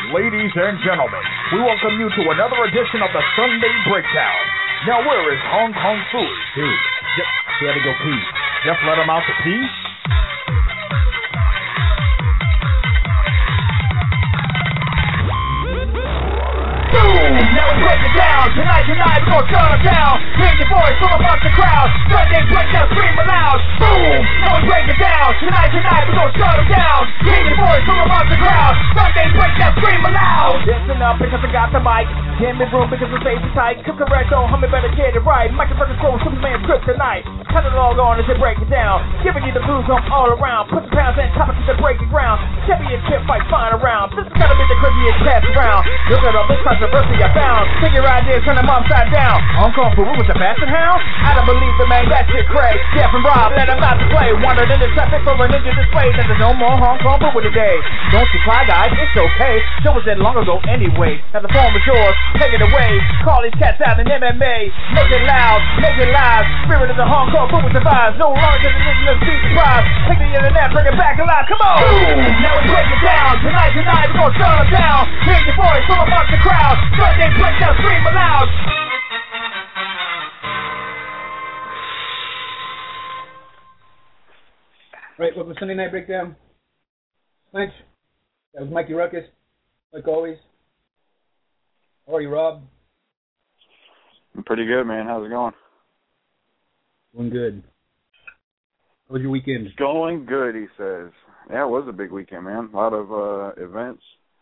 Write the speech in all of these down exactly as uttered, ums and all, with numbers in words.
ladies and gentlemen, we welcome you to another edition of the Sunday Breakdown. Now, where is Hong Kong Phooey? Dude, just, he had to go pee. Just let him out to pee? Boom! Now we break it down. Tonight, tonight, we're gonna shut it down. Hear your voice from amongst the crowd. Sunday Breakdown, scream aloud. Boom! Now we break it down. Tonight, tonight, we're gonna shut it down. Hear your voice from amongst the crowd. Sunday Breakdown, scream aloud. Listen up because I got the mic. Give me room because the face is tight. Cook the red don't hum me better get it right. Microphone control, Superman script tonight. Cut it all on as they break it down. Giving you the blues from all around. Put the pounds and top it to the breaking ground. Championship fight flying around. This is gonna be the craziest pass around. Look at all this controversy I found. Take your ideas, turn them upside down. Hong Kong Phooey with the Basset Hound? I don't believe the man, that shit crazy. Jeff and Rob, let them out to play. Wandered in the traffic for a ninja display. There's no more Hong Kong Phooey today. Don't you cry, guys, it's okay. Show was dead long ago anyway. Now the form is yours, take it away. Call these cats out in M M A. Make it loud, make it live. Spirit of the Hong Kong Phooey survives. No longer can the listeners be surprised. Take the internet, bring it back alive. Come on! Boom! Now we break it down. Tonight, tonight, we're gonna shut it down. Hear your voice from amongst the crowd. Sunday Breakdown, scream aloud. Right, welcome to Sunday Night Breakdown. Lunch. That was Mikey Ruckus, like always. How are you, Rob? I'm pretty good, man. How's it going? Doing good. How was your weekend? It's going good, he says. Yeah, it was a big weekend, man. A lot of uh, events.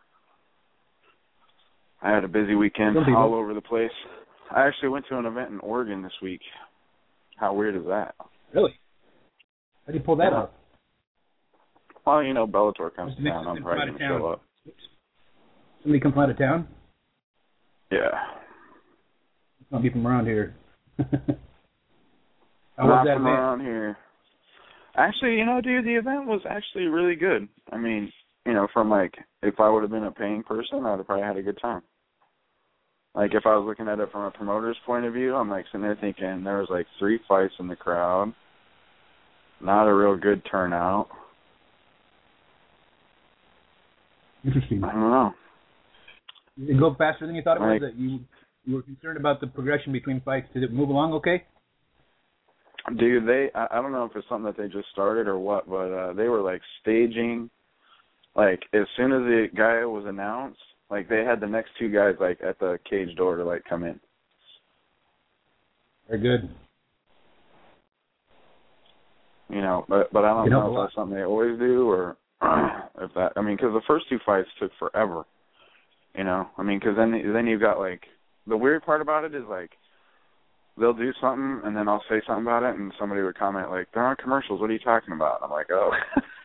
I had a busy weekend all over the place. I actually went to an event in Oregon this week. How weird is that? Really? How did you pull that yeah. off? Well, you know, Bellator comes to town. I'm probably going to show up. Somebody come from out of town? Yeah. Not be from around here. How Not was that from event? around here. Actually, you know, dude, the event was actually really good. I mean, you know, from like, if I would have been a paying person, I would have probably had a good time. Like, if I was looking at it from a promoter's point of view, I'm like sitting there thinking there was like three fights in the crowd. Not a real good turnout. Interesting. I don't know. Did it go faster than you thought it like, was? That you you were concerned about the progression between fights. Did it move along okay? Dude, they, I, I don't know if it's something that they just started or what, but uh, they were like staging, like as soon as the guy was announced, like they had the next two guys like at the cage door to like come in. Very good. You know, but but I don't you know, know if that's something they always do or if that. I mean, because the first two fights took forever. You know, I mean, because then then you've got like the weird part about it is like they'll do something and then I'll say something about it and somebody would comment like they're on commercials. What are you talking about? I'm like, oh.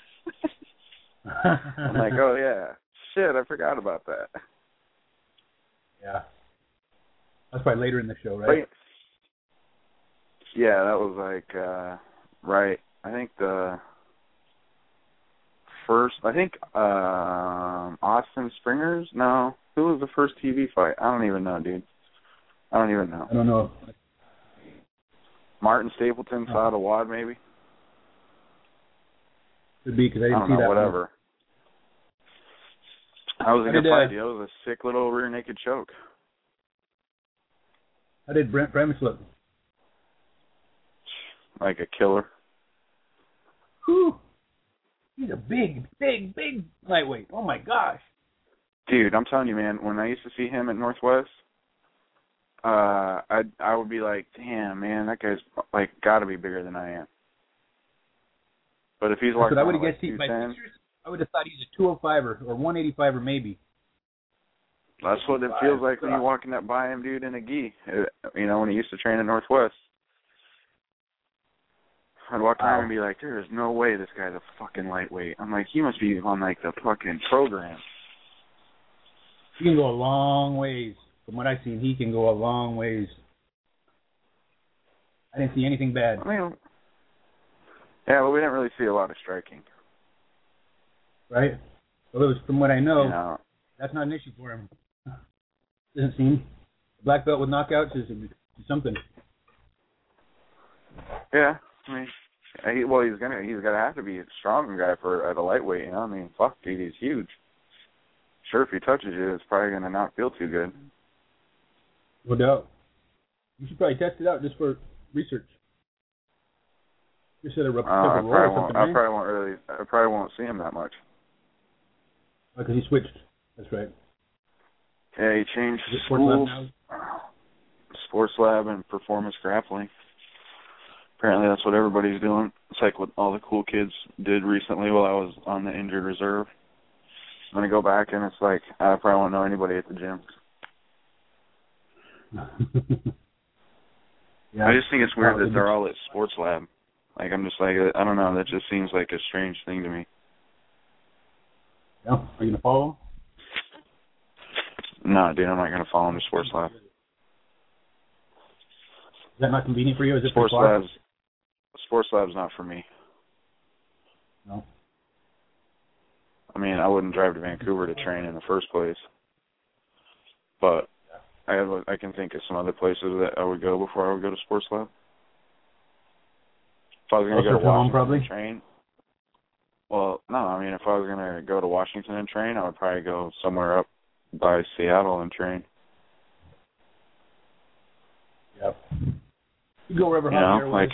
I'm like, oh yeah, shit, I forgot about that. Yeah, that's probably later in the show, right? But, yeah, that was like uh, right. I think the first. I think um, Austin Springers. No, who was the first T V fight? I don't even know, dude. I don't even know. I don't know. Martin Stapleton, oh. Sada Wad, maybe. Could be because I didn't I don't see know, that. Whatever. One. That was a How good did, fight, uh, dude. That was a sick little rear naked choke. How did Brent Primus look? Like a killer. Whew. He's a big, big, big lightweight. Oh my gosh. Dude, I'm telling you, man, when I used to see him at Northwest, uh, I I would be like, damn, man, that guy's like got to be bigger than I am. But if he's like, I would have like guessed he, by pictures, I would have thought he's a two oh five or, or one eighty-five or maybe. That's what it feels like when you're walking up by him, dude, in a gi. You know, when he used to train at Northwest. I'd walk around wow. and be like, there is no way this guy's a fucking lightweight. I'm like, he must be on, like, the fucking program. He can go a long ways. From what I've seen, he can go a long ways. I didn't see anything bad. I mean, yeah, but we didn't really see a lot of striking. Right? Well, from what I know, you know, that's not an issue for him. Doesn't seem. Black belt with knockouts is, is something. Yeah, I mean, he, well, he's gonna, he's gonna have to be a strong guy for at a lightweight. You know, I mean, fuck, dude, he's huge. sure if he touches you, it's probably going to not feel too good. No doubt. You should probably test it out just for research. Just at a, Uh, a I, roll probably or won't, something, I right? probably won't really. I probably won't see him that much. Because he switched. That's right. Yeah, he changed Is it Sports Lab schools, now? Sports Lab, and performance grappling. Apparently, that's what everybody's doing. It's like what all the cool kids did recently while I was on the injured reserve. I'm gonna go back, and it's like I probably won't know anybody at the gym. Yeah. I just think it's weird Oh, that they're all at Sports Lab. Like, I'm just like, I don't know, that just seems like a strange thing to me. Yeah. Are you going to follow him? No, dude, I'm not going to follow him to Sports Lab. Is that not convenient for you? Is it Sports too far? Lab's, Sports Lab's not for me. No. I mean, I wouldn't drive to Vancouver to train in the first place. But I have, I can think of some other places that I would go before I would go to Sports Lab. If I was going to go to home, Washington probably? and train, well, no, I mean, if I was going to go to Washington and train, I would probably go somewhere up by Seattle and train. Yep. You go wherever You hot know, air like, was.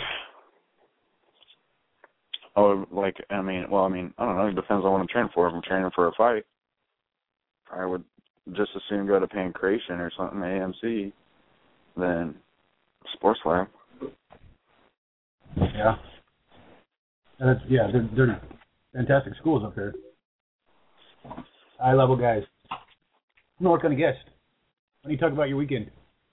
oh, like, I mean, well, I mean, I don't know, it depends on what I'm training for. If I'm training for a fight, I would just as soon go to Pancration or something, A M C, than Sports Lab. Yeah. And it's, yeah, they're, they're fantastic schools up here. High-level guys. No, what kind of guest? Why don't you talk about your weekend?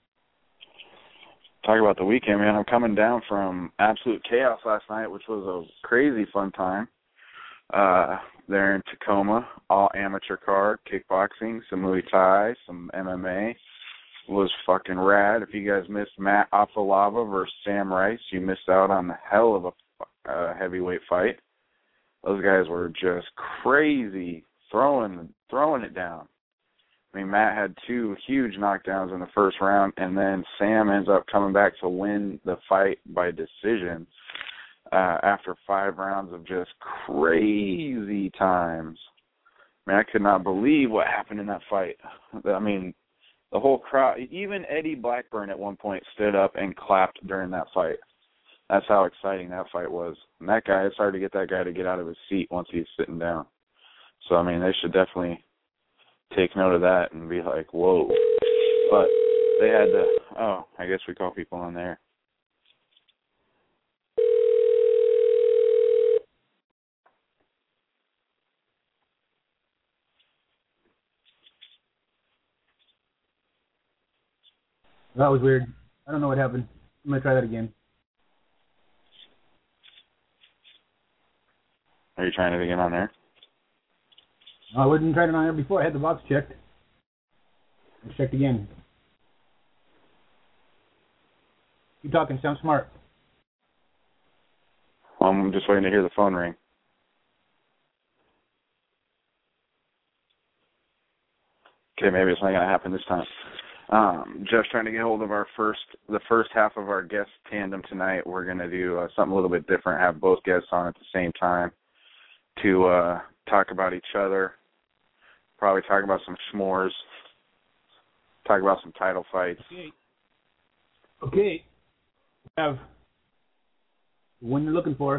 Talk about the weekend, man. I'm coming down from absolute chaos last night, which was a crazy fun time. Uh, there in Tacoma, all amateur card, kickboxing, some Muay Thai, some M M A. Was fucking rad. If you guys missed Matt Afalava versus Sam Rice, you missed out on the hell of a uh, heavyweight fight. Those guys were just crazy throwing throwing it down. I mean, Matt had two huge knockdowns in the first round, and then Sam ends up coming back to win the fight by decision uh, after five rounds of just crazy times. I mean, I could not believe what happened in that fight. I mean, the whole crowd, even Eddie Blackburn at one point stood up and clapped during that fight. That's how exciting that fight was. And that guy, it's hard to get that guy to get out of his seat once he's sitting down. So, I mean, they should definitely take note of that and be like, whoa. But they had to, oh, I guess we call people on there. That was weird. I don't know what happened. I'm going to try that again. Are you trying to get on there? No, I wasn't trying it on there before. I had the box checked. I checked again. Keep talking. Sound smart. Well, I'm just waiting to hear the phone ring. Okay, maybe it's not going to happen this time. Um, just trying to get hold of our first, the first half of our guest tandem tonight. We're going to do uh, something a little bit different, have both guests on at the same time to uh, talk about each other, probably talk about some s'mores, talk about some title fights. Okay. Okay. We have the one you're looking for.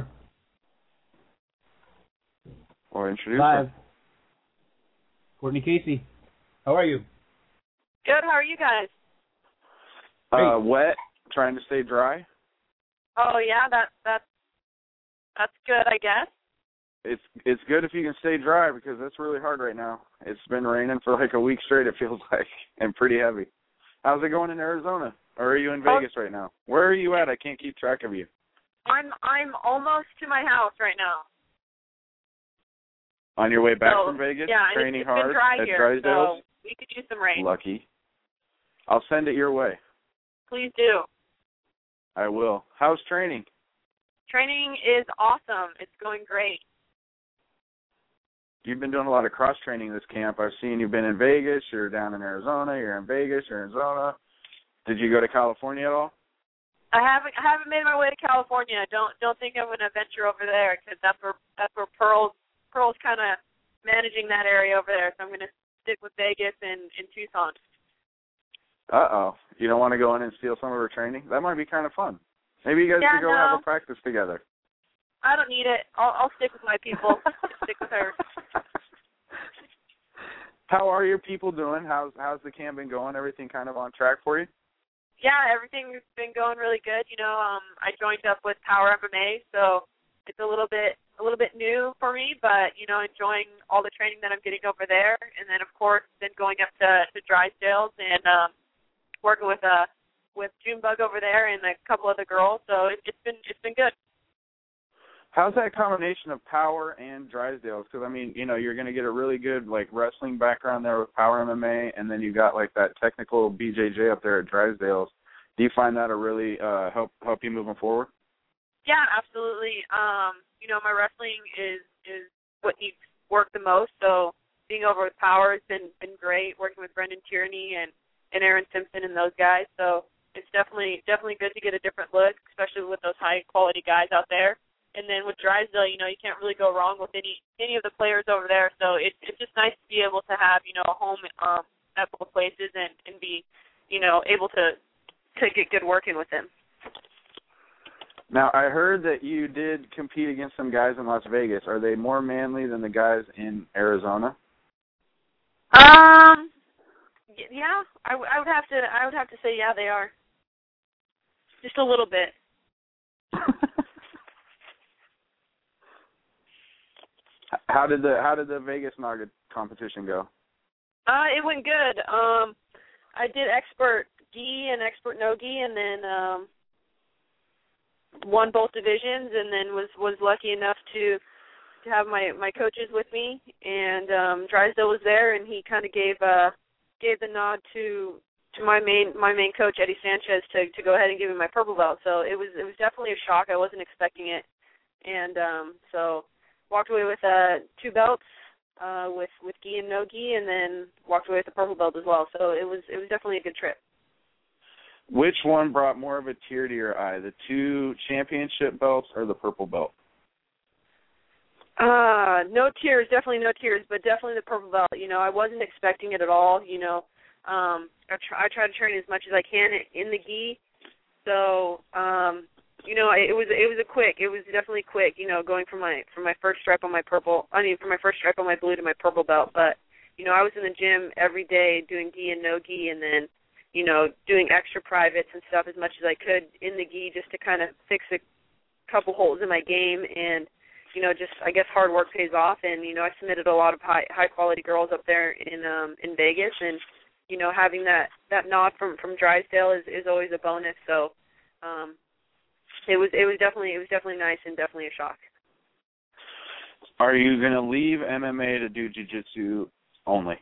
Or introduce Live. her. Courtney Casey. How are you? Good. How are you guys? Uh, wet, trying to stay dry. Oh yeah, that that that's good, I guess. It's it's good if you can stay dry because that's really hard right now. It's been raining for like a week straight, it feels like, and pretty heavy. How's it going in Arizona? Or are you in Vegas right now? Where are you at? I can't keep track of you. I'm I'm almost to my house right now. On your way back so, from Vegas? Yeah, training and it's, it's hard been dry at here, Drysdale's? so we could use some rain. Lucky. I'll send it your way. Please do. I will. How's training? Training is awesome. It's going great. You've been doing a lot of cross-training this camp. I've seen you've been in Vegas. You're down in Arizona. You're in Vegas. You're in Arizona. Did you go to California at all? I haven't I haven't made my way to California. Don't don't think I'm going to venture over there because that's where that's where Pearl's Pearl's kind of managing that area over there. So I'm going to stick with Vegas and, and Tucson. Uh-oh. You don't want to go in and steal some of her training? That might be kind of fun. Maybe you guys Yeah, could go no. have a practice together. I don't need it. I'll, I'll stick with my people. Stick with her. How are your people doing? How's how's the camp been going? Everything kind of on track for you? Yeah, everything's been going really good. You know, um, I joined up with Power M M A, so it's a little bit a little bit new for me, but you know, enjoying all the training that I'm getting over there, and then of course, then going up to to Drysdales and um, working with uh with Junebug over there and a couple other girls. So it, it's been it's been good. How's that combination of Power and Drysdales? Because, I mean, you know, you're going to get a really good, like, wrestling background there with Power M M A, and then you got, like, that technical B J J up there at Drysdales. Do you find that to really uh, help help you moving forward? Yeah, absolutely. Um, you know, my wrestling is, is what needs work the most, so being over with Power has been, been great, working with Brendan Tierney and, and Aaron Simpson and those guys. So it's definitely definitely good to get a different look, especially with those high-quality guys out there. And then with Drysdale, you know, you can't really go wrong with any any of the players over there. So it's it's just nice to be able to have, you know, a home um, at both places and, and be, you know, able to to get good work in with them. Now, I heard that you did compete against some guys in Las Vegas. Are they more manly than the guys in Arizona? Um, yeah, I, w- I would have to I would have to say yeah, they are. Just a little bit. How did the how did the Vegas Naga competition go? Uh, it went good. Um, I did expert gi and expert no gi, and then um, won both divisions, and then was, was lucky enough to to have my, my coaches with me. And um, Drysdale was there, and he kind of gave uh gave the nod to to my main my main coach Eddie Sanchez to to go ahead and give me my purple belt. So it was it was definitely a shock. I wasn't expecting it, and um, so. Walked away with uh, two belts, uh, with with gi and no gi, and then walked away with a purple belt as well. So it was it was definitely a good trip. Which one brought more of a tear to your eye, the two championship belts or the purple belt? Uh, no tears, definitely no tears, but definitely the purple belt. You know, I wasn't expecting it at all. You know, um, I try I try to train as much as I can in the gi. So. Um, You know, it was it was a quick. It was definitely quick. You know, going from my from my first stripe on my purple. I mean, from my first stripe on my blue to my purple belt. But you know, I was in the gym every day doing gi and no gi, and then you know, doing extra privates and stuff as much as I could in the gi just to kind of fix a couple holes in my game. And you know, just I guess hard work pays off. And you know, I submitted a lot of high high quality girls up there in um in Vegas, and you know, having that that nod from from Drysdale is is always a bonus. So. um It was it was definitely it was definitely nice and definitely a shock. Are you gonna leave M M A to do jiu-jitsu only?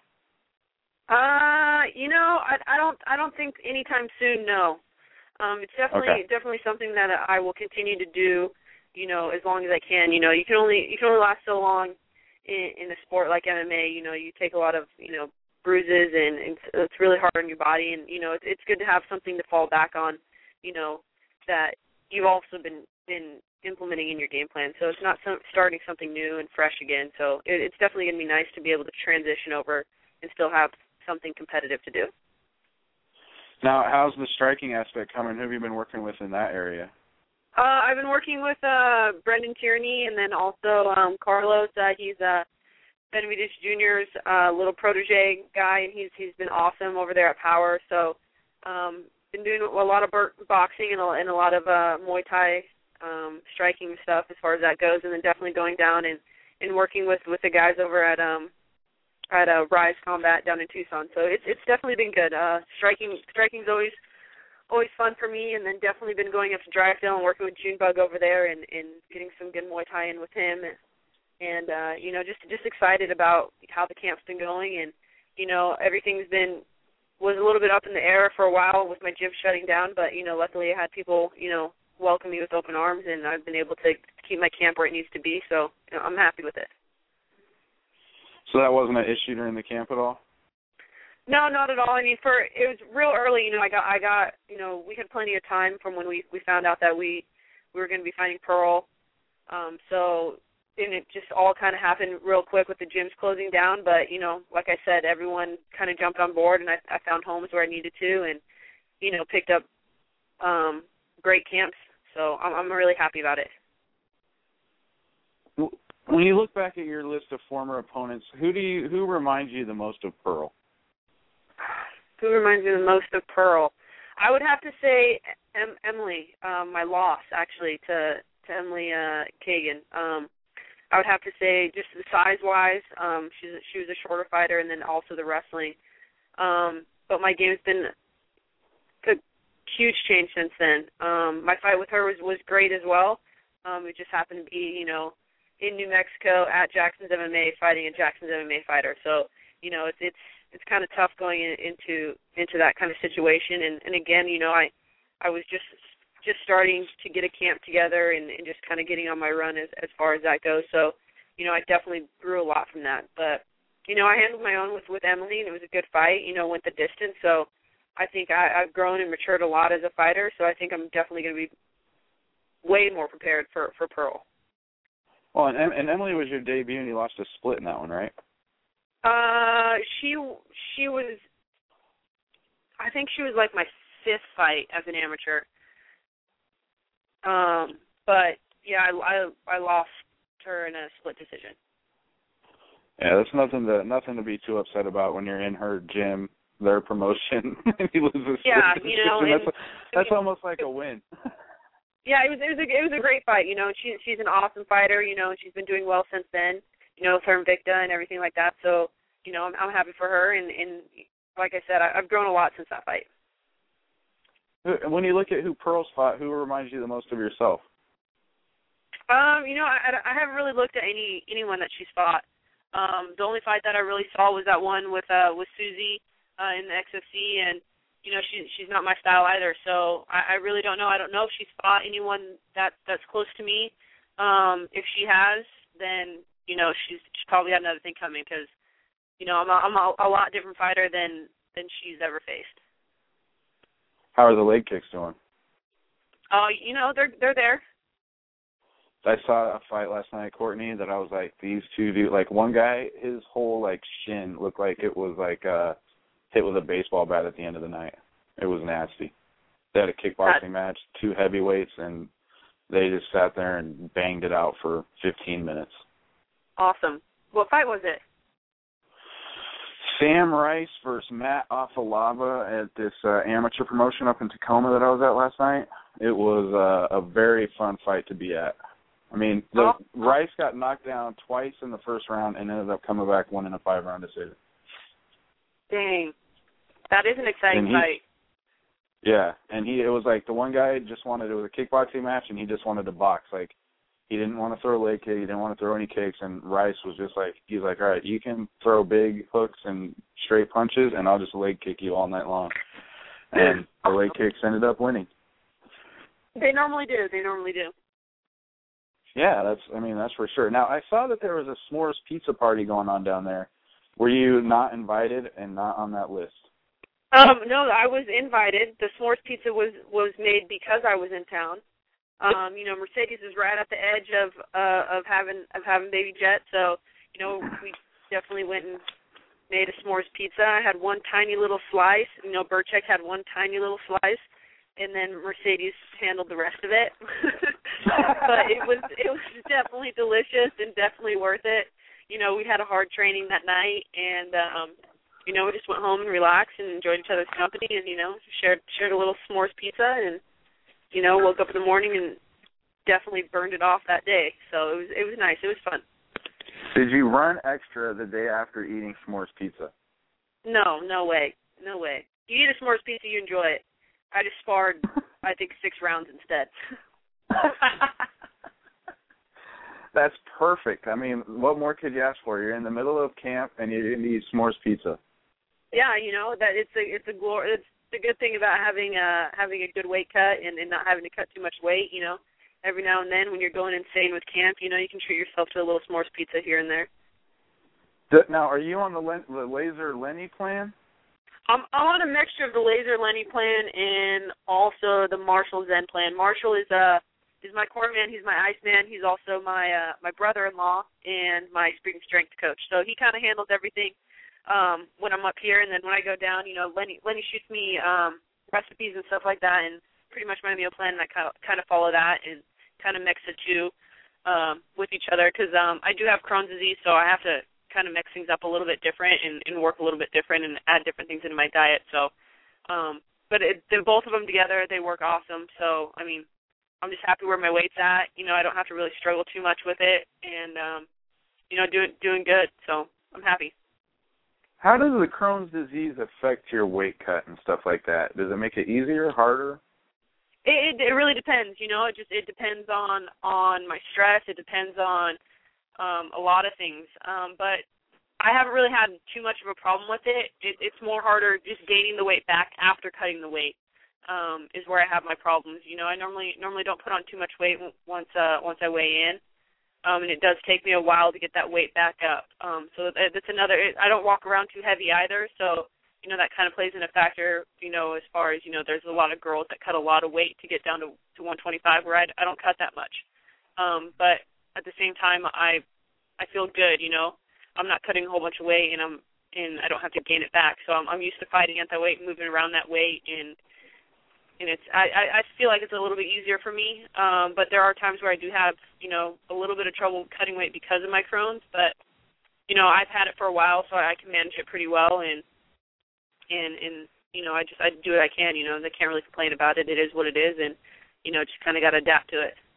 Uh, you know, I I don't I don't think anytime soon. No, um, it's definitely Okay. definitely something that I will continue to do. You know, as long as I can. You know, you can only you can only last so long in, in a sport like M M A. You know, you take a lot of you know bruises and, and it's really hard on your body. And you know, it's it's good to have something to fall back on. You know, that you've also been, been implementing in your game plan. So it's not some, starting something new and fresh again. So it, it's definitely going to be nice to be able to transition over and still have something competitive to do. Now, how's the striking aspect coming? Who have you been working with in that area? Uh, I've been working with uh, Brendan Tierney and then also um, Carlos. Uh, he's uh, Benavides Junior's uh, little protege guy, and he's he's been awesome over there at Power. So um been doing a lot of boxing and a, and a lot of uh, Muay Thai um, striking stuff as far as that goes, and then definitely going down and, and working with, with the guys over at um at uh, Rise Combat down in Tucson. So it's it's definitely been good. Uh, striking striking's always always fun for me, and then definitely been going up to Drysdale and working with Junebug over there and, and getting some good Muay Thai in with him, and, and uh, you know just just excited about how the camp's been going, and you know everything's been. was a little bit up in the air for a while with my gym shutting down, but, you know, luckily I had people, you know, welcome me with open arms, and I've been able to keep my camp where it needs to be, so you know, I'm happy with it. So that wasn't an issue during the camp at all? No, not at all. I mean, for it was real early, you know, I got, I got, you know, we had plenty of time from when we, we found out that we, we were going to be fighting Pearl, um, so and it just all kind of happened real quick with the gyms closing down. But, you know, like I said, everyone kind of jumped on board, and I, I found homes where I needed to and, you know, picked up um, great camps. So I'm, I'm really happy about it. When you look back at your list of former opponents, who do you who reminds you the most of Pearl? Who reminds me the most of Pearl? I would have to say em- Emily, um, my loss, actually, to, to Emily uh, Kagan. Um, I would have to say just the size-wise, um, she's, she was a shorter fighter, and then also the wrestling. Um, but my game's been a huge change since then. Um, my fight with her was, was great as well. Um, it just happened to be, you know, in New Mexico at Jackson's M M A, fighting a Jackson's M M A fighter. So, you know, it's it's it's kind of tough going in, into into that kind of situation. And, and again, you know, I I was just just starting to get a camp together and, and just kind of getting on my run as as far as that goes. So, you know, I definitely grew a lot from that. But, you know, I handled my own with, with Emily, and it was a good fight. You know, went the distance. So I think I, I've grown and matured a lot as a fighter. So I think I'm definitely going to be way more prepared for, for Pearl. Well, and, and Emily was your debut, and you lost a split in that one, right? Uh, she she was, I think she was like my fifth fight as an amateur. Um, but yeah, I, I I lost her in a split decision. Yeah, that's nothing to nothing to be too upset about when you're in her gym, their promotion, and you lose a split yeah, decision. you know, that's and, that's I mean, almost like a win. Yeah, it was it was a it was a great fight. You know, she she's an awesome fighter. You know, and she's been doing well since then. You know, with her Invicta and everything like that. So, you know, I'm I'm happy for her. And, and like I said, I, I've grown a lot since that fight. When you look at who Pearl's fought, who reminds you the most of yourself? Um, you know, I, I haven't really looked at any anyone that she's fought. Um, the only fight that I really saw was that one with uh with Susie uh, in the X F C, and you know, she, she's not my style either, so I, I really don't know. I don't know if she's fought anyone that, that's close to me. Um, if she has, then, you know, she's, she's probably got another thing coming because, you know, I'm, a, I'm a, a lot different fighter than, than she's ever faced. How are the leg kicks doing? Oh, uh, you know, they're they're there. I saw a fight last night, Courtney, that I was like, these two dudes, like one guy, his whole, like, shin looked like it was, like, uh, hit with a baseball bat at the end of the night. It was nasty. They had a kickboxing that, match, two heavyweights, and they just sat there and banged it out for fifteen minutes. Awesome. What fight was it? Sam Rice versus Matt Afalava at this uh, amateur promotion up in Tacoma that I was at last night. It was uh, a very fun fight to be at. I mean, the, oh. Rice got knocked down twice in the first round and ended up coming back winning a five-round decision. Dang. That is an exciting he, fight. Yeah, and he it was like the one guy just wanted, it was a kickboxing match, and he just wanted to box. Like, he didn't want to throw a leg kick, he didn't want to throw any kicks, and Rice was just like, he's like, all right, you can throw big hooks and straight punches, and I'll just leg kick you all night long. And the leg kicks ended up winning. They normally do, they normally do. Yeah, that's, I mean, that's for sure. Now, I saw that there was a s'mores pizza party going on down there. Were you not invited and not on that list? Um, no, I was invited. The s'mores pizza was, was made because I was in town. Um, you know, Mercedes is right at the edge of uh, of having of having Baby Jet, so you know we definitely went and made a s'mores pizza. I had one tiny little slice. You know, Burchek had one tiny little slice, and then Mercedes handled the rest of it. But it was it was definitely delicious and definitely worth it. You know, we had a hard training that night, and um, you know, we just went home and relaxed and enjoyed each other's company, and you know, shared shared a little s'mores pizza, and you know, woke up in the morning and definitely burned it off that day. So it was it was nice. It was fun. Did you run extra the day after eating s'mores pizza? No, no way, no way. You eat a s'mores pizza, you enjoy it. I just sparred, I think, six rounds instead. That's perfect. I mean, what more could you ask for? You're in the middle of camp and you didn't eat s'mores pizza. Yeah, you know that it's a it's a glor- it's the good thing about having a having a good weight cut and, and not having to cut too much weight. You know, every now and then when you're going insane with camp, you know, you can treat yourself to a little s'mores pizza here and there. Now, are you on the, Len- the Laser Lenny plan? I'm, I'm on a mixture of the Laser Lenny plan and also the Marshall Zen plan. Marshall is a he's my core man, he's my Iceman, he's also my uh, my brother-in-law and my spring strength coach. So he kind of handles everything um, when I'm up here, and then when I go down, you know, Lenny Lenny shoots me um, recipes and stuff like that, and pretty much my meal plan, and I kind of kind of follow that and kind of mix the two um, with each other because um, I do have Crohn's disease, so I have to kind of mix things up a little bit different and, and work a little bit different and add different things into my diet. So, um, but it, they're both of them together, they work awesome. So, I mean, I'm just happy where my weight's at. You know, I don't have to really struggle too much with it, and um, you know, doing doing good. So I'm happy. How does the Crohn's disease affect your weight cut and stuff like that? Does it make it easier, harder? It, it it really depends. You know, it just it depends on on my stress. It depends on um, a lot of things. Um, but I haven't really had too much of a problem with it. it. It's more harder just gaining the weight back after cutting the weight. Um, is where I have my problems. You know, I normally normally don't put on too much weight once uh, once I weigh in, um, and it does take me a while to get that weight back up. Um, so that's another. I don't walk around too heavy either, so you know that kind of plays in a factor. You know, as far as you know, there's a lot of girls that cut a lot of weight to get down to, to one twenty-five, where I, I don't cut that much. Um, but at the same time, I I feel good. You know, I'm not cutting a whole bunch of weight, and I'm and I don't have to gain it back. So I'm I'm used to fighting at that weight, moving around that weight, and And it's I, I feel like it's a little bit easier for me, um, but there are times where I do have, you know, a little bit of trouble cutting weight because of my Crohn's. But, you know, I've had it for a while, so I can manage it pretty well. And, and, and you know, I just I do what I can, you know, and I can't really complain about it. It is what it is, and, you know, just kind of got to adapt to it.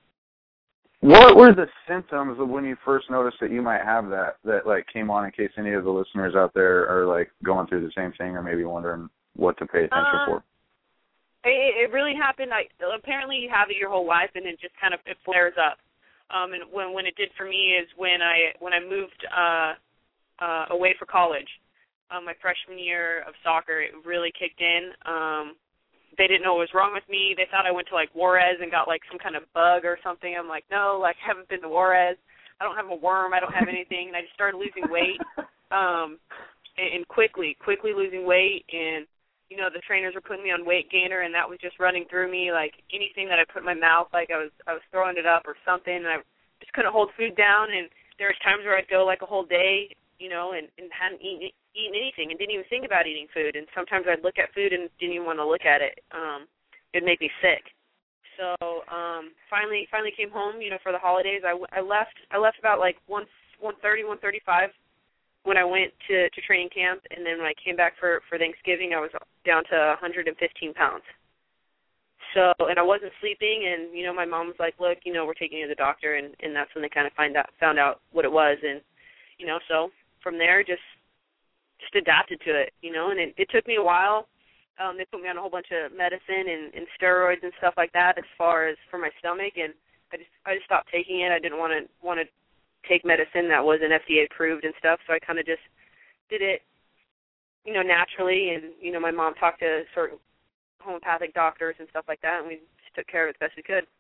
What were the symptoms of when you first noticed that you might have that, that, like, came on in case any of the listeners out there are, like, going through the same thing or maybe wondering what to pay attention uh, for? It, it really happened. I, apparently, you have it your whole life, and it just kind of it flares up. Um, and when when it did for me is when I when I moved uh, uh, away for college, um, my freshman year of soccer. It really kicked in. Um, they didn't know what was wrong with me. They thought I went to like Juarez and got like some kind of bug or something. I'm like, no, like I haven't been to Juarez. I don't have a worm. I don't have anything. And I just started losing weight, um, and, and quickly, quickly losing weight and. You know, the trainers were putting me on weight gainer, and that was just running through me. Like anything that I put in my mouth, like I was, I was throwing it up or something, and I just couldn't hold food down. And there was times where I'd go like a whole day, you know, and, and hadn't eaten, eaten anything, and didn't even think about eating food. And sometimes I'd look at food and didn't even want to look at it. Um, it'd make me sick. So um, finally, finally came home, you know, for the holidays. I, I left, I left about like one one thirty, one thirty five. When I went to, to training camp, and then when I came back for, for Thanksgiving, I was down to one hundred fifteen pounds. So, and I wasn't sleeping, and, you know, my mom was like, look, you know, we're taking you to the doctor, and, and that's when they kind of find out, found out what it was. And, you know, so from there, just just adapted to it, you know, and it, it took me a while. Um, they put me on a whole bunch of medicine and, and steroids and stuff like that as far as for my stomach, and I just I just stopped taking it. I didn't want to want to take medicine that wasn't F D A approved and stuff, so I kind of just did it, you know, naturally. And, you know, my mom talked to certain homeopathic doctors and stuff like that, and we just took care of it as best we could.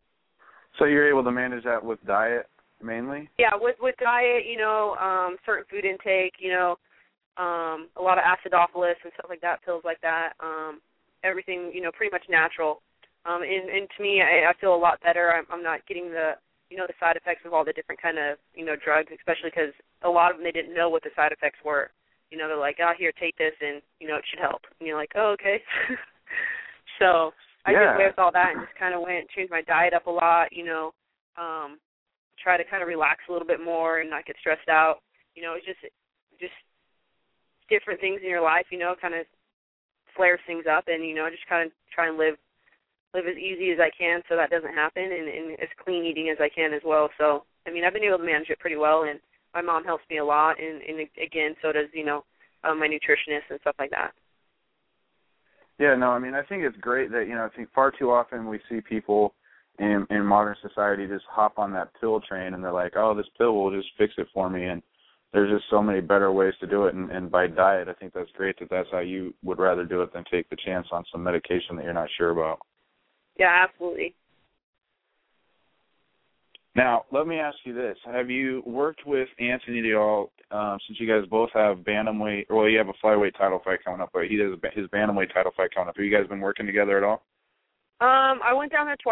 So you're able to manage that with diet mainly? Yeah, with with diet, you know, um, certain food intake, you know, um, a lot of acidophilus and stuff like that, pills like that, um, everything, you know, pretty much natural. Um, and, and to me, I, I feel a lot better. I'm, I'm not getting the you know, the side effects of all the different kind of, you know, drugs, especially because a lot of them, they didn't know what the side effects were. You know, they're like, oh, here, take this, and, you know, it should help. And you're like, oh, okay. So I yeah. did away with all that and just kind of went, changed my diet up a lot, you know, um, try to kind of relax a little bit more and not get stressed out. You know, it's just, just different things in your life, you know, kind of flares things up, and, you know, just kind of try and live live as easy as I can so that doesn't happen, and, and as clean eating as I can as well. So, I mean, I've been able to manage it pretty well, and my mom helps me a lot, and, and again, so does, you know, um, my nutritionist and stuff like that. Yeah, no, I mean, I think it's great that, you know, I think far too often we see people in, in modern society just hop on that pill train, and they're like, oh, this pill will just fix it for me, and there's just so many better ways to do it, and, and by diet, I think that's great that that's how you would rather do it than take the chance on some medication that you're not sure about. Yeah, absolutely. Now, let me ask you this. Have you worked with Anthony at all, um, since you guys both have bantamweight, well, you have a flyweight title fight coming up, but he does his bantamweight title fight coming up. Have you guys been working together at all? Um, I went down there twice.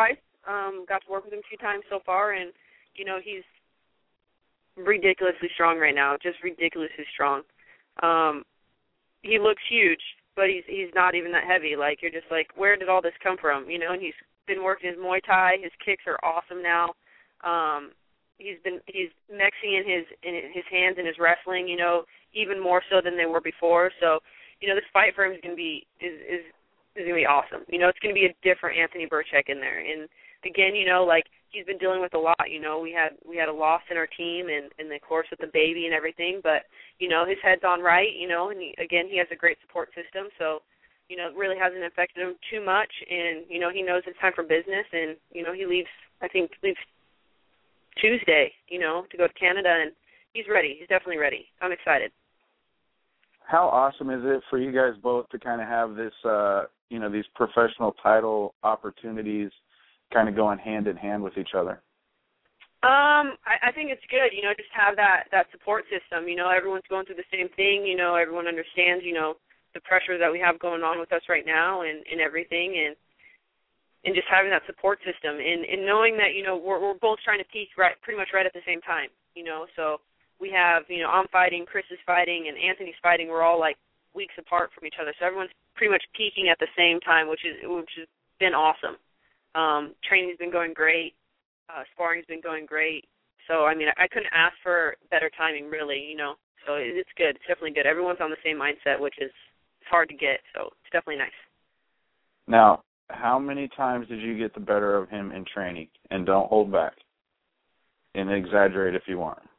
Um, got to work with him a few times so far, and, you know, he's ridiculously strong right now, just ridiculously strong. Um, he looks huge, but he's he's not even that heavy. Like, you're just like, where did all this come from? You know, and he's been working his Muay Thai. His kicks are awesome now. Um, he's been he's mixing in his in his hands and his wrestling, you know, even more so than they were before. So, you know, this fight for him is going to be is is is going to be awesome. You know, it's going to be a different Anthony Burchak in there. And again, you know, like, he's been dealing with a lot. You know, we had we had a loss in our team, and, and of course with the baby and everything. But, you know, his head's on right. You know, and he, again, he has a great support system. So, you know, it really hasn't affected him too much. And, you know, he knows it's time for business. And, you know, he leaves. I think leaves Tuesday. You know, to go to Canada, and he's ready. He's definitely ready. I'm excited. How awesome is it for you guys both to kind of have this, uh, you know, these professional title opportunities kind of going hand in hand with each other? Um, I, I think it's good, you know, just have that, that support system. You know, everyone's going through the same thing. You know, everyone understands, you know, the pressure that we have going on with us right now and, and everything, and and just having that support system and, and knowing that, you know, we're we're both trying to peak right pretty much right at the same time, you know. So we have, you know, I'm fighting, Chris is fighting, and Anthony's fighting. We're all like weeks apart from each other. So everyone's pretty much peaking at the same time, which is which has been awesome. Um, training's been going great. Uh, sparring's been going great. So, I mean, I, I couldn't ask for better timing, really, you know. So it, it's good. It's definitely good. Everyone's on the same mindset, which is it's hard to get. So it's definitely nice. Now, how many times did you get the better of him in training? And don't hold back. And exaggerate if you want.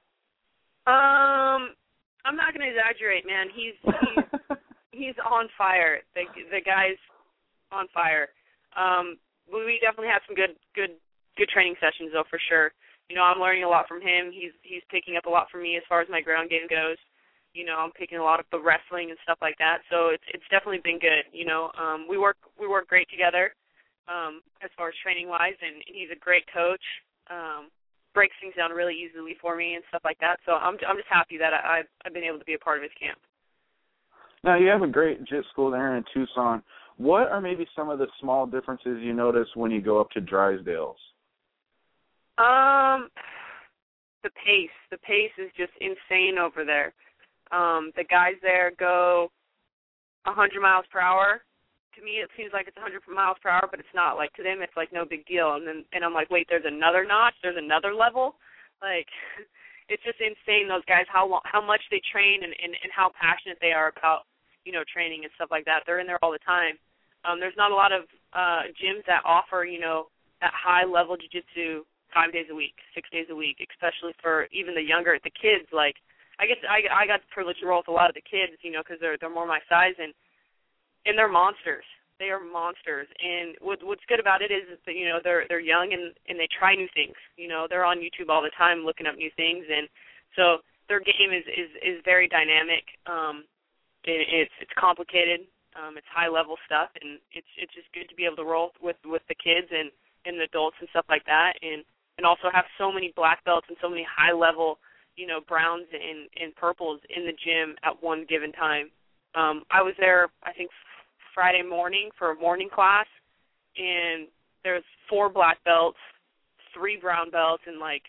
Um, I'm not going to exaggerate, man. He's he's, he's on fire. The, the guy's on fire. Um, we definitely have some good good good training sessions, though, for sure. You know, I'm learning a lot from him. He's he's picking up a lot from me as far as my ground game goes. You know, I'm picking a lot of the wrestling and stuff like that. So it's it's definitely been good. You know, um, we work we work great together um, as far as training wise, and he's a great coach. Um, breaks things down really easily for me and stuff like that. So I'm I'm just happy that I, I've I've been able to be a part of his camp. Now, you have a great J I T school there in Tucson. What are maybe some of the small differences you notice when you go up to Drysdale's? Um, the pace. The pace is just insane over there. Um, the guys there go one hundred miles per hour. To me, it seems like it's one hundred miles per hour, but it's not. Like, to them, it's like no big deal. And then, and I'm like, wait, there's another notch? There's another level? Like, it's just insane, those guys, how long, how much they train and, and, and how passionate they are about, you know, training and stuff like that. They're in there all the time. Um, there's not a lot of uh, gyms that offer, you know, that high-level jiu-jitsu five days a week, six days a week, especially for even the younger, the kids. Like, I guess I, I got the privilege to roll with a lot of the kids, you know, because they're they're more my size, and and they're monsters. They are monsters. And what what's good about it is that, you know, they're they're young and and they try new things. You know, they're on YouTube all the time looking up new things, and so their game is is is very dynamic. Um, it, it's it's complicated. Um, it's high level stuff, and it's it's just good to be able to roll with with the kids and and the adults and stuff like that, and and also have so many black belts and so many high level, you know, browns and, and purples in the gym at one given time. Um, I was there, I think, Friday morning for a morning class, and there's four black belts, three brown belts, and, like,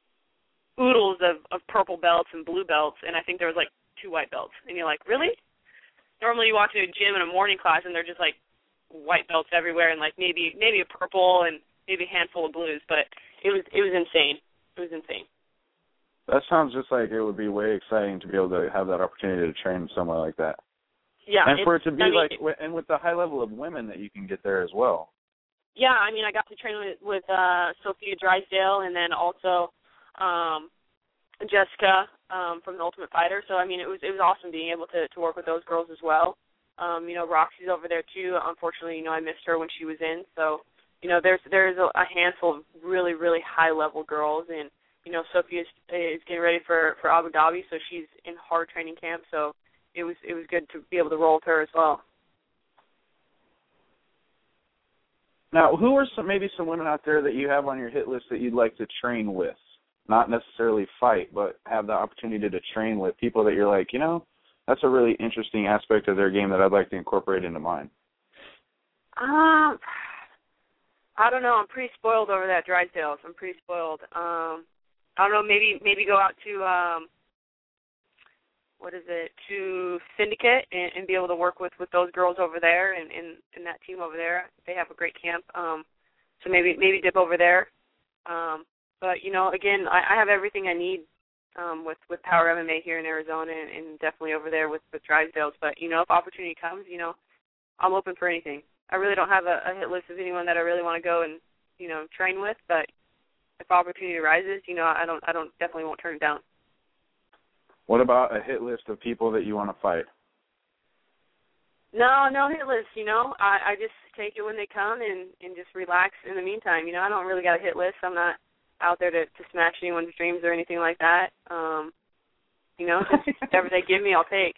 oodles of, of purple belts and blue belts, and I think there was, like, two white belts. And you're like, really? Normally you walk to a gym in a morning class, and they're just, like, white belts everywhere and, like, maybe maybe a purple and maybe a handful of blues, but it was it was insane. It was insane. That sounds just like it would be way exciting to be able to have that opportunity to train somewhere like that. Yeah. And for it to be I mean, like, and with the high level of women that you can get there as well. Yeah, I mean, I got to train with, with uh, Sophia Drysdale and then also um, Jessica um, from The Ultimate Fighter. So, I mean, it was it was awesome being able to, to work with those girls as well. Um, you know, Roxy's over there too. Unfortunately, you know, I missed her when she was in. So, you know, there's there's a, a handful of really, really high-level girls. And, you know, Sophia is, is getting ready for, for Abu Dhabi, so she's in hard training camp. So it was it was good to be able to roll with her as well. Now, who are some maybe some women out there that you have on your hit list that you'd like to train with? Not necessarily fight, but have the opportunity to train with people that you're like, you know, that's a really interesting aspect of their game that I'd like to incorporate into mine. Um, I don't know. I'm pretty spoiled over that Drysdales. I'm pretty spoiled. Um, I don't know. Maybe maybe go out to um, what is it? To Syndicate and, and be able to work with, with those girls over there and, and, and that team over there. They have a great camp. Um, so maybe maybe dip over there. Um, but you know, again, I, I have everything I need um, with with Power M M A here in Arizona and, and definitely over there with with Drysdales. But you know, if opportunity comes, you know, I'm open for anything. I really don't have a, a hit list of anyone that I really want to go and, you know, train with, but if opportunity arises, you know, I don't I don't definitely won't turn it down. What about a hit list of people that you want to fight? No, no hit list, you know. I, I just take it when they come and, and just relax in the meantime. You know, I don't really got a hit list. I'm not out there to, to smash anyone's dreams or anything like that. Um, you know, just whatever they give me, I'll take.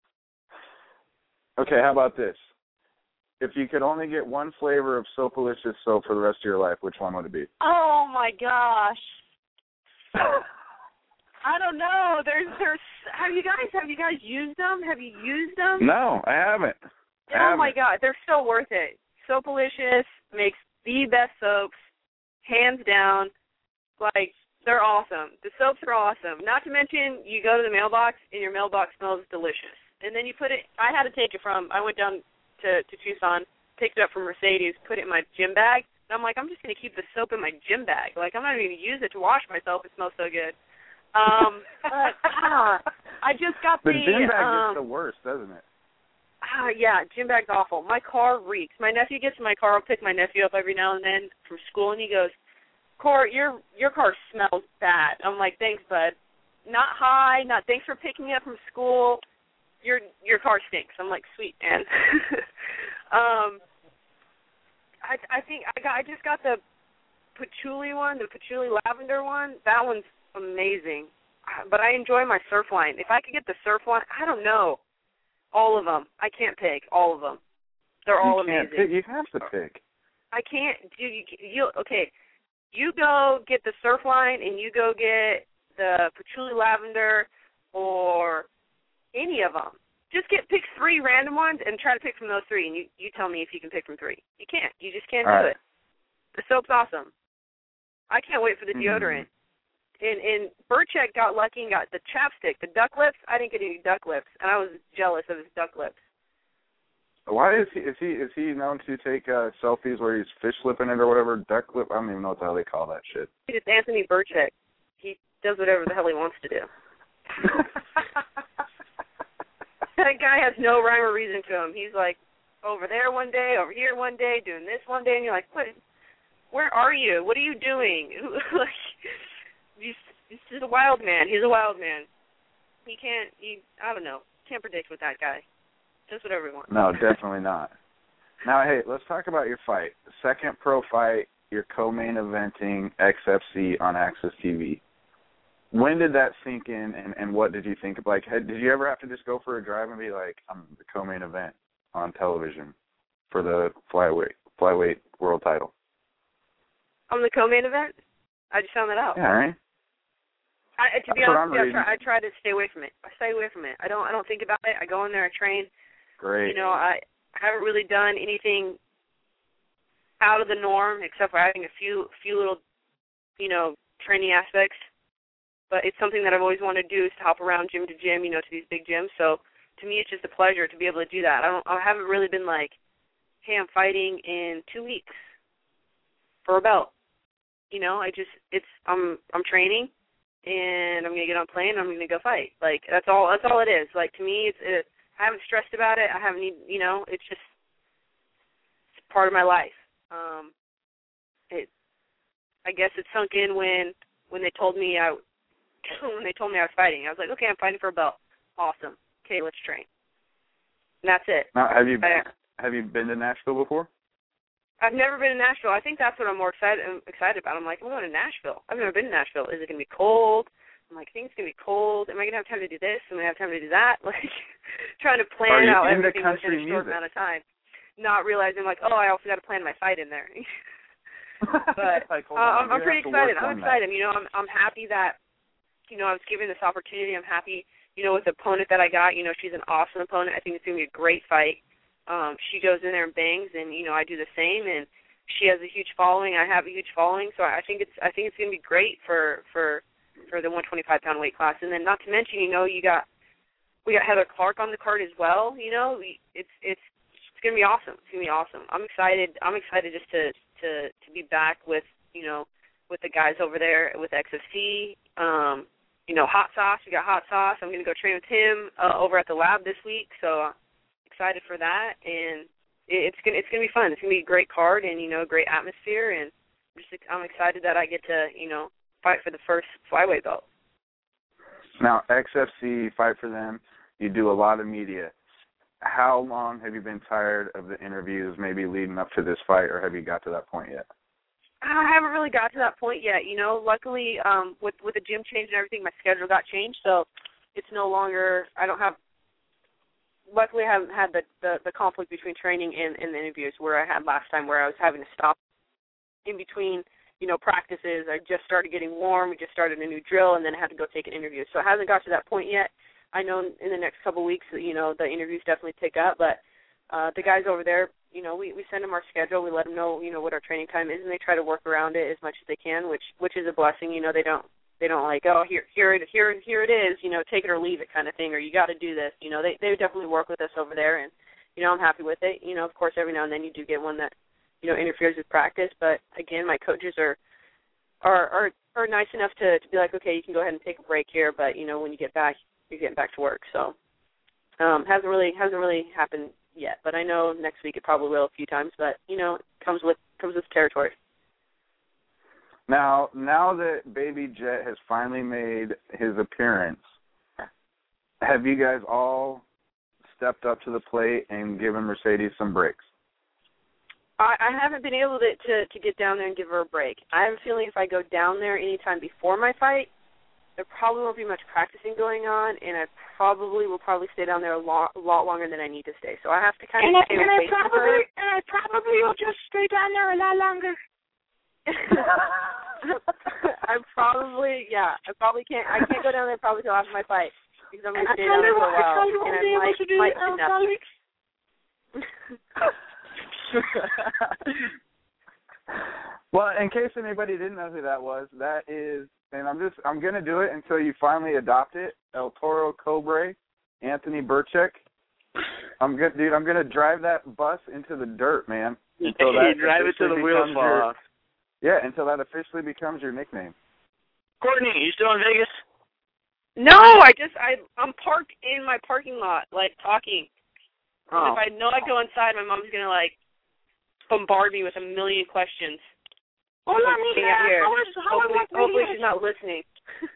Okay, how about this? If you could only get one flavor of Soapalicious soap for the rest of your life, which one would it be? Oh my gosh! I don't know. There's, there's. Have you guys, have you guys used them? Have you used them? No, I haven't. I oh haven't. my God, they're so worth it. Soapalicious makes the best soaps, hands down. Like, they're awesome. The soaps are awesome. Not to mention, you go to the mailbox and your mailbox smells delicious. And then you put it. I had to take it from. I went down to, to Tucson, picked it up from Mercedes, put it in my gym bag, and I'm like, I'm just going to keep the soap in my gym bag. Like, I'm not even going to use it to wash myself. It smells so good. Um, but, ah, I just got the... The gym bag um, is the worst, doesn't it? Ah, yeah, gym bag's awful. My car reeks. My nephew gets in my car. I'll pick my nephew up every now and then from school, and he goes, Cor, your your car smells bad. I'm like, thanks, bud. Not high, not thanks for picking me up from school. Your your car stinks. I'm like, sweet, man. um, I I think I got I just got the patchouli one, the patchouli lavender one. That one's amazing. But I enjoy my surf line. If I could get the surf one, I don't know. All of them. I can't pick all of them. They're all you can't amazing. Pick, you have to pick. I can't. Do you? You okay? You go get the surf line, and you go get the patchouli lavender, or any of them. Just get pick three random ones and try to pick from those three, and you, you tell me if you can pick from three. You can't. You just can't All do right. it. The soap's awesome. I can't wait for the Mm-hmm. deodorant. And and Burchek got lucky and got the chapstick, the duck lips. I didn't get any duck lips, and I was jealous of his duck lips. Why is he is he is he known to take uh, selfies where he's fish lipping it or whatever? Duck lip? I don't even know what the hell they call that shit. It's Anthony Burchek. He does whatever the hell he wants to do. That guy has no rhyme or reason to him. He's like over there one day, over here one day, doing this one day, and you're like, what? Where are you? What are you doing? Like, he's, he's just a wild man. He's a wild man. He can't. He, I don't know. Can't predict with that guy. Just whatever he wants. No, definitely not. Now, hey, let's talk about your fight. Second pro fight, you're co-main eventing X F C on Access T V. When did that sink in, and, and what did you think of? Like, had, did you ever have to just go for a drive and be like, I'm the co-main event on television for the flyweight flyweight world title? On the co-main event? I just found that out. Yeah, right? I, to be That's what honest, I'm with you, I, try, I try to stay away from it. I stay away from it. I don't. I don't think about it. I go in there, I train. Great. You know, I haven't really done anything out of the norm except for having a few, few little, you know, training aspects. But it's something that I've always wanted to do is to hop around gym to gym, you know, to these big gyms. So to me, it's just a pleasure to be able to do that. I don't. I haven't really been like, hey, I'm fighting in two weeks for a belt. You know, I just it's I'm I'm training. And I'm gonna get on a plane. And I'm gonna go fight. Like that's all. That's all it is. Like to me, it's. It, I haven't stressed about it. I haven't. You know, it's just it's part of my life. Um, it. I guess it sunk in when when they told me I when they told me I was fighting. I was like, okay, I'm fighting for a belt. Awesome. Okay, let's train. And that's it. Now, have you I, have you been to Nashville before? I've never been to Nashville. I think that's what I'm more excited I'm excited about. I'm like, I'm going to Nashville. I've never been to Nashville. Is it going to be cold? I'm like, I think it's going to be cold. Am I going to have time to do this? Am I going to have time to do that? Like, trying to plan out everything within a short amount of time. Not realizing, like, oh, I also got to plan my fight in there. But like, uh, I'm, I'm pretty excited. I'm excited. That. You know, I'm I'm happy that, you know, I was given this opportunity. I'm happy, you know, with the opponent that I got. You know, she's an awesome opponent. I think it's going to be a great fight. Um, she goes in there and bangs, and, you know, I do the same. And she has a huge following. I have a huge following, so I think it's I think it's going to be great for for for the one twenty-five pound weight class. And then not to mention, you know, you got we got Heather Clark on the card as well. You know, it's it's it's going to be awesome. It's going to be awesome. I'm excited. I'm excited just to to to be back with you know with the guys over there with X F C. Um, you know, Hot Sauce. We got Hot Sauce. I'm going to go train with him uh, over at the lab this week. So I'm excited for that, and it's gonna it's gonna be fun. It's gonna be a great card and you know great atmosphere, and I'm just I'm excited that I get to you know fight for the first flyweight belt. Now X F C, fight for them. You do a lot of media. How long have you been tired of the interviews, maybe leading up to this fight, or have you got to that point yet? I haven't really got to that point yet. You know, luckily um, with with the gym change and everything, my schedule got changed, so it's no longer I don't have. Luckily, I haven't had the, the, the conflict between training and, and the interviews where I had last time, where I was having to stop in between, you know, practices. I just started getting warm. We just started a new drill, and then I had to go take an interview. So it hasn't got to that point yet. I know in the next couple of weeks, you know, the interviews definitely pick up. But uh, the guys over there, you know, we, we send them our schedule. We let them know, you know, what our training time is, and they try to work around it as much as they can, which which is a blessing. You know, they don't. They don't like, oh, here, here, it, here, here it is, you know, take it or leave it kind of thing, or you got to do this. You know, they they definitely work with us over there, and you know, I'm happy with it. You know, of course, every now and then you do get one that, you know, interferes with practice, but again, my coaches are are are, are nice enough to, to be like, okay, you can go ahead and take a break here, but you know, when you get back, you're getting back to work. So um, hasn't really hasn't really happened yet, but I know next week it probably will a few times. But you know, it comes with comes with territory. Now, now that Baby Jet has finally made his appearance, have you guys all stepped up to the plate and given Mercedes some breaks? I, I haven't been able to, to, to get down there and give her a break. I have a feeling if I go down there anytime before my fight, there probably won't be much practicing going on, and I probably will probably stay down there a lot, a lot longer than I need to stay. So I have to kind and of I, stay and away I from probably, her. And I probably will just stay down there a lot longer. I probably, yeah, I probably can't. I can't go down there probably till after my fight because I'm going to I stay down there for a while, probably and won't I be able might, to do might um, Well, in case anybody didn't know who that was, that is, and I'm just, I'm going to do it until you finally adopt it, El Toro Cobre, Anthony Burchek. I'm good, dude. I'm going to drive that bus into the dirt, man. Until that drive it to the wheels fall your, off. Yeah, until that officially becomes your nickname. Courtney, you still in Vegas? No, I just I I'm parked in my parking lot, like talking. Oh. If I know I go inside, my mom's gonna like bombard me with a million questions. Hola, Like, mija. out here. How is how Hopefully, is hopefully she's not listening.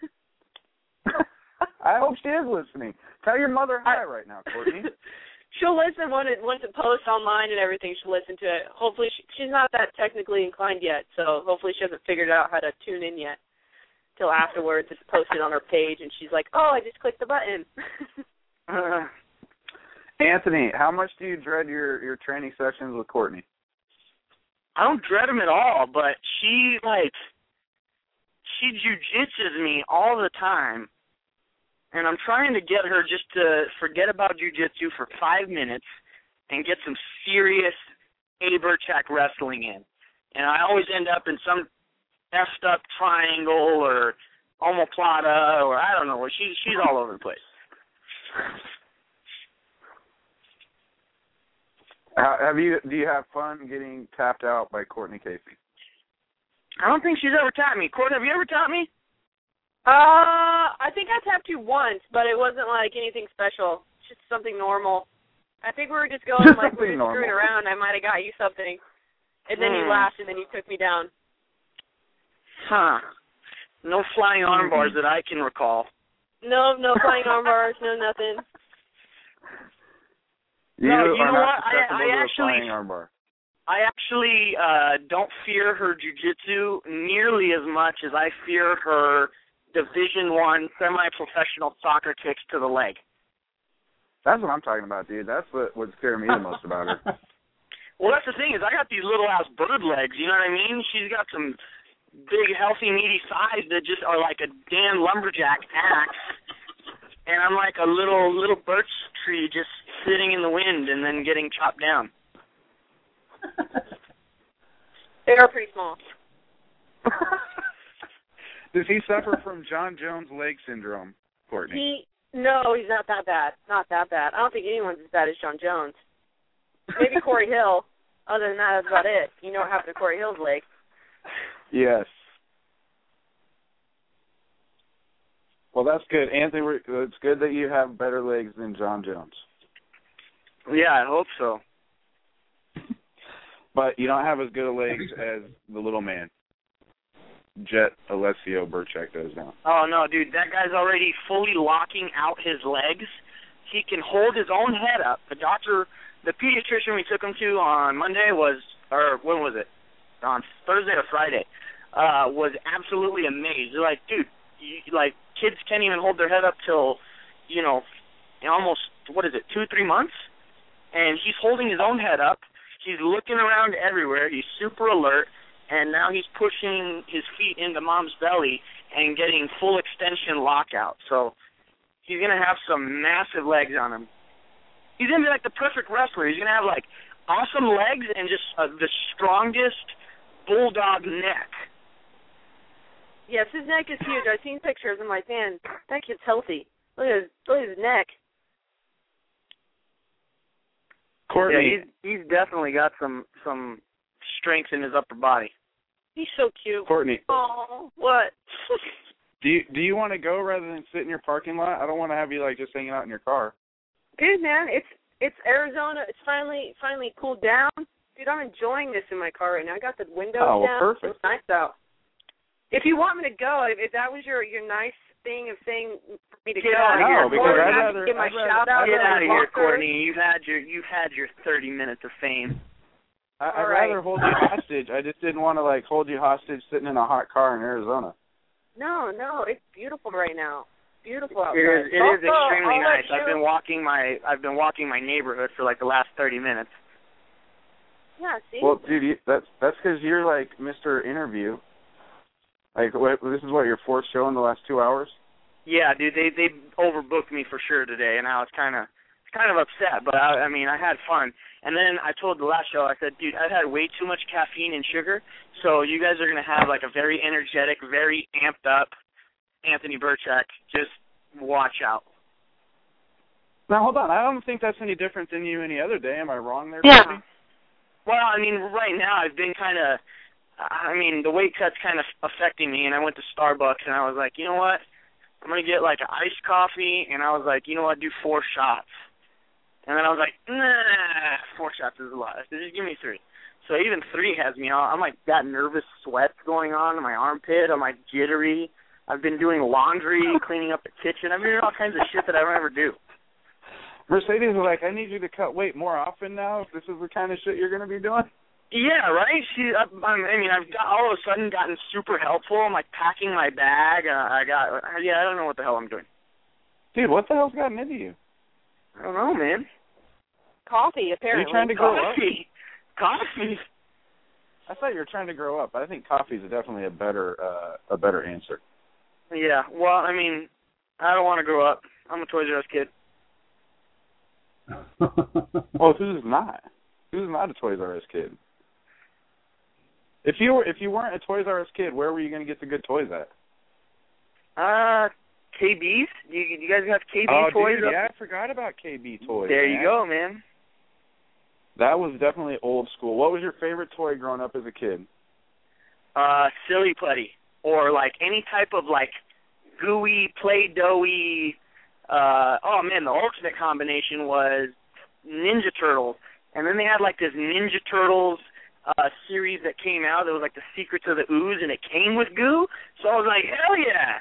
I hope she is listening. Tell your mother hi right now, Courtney. She'll listen when it once it posts online and everything. She'll listen to it. Hopefully, she, she's not that technically inclined yet, so hopefully she hasn't figured out how to tune in yet. Till afterwards, it's posted on her page, and she's like, "Oh, I just clicked the button." uh, Anthony, how much do you dread your, your training sessions with Courtney? I don't dread them at all, but she, like, she jiu-jitsus me all the time. And I'm trying to get her just to forget about jiu-jitsu for five minutes and get some serious A. Burchak wrestling in. And I always end up in some effed up triangle or omoplata or I don't know. Where she, she's all over the place. How, have you? Do you have fun getting tapped out by Courtney Casey? I don't think she's ever tapped me. Courtney, have you ever tapped me? Uh, I think I tapped you once, but it wasn't like anything special. Just something normal. I think we were just going like we were just screwing around. I might have got you something, and then Hmm. you laughed, and then you took me down. Huh. No flying arm bars that I can recall. No, no flying arm bars, no nothing. You, No, you are know not what? I- susceptible I to a actually- flying arm bar. I actually uh, don't fear her jiu-jitsu nearly as much as I fear her Division One semi-professional soccer kicks to the leg. That's what I'm talking about, dude. That's what would scare me the most about her. Well, that's the thing is I got these little ass bird legs. You know what I mean? She's got some big, healthy, meaty thighs that just are like a damn lumberjack axe, and I'm like a little little birch tree just sitting in the wind and then getting chopped down. They are pretty small. Does he suffer from John Jones leg syndrome, Courtney? He no, he's not that bad. Not that bad. I don't think anyone's as bad as John Jones. Maybe Corey Hill. Other than that, that's about it. You know what happened to Corey Hill's leg? Yes. Well, that's good, Anthony. We're, it's good that you have better legs than John Jones. Yeah, I hope so. But you don't have as good of legs as the little man, Jet Alessio Burchak does now. Oh, no, dude, that guy's already fully locking out his legs. He can hold his own head up. The doctor, the pediatrician we took him to on Monday was, or when was it? On Thursday or Friday, uh, was absolutely amazed. They're like, dude, you, like, kids can't even hold their head up till, you know, almost, what is it, two, three months? And he's holding his own head up. He's looking around everywhere. He's super alert. And now he's pushing his feet into mom's belly and getting full extension lockout. So he's going to have some massive legs on him. He's going to be like the perfect wrestler. He's going to have, like, awesome legs and just uh, the strongest bulldog neck. Yes, his neck is huge. I've seen pictures. I'm like, man, that kid's healthy. Look at his, look at his neck. Courtney. Yeah, he's, he's definitely got some some strength in his upper body. He's so cute. Courtney. Oh, what? do you do you want to go rather than sit in your parking lot? I don't want to have you like just hanging out in your car. Dude, man, it's it's Arizona. It's finally finally cooled down. Dude, I'm enjoying this in my car right now. I got the windows oh, well, down. Perfect. It's nice out. If you want me to go, if, if that was your, your nice thing of saying for me to Get go, out of here, because I'd I'd rather rather- give my I'd rather- shout out. Get to out of the here, walker. Courtney. You've had your you've had your thirty minutes of fame. I, I'd All right. rather hold you hostage. I just didn't want to like hold you hostage sitting in a hot car in Arizona. No, no, it's beautiful right now. Beautiful outside. It is it is Also, extremely I'll let nice. I've you- been walking my I've been walking my neighborhood for like the last thirty minutes. Yeah, see? Well, dude, you, that's that's because you're like Mister Interview. Like, what, this is what your fourth show in the last two hours. Yeah, dude, they they overbooked me for sure today, and I was kind of kind of upset. But I, I mean, I had fun. And then I told the last show, I said, dude, I've had way too much caffeine and sugar, so you guys are gonna have like a very energetic, very amped up Anthony Burchak. Just watch out. Now, hold on. I don't think that's any different than you any other day. Am I wrong there, Yeah. Courtney? Well, I mean, right now I've been kind of, I mean, the weight cut's kind of affecting me, and I went to Starbucks, and I was like, you know what? I'm going to get, like, an iced coffee, and I was like, you know what, do four shots. And then I was like, nah, four shots is a lot. I said, just give me three. So even three has me all, I'm, like, got nervous sweats going on in my armpit. I'm, like, jittery. I've been doing laundry, cleaning up the kitchen. I've been doing all kinds of shit that I don't ever do. Mercedes was like, I need you to cut weight more often now if this is the kind of shit you're going to be doing. Yeah, right? She, I, I mean, I've got, all of a sudden gotten super helpful. I'm, like, packing my bag. Uh, I got, yeah, I don't know what the hell I'm doing. Dude, what the hell's gotten into you? I don't know, man. Coffee, Are apparently. you trying to grow up? Coffee. Coffee. I thought you were trying to grow up. I think coffee is definitely a better uh, a better answer. Yeah, well, I mean, I don't want to grow up. I'm a Toys R Us kid. Well, who's not? Who's not a Toys R Us kid? If you were if you weren't a Toys R Us kid, where were you going to get the good toys at? Uh, K B's? Do you, you guys have K B oh, toys? dude, up? yeah, I forgot about K B toys. There man. you go, man. That was definitely old school. What was your favorite toy growing up as a kid? Uh, Silly Putty. Or, like, any type of, like, gooey, Play-Doh-y. Uh, oh, man, the ultimate combination was Ninja Turtles. And then they had, like, this Ninja Turtles uh, series that came out. It was, like, the Secrets of the Ooze, and it came with goo. So I was like, hell yeah.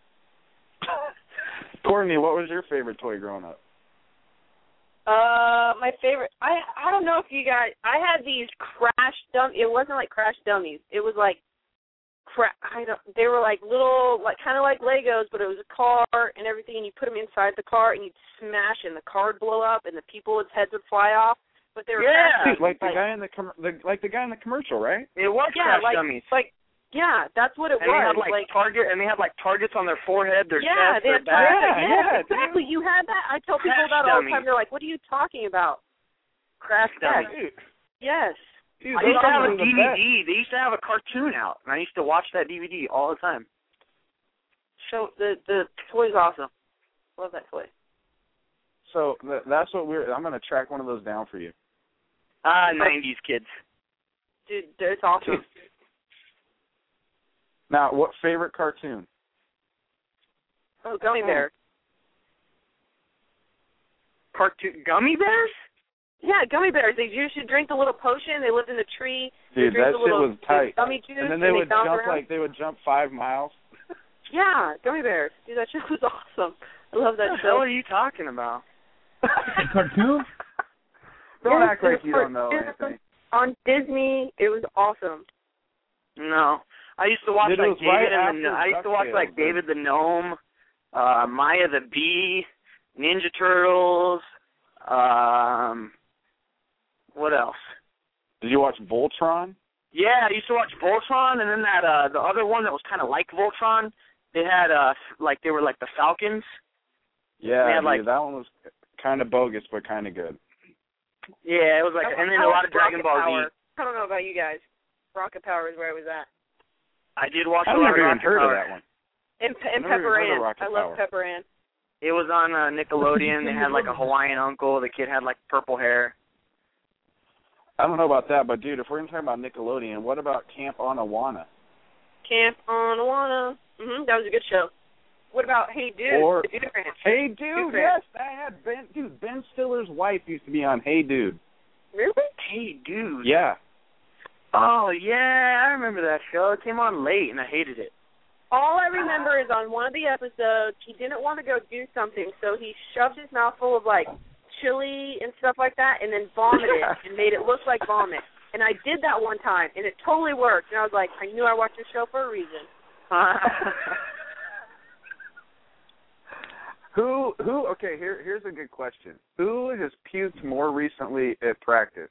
Courtney, what was your favorite toy growing up? Uh, my favorite. I I don't know if you guys. I had these crash dumb. It wasn't like crash dummies. It was like, cra- I don't. They were like little, like kind of like Legos, but it was a car and everything. And you put them inside the car, and you'd smash, and the car would blow up, and the people's heads would fly off. But they were Yeah, Dude, like the guy in the, com- the like the guy in the commercial, right? It was yeah, Crash like Dummies. like yeah, that's what it And they was. had like, like target, and they had like targets on their forehead, their yeah, chest, they their had back. targets. Yeah, Yes, yeah, exactly. You had that. I tell people Crash that all the dummies. time. They're like, "What are you talking about?" Crash Yeah. Dummies. Dude, Yes. Dude, I those used to have are a the D V D. best. They used to have a cartoon out, and I used to watch that D V D all the time. So the the toy's awesome. Love that toy. So th- that's what we're. I'm gonna track one of those down for you. Ah, nineties kids. Dude, it's awesome. Now, what favorite cartoon? Oh, gummy bears. Cartoon gummy bears? Yeah, gummy bears. They used to drink the little potion. They lived in the tree. Dude, they drink that the shit little was tight. Gummy juice, And then they and would they bounce jump around. like they would jump five miles. Yeah, gummy bears. Dude, that shit was awesome. I love that What the show. hell are you talking about? A cartoon? Don't Yes, act like it was you don't know, awesome. Anthony. On Disney, it was awesome. No, I used to watch Dude, it like was David right and the. after I used to watch DuckTales, like dude. David the Gnome, uh, Maya the Bee, Ninja Turtles. Um, what else? Did you watch Voltron? Yeah, I used to watch Voltron, and then that uh the other one that was kind of like Voltron. They had uh like they were like the Falcons. Yeah, They had, dude, like- that one was kind of bogus, but kind of good. Yeah, it was like, I- and then I a lot watched of Dragon Rocket Ball Power. Z. I don't know about you guys. Rocket Power is where I was at. I did watch I've a lot never of even Rocket heard Power. of that one. And, Pe- and I've never Pepper even heard of Ann. Rocket I love Power. Pepper Ann. It was on uh, Nickelodeon. They had like a Hawaiian uncle. The kid had like purple hair. I don't know about that, but dude, if we're gonna talk about Nickelodeon, what about Camp on Awana? Camp on Awana. Mm-hmm, that was a good show. What about Hey Dude? Or- the Dude Ranch. Hey, dude, Dude. yes, I had Ben. Dude, Ben Stiller's wife used to be on Hey Dude. Really? Hey, dude. Yeah. Oh yeah, I remember that show. It came on late, and I hated it. All I remember is on one of the episodes, he didn't want to go do something, so he shoved his mouth full of, like, chili and stuff like that, and then vomited and made it look like vomit. And I did that one time, and it totally worked. And I was like, I knew I watched the show for a reason. Who, who, okay, here, here's a good question. Who has puked more recently at practice?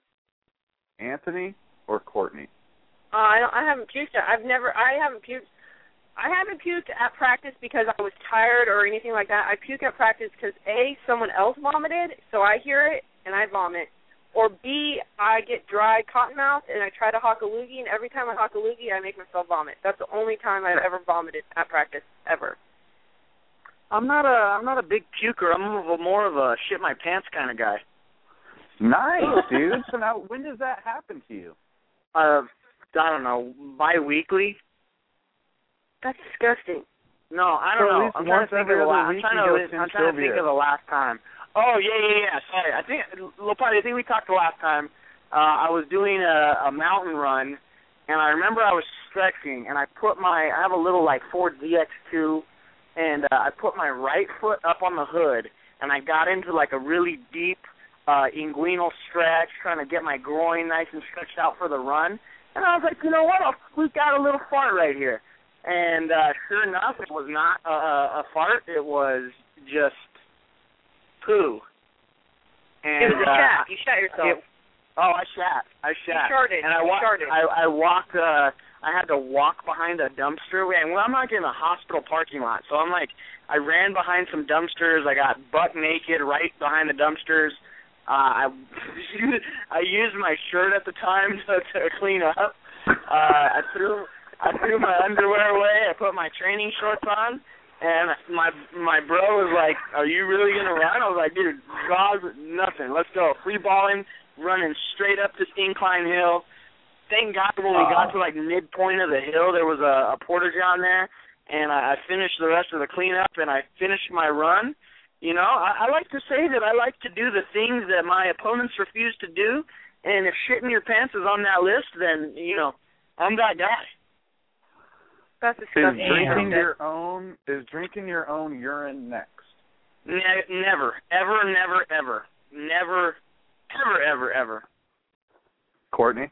Anthony or Courtney? Uh, I don't, I haven't puked. I've never. I haven't puked. I haven't puked at practice because I was tired or anything like that. I puke at practice because A, someone else vomited, so I hear it and I vomit. Or B, I get dry cotton mouth and I try to hawk a loogie, and every time I hawk a loogie, I make myself vomit. That's the only time I've ever vomited at practice ever. I'm not a I'm not a big puker. I'm a, more of a shit my pants kind of guy. Nice, dude. So now, when does that happen to you? Uh, I don't know, bi-weekly. That's disgusting. No, I don't So at know. least I'm trying once to think every of the other last. I'm week trying you to. go I'm Tim trying to think Sylvia. of the last time. Oh yeah, yeah, yeah. Sorry, I think Lopati. I think we talked the last time. Uh, I was doing a, a mountain run, and I remember I was stretching, and I put my. I have a little like Ford Z X two, and uh, I put my right foot up on the hood, and I got into like a really deep uh, inguinal stretch, trying to get my groin nice and stretched out for the run. And I was like, you know what? I'll squeak out a little fart right here. And uh, sure enough, it was not a, a fart. It was just poo. And, It was a uh, shat. You shat yourself. It, oh, I shat. I shat. You sharted. And I, You wa- sharted. I, I walked. Uh, I had to walk behind a dumpster. And well, I'm not in a hospital parking lot, so I'm like, I ran behind some dumpsters. I got buck naked right behind the dumpsters. Uh, I I used my shirt at the time to, to clean up. Uh, I threw I threw my underwear away. I put my training shorts on, and my my bro was like, "Are you really gonna run?" I was like, "Dude, God, nothing. Let's go. Free balling, running straight up this incline hill." Thank God when we got to like midpoint of the hill, there was a, a porta john there, and I, I finished the rest of the cleanup, and I finished my run. You know, I, I like to say that I like to do the things that my opponents refuse to do, and if shitting your pants is on that list, then, you know, I'm that guy. That's Is disgusting. drinking your own is drinking your own urine next? Ne- never, ever, never, ever, never, ever, ever, ever. Courtney?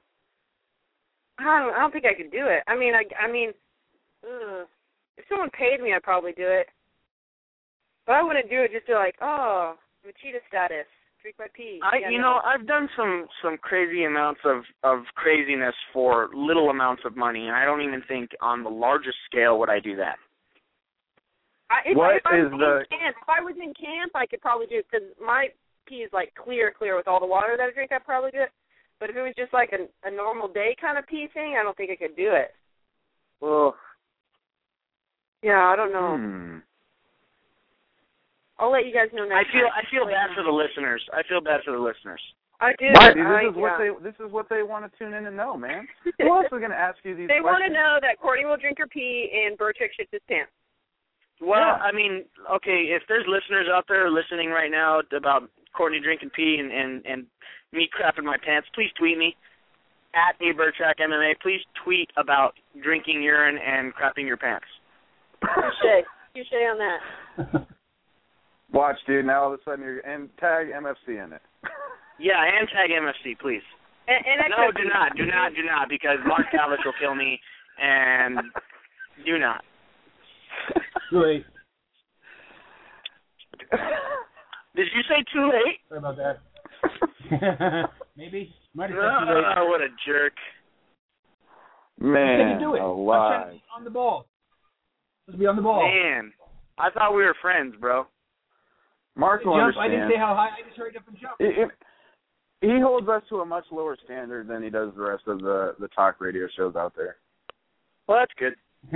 I don't, I don't think I could do it. I mean, I, I mean, ugh. If someone paid me, I'd probably do it. But I wouldn't do it just to like, oh, Machida status, drink my pee. I, Yeah, you no. know, I've done some some crazy amounts of of craziness for little amounts of money, and I don't even think on the largest scale would I do that. I, if, What if I was is in the- camp, if I was in camp, I could probably do it because my pee is like clear, clear with all the water that I drink. I'd probably do it. But if it was just like a, a normal day kind of pee thing, I don't think I could do it. Well, yeah, I don't know. Hmm. I'll let you guys know next I feel time. I feel bad for the listeners. I feel bad for the listeners. I do. Why, dude, this I, is what yeah. they this is what they want to tune in and know, man. Who else is gonna ask you these They questions? want to know that Courtney will drink her pee and Burchick shits his pants. Well, Yeah. I mean, okay, if there's listeners out there listening right now about Courtney drinking pee and, and, and me crapping my pants, please tweet me at ABurtrack M M A. Please tweet about drinking urine and crapping your pants. Touche. Touche on that. Watch, dude. Now all of a sudden you're and tag M F C in it. Yeah, and tag M F C, please. And, and No, do not, do not, do not, because Mark Calish will kill me, and do not. Too late. Did you say too late? Sorry about that. Maybe. Might have said too late. Oh, what a jerk. Man, Can you do it? alive. I'm on the ball. Let's be on the ball. Man, I thought we were friends, bro. Mark will Jump. I understand. didn't say how high. I just hurried up and jumped. It- it- he holds us to a much lower standard than he does the rest of the, the talk radio shows out there. Well, that's good.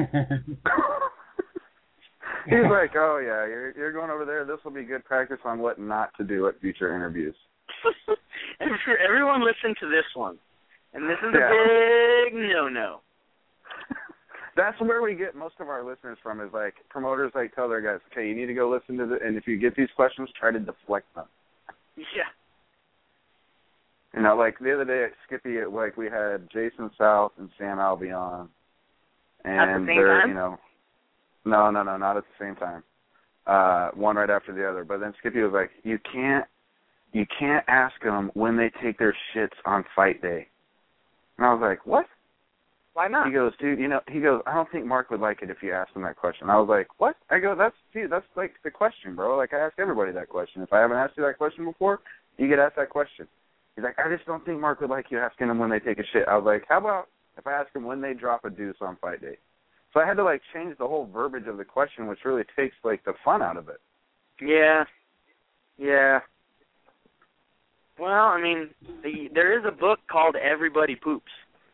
He's like, oh, yeah, you're, you're going over there. This will be good practice on what not to do at future interviews. Everyone listen to this one. And this is Yeah. a big no-no. That's where we get most of our listeners from is, like, promoters, like, tell their guys, okay, you need to go listen to the, and if you get these questions, try to deflect them. Yeah. You know, like, the other day at Skippy, it, like, we had Jason South and Sam Albion. And At the same they're, time? you know, no, no, no, not at the same time. Uh, one right after the other. But then Skippy was like, you can't, you can't ask them when they take their shits on fight day. And I was like, what? Why not? He goes, dude, you know, he goes, I don't think Mark would like it if you asked him that question. I was like, what? I go, that's, dude, that's like the question, bro. Like, I ask everybody that question. If I haven't asked you that question before, you get asked that question. He's like, I just don't think Mark would like you asking him when they take a shit. I was like, how about if I ask him when they drop a deuce on fight day? So I had to, like, change the whole verbiage of the question, which really takes, like, the fun out of it. Yeah. Yeah. Well, I mean, the, there is a book called Everybody Poops.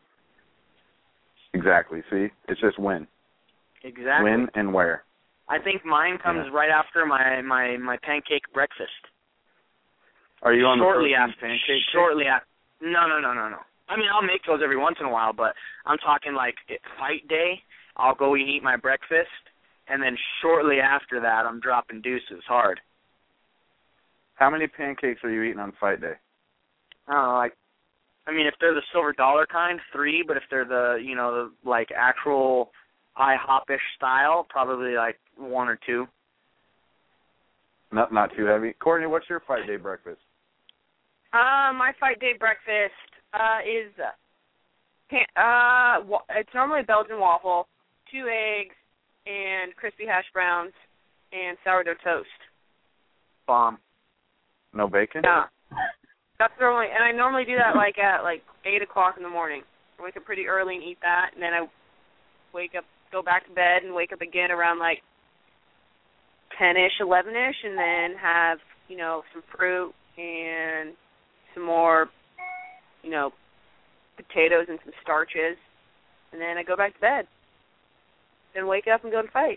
Exactly. See? It's just when. Exactly. When and where. I think mine comes Yeah. right after my, my, my pancake breakfast. Are you on shortly the after? pancake? Shortly after. No, no, no, no, no. I mean, I'll make those every once in a while, but I'm talking like fight day. I'll go and eat my breakfast, and then shortly after that, I'm dropping deuces hard. How many pancakes are you eating on fight day? I don't know, like, I mean, if they're the silver dollar kind, three, but if they're the, you know, the, like, actual IHOP-ish style, probably, like, one or two. Not not too heavy. Courtney, what's your fight day breakfast? Uh, my fight day breakfast uh, is uh, pan- uh, wa- it's normally a Belgian waffle, two eggs, and crispy hash browns, and sourdough toast. Bomb. No bacon? Yeah, that's normally, and I normally do that like at like eight o'clock in the morning. I wake up pretty early and eat that, and then I wake up, go back to bed, and wake up again around like ten-ish, eleven-ish, and then have, you know, some fruit and some more, you know, potatoes and some starches, and then I go back to bed. Then wake up and go to fight.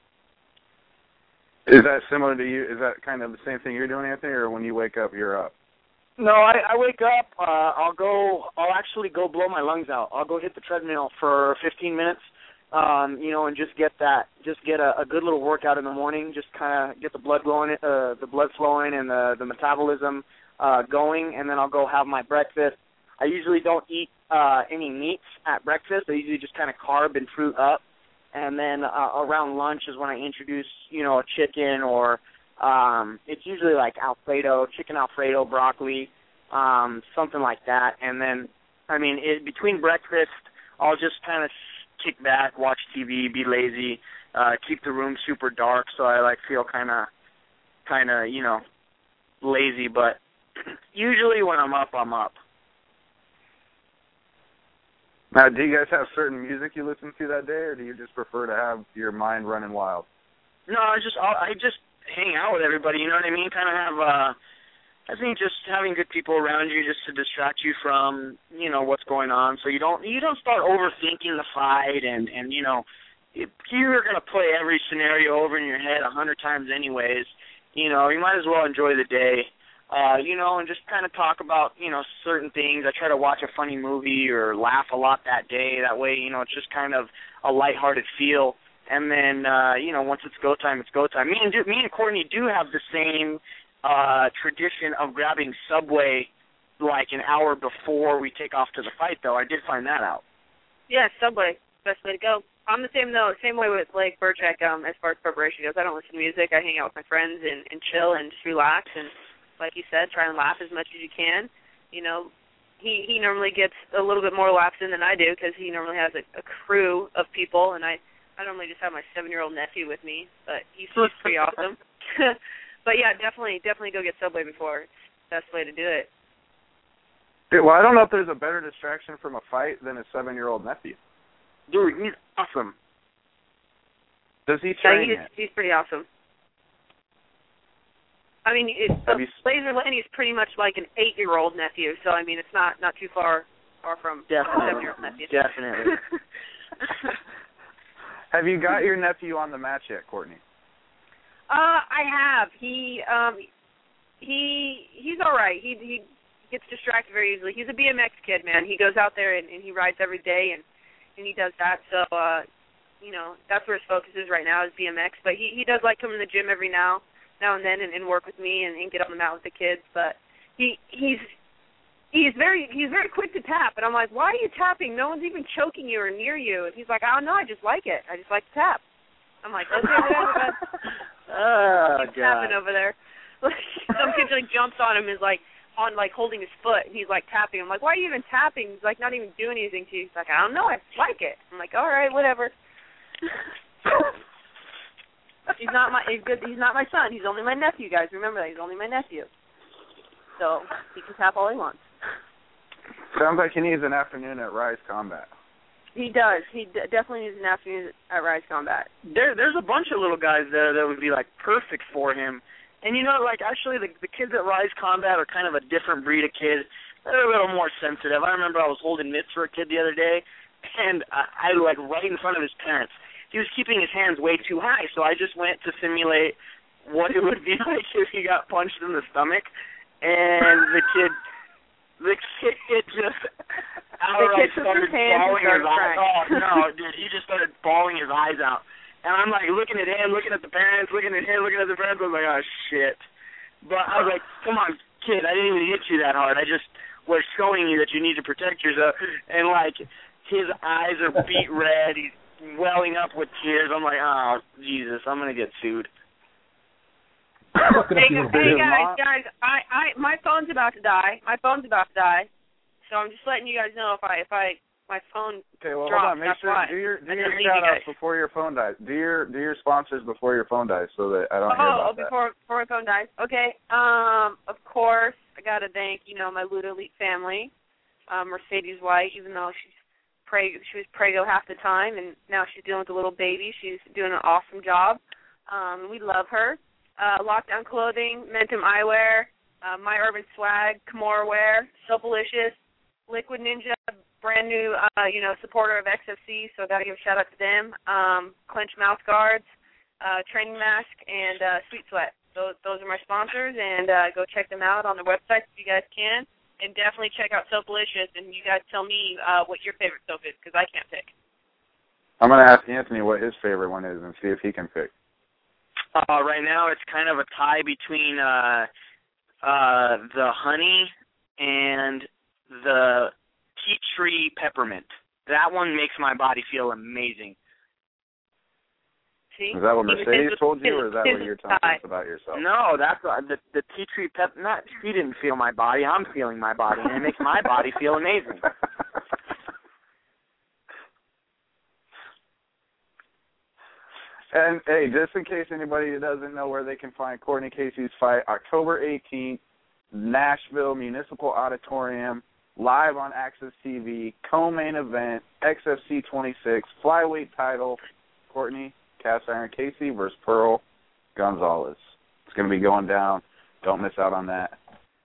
Is that similar to you? Is that kind of the same thing you're doing, Anthony, or when you wake up, you're up? No, I, I wake up, uh, I'll go, I'll actually go blow my lungs out. I'll go hit the treadmill for fifteen minutes, um, you know, and just get that, just get a, a good little workout in the morning, just kind of get the blood going, uh, the blood flowing and the, the metabolism uh, going, and then I'll go have my breakfast. I usually don't eat uh, any meats at breakfast. I usually just kind of carb and fruit up. And then uh, around lunch is when I introduce, you know, a chicken or um, it's usually like Alfredo, chicken Alfredo, broccoli, um, something like that. And then, I mean, it, between breakfast, I'll just kind of kick back, watch T V, be lazy, uh, keep the room super dark so I, like, feel kind of, kind of, you know, lazy. But usually when I'm up, I'm up. Now, do you guys have certain music you listen to that day, or do you just prefer to have your mind running wild? No, I just I just hang out with everybody. You know what I mean? Kind of have uh, I think just having good people around you just to distract you from, you know, what's going on, so you don't you don't start overthinking the fight, and and you know, if you're gonna play every scenario over in your head a hundred times anyways. You know, you might as well enjoy the day, uh, you know, and just kind of talk about, you know, certain things. I try to watch a funny movie or laugh a lot that day. That way, you know, it's just kind of a lighthearted feel. And then, uh, you know, once it's go time, it's go time. Me and me and Courtney do have the same uh, tradition of grabbing Subway like an hour before we take off to the fight, though. I did find that out. Yeah, Subway, best way to go. I'm the same though, same way with Blake Burchak, um, as far as preparation goes. I don't listen to music. I hang out with my friends and, and chill and just relax and, like you said, try and laugh as much as you can. You know, he he normally gets a little bit more laughs in than I do because he normally has a, a crew of people, and I, I normally just have my seven-year-old nephew with me, but he's, he's pretty awesome. But yeah, definitely, definitely go get Subway before. It's the best way to do it. Dude, well, I don't know if there's a better distraction from a fight than a seven-year-old nephew. Dude, he's awesome. Does he Yeah, train he's, yet? he's pretty awesome. I mean, it, Have you- Laser Lenny's pretty much like an eight-year-old nephew, so I mean, it's not not too far far from a Definitely. seven-year-old nephew. Definitely. Have you got your nephew on the match yet, Courtney? Uh, I have. He um, he he's all right. He he gets distracted very easily. He's a B M X kid, man. He goes out there and, and he rides every day, and and he does that. So uh, you know, that's where his focus is right now is B M X. But he he does like coming to the gym every now now and then and, and work with me and, and get on the mat with the kids. But he he's he's very he's very quick to tap, and I'm like, why are you tapping? No one's even choking you or near you. And he's like, I don't know, I just like it. I just like to tap. I'm like, okay, whatever. But oh, he's God. tapping over there. Some kid like jumps on him, is like on like holding his foot, and he's like tapping. I'm like, why are you even tapping? He's like not even doing anything to you. He's like, I don't know, I just like it. I'm like, all right, whatever. He's not my he's good. He's not my son. He's only my nephew, guys. Remember that. He's only my nephew. So he can tap all he wants. Sounds like he needs an afternoon at Rise Combat. He does. He d- definitely needs an afternoon at Rise Combat. There, there's a bunch of little guys there that would be, like, perfect for him. And, you know, like, actually, the, the kids at Rise Combat are kind of a different breed of kid. They're a little more sensitive. I remember I was holding mitts for a kid the other day, and I, I, like, right in front of his parents. He was keeping his hands way too high, so I just went to simulate what it would be like if he got punched in the stomach. And the kid... The kid just outright started bawling his eyes out. Oh, no, dude, he just started bawling his eyes out. And I'm, like, looking at him, looking at the parents, looking at him, looking at the parents. I was like, oh, shit. But I was like, come on, kid, I didn't even hit you that hard. I just was showing you that you need to protect yourself. And, like, his eyes are beet red. He's welling up with tears. I'm like, oh, Jesus, I'm going to get sued. Fuck it up, Hey, you little hey bitch. guys, guys, I, I, my phone's about to die. My phone's about to die. So I'm just letting you guys know if I, if I, my phone Okay, well, drops. hold on. Make that's sure why. do your do I your didn't leave shout you outs guys. before your phone dies. Do your do your sponsors before your phone dies, so that I don't hear Oh, about that. before before my phone dies. Okay. Um, of course, I gotta thank you know my Luda Elite family, um, Mercedes White. Even though she's preg she was prego half the time, and now she's dealing with a little baby. She's doing an awesome job. Um, we love her. Uh, Lockdown Clothing, Mentum Eyewear, uh, My Urban Swag, Kimura Wear, Soapalicious, Liquid Ninja, brand new, uh, you know, supporter of X F C, so I got to give a shout-out to them. Um, Clench Mouth Guards, uh, Training Mask, and uh, Sweet Sweat. Those, those are my sponsors, and uh, go check them out on the website if you guys can. And definitely check out Soapalicious, and you guys tell me uh, what your favorite soap is, because I can't pick. I'm going to ask Anthony what his favorite one is and see if he can pick. Uh, right now, it's kind of a tie between uh, uh, the honey and the tea tree peppermint. That one makes my body feel amazing. See? Is that what Even Mercedes his- told you, or is that his what you're telling tie. us about yourself? No, that's uh, the the tea tree pep. Not she didn't feel my body. I'm feeling my body, and it makes my body feel amazing. And, hey, just in case anybody doesn't know where they can find Courtney Casey's fight, October eighteenth, Nashville Municipal Auditorium, live on Access T V, co-main event, X F C twenty-six, flyweight title, Courtney Cast Iron Casey versus Pearl Gonzalez. It's going to be going down. Don't miss out on that.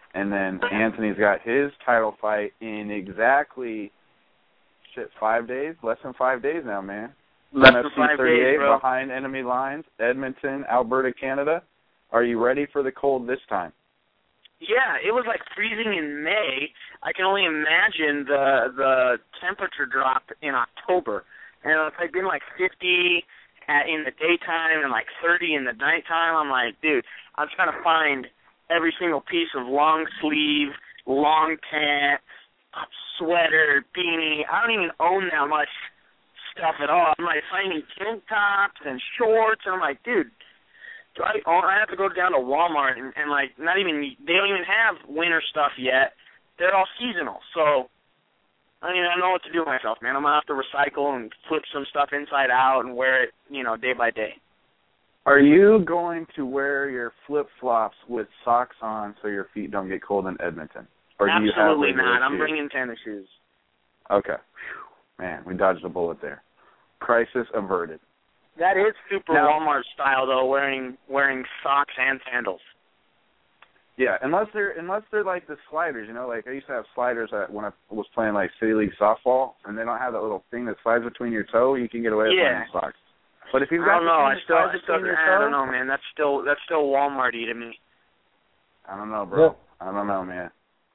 And then Anthony's got his title fight in exactly, shit, five days? Less than five days now, man. Less than five days, bro. Behind enemy lines, Edmonton, Alberta, Canada. Are you ready for the cold this time? Yeah, it was like freezing in May. I can only imagine the the temperature drop in October. And it's like been like fifty at, in the daytime and like thirty in the nighttime. I'm like, dude, I'm trying to find every single piece of long sleeve, long pant, sweater, beanie. I don't even own that much stuff at all. I'm like finding tank tops and shorts, and I'm like, dude, do I, oh, I have to go down to Walmart and, and like not even, they don't even have winter stuff yet. They're all seasonal. So, I mean, I know what to do with myself, man. I'm going to have to recycle and flip some stuff inside out and wear it, you know, day by day. Are you going to wear your flip-flops with socks on so your feet don't get cold in Edmonton? Or do you have Absolutely not. shoes? I'm bringing tennis shoes. Okay. Man, we dodged a bullet there. Crisis averted. That is super now, Walmart style, though, wearing wearing socks and sandals. Yeah, unless they're unless they're like the sliders, you know, like I used to have sliders at, when I was playing like City League softball, and they don't have that little thing that slides between your toe. You can get away with yeah. wearing socks. But if you've I got don't know, I still, I still, your I don't know, man. That's still that's still Walmart-y to me. I don't know, bro. Yep. I don't know, man.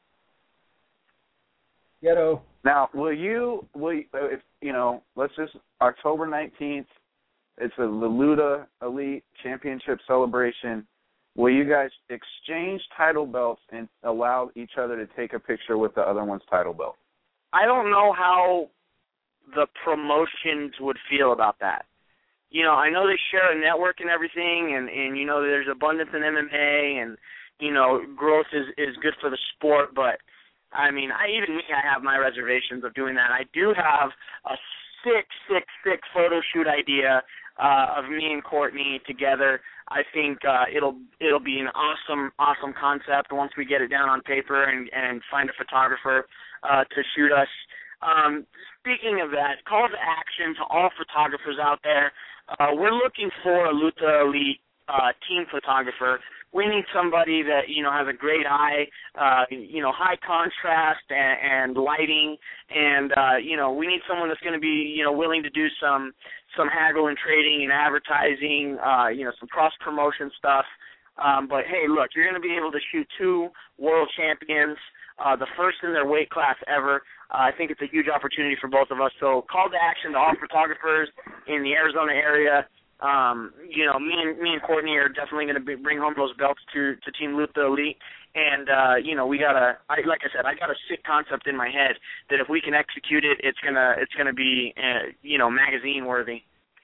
Ghetto. Now, will you, will you, if, you know, let's just, October nineteenth, it's a Laluda Elite Championship celebration. Will you guys exchange title belts and allow each other to take a picture with the other one's title belt? I don't know how the promotions would feel about that. You know, I know they share a network and everything, and, and you know, there's abundance in M M A, and, you know, growth is, is good for the sport, but, I mean, I even me, I have my reservations of doing that. I do have a sick, sick, sick photo shoot idea uh, of me and Courtney together. I think uh, it'll it'll be an awesome, awesome concept once we get it down on paper and, and find a photographer uh, to shoot us. Um, speaking of that, call to action to all photographers out there. Uh, we're looking for a Luta Elite uh, team photographer. We need somebody that, you know, has a great eye, uh, you know, high contrast and, and lighting, and, uh, you know, we need someone that's going to be, you know, willing to do some some haggle and trading and advertising, uh, you know, some cross-promotion stuff. Um, but, hey, look, you're going to be able to shoot two world champions, uh, the first in their weight class ever. Uh, I think it's a huge opportunity for both of us. So call to action to all photographers in the Arizona area. Um, you know, me and me and Courtney are definitely going to bring home those belts to, to Team Luta Elite. And, uh, you know, we got a, I, like I said, I got a sick concept in my head that if we can execute it, it's going to it's gonna be, uh, you know, magazine-worthy.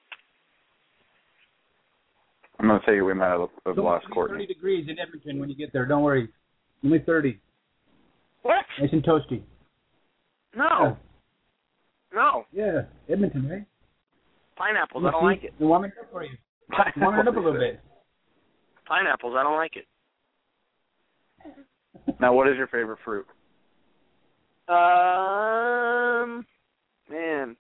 I'm going to tell you we might have, have So lost it's Courtney. thirty degrees in Edmonton when you get there. Don't worry. Only thirty. What? Nice and toasty. No. No. Yeah, Edmonton, right? Pineapples, I don't like it. They're warming it up for you. Warming it up a little bit. Pineapples, I don't like it. Now, what is your favorite fruit? Um, man,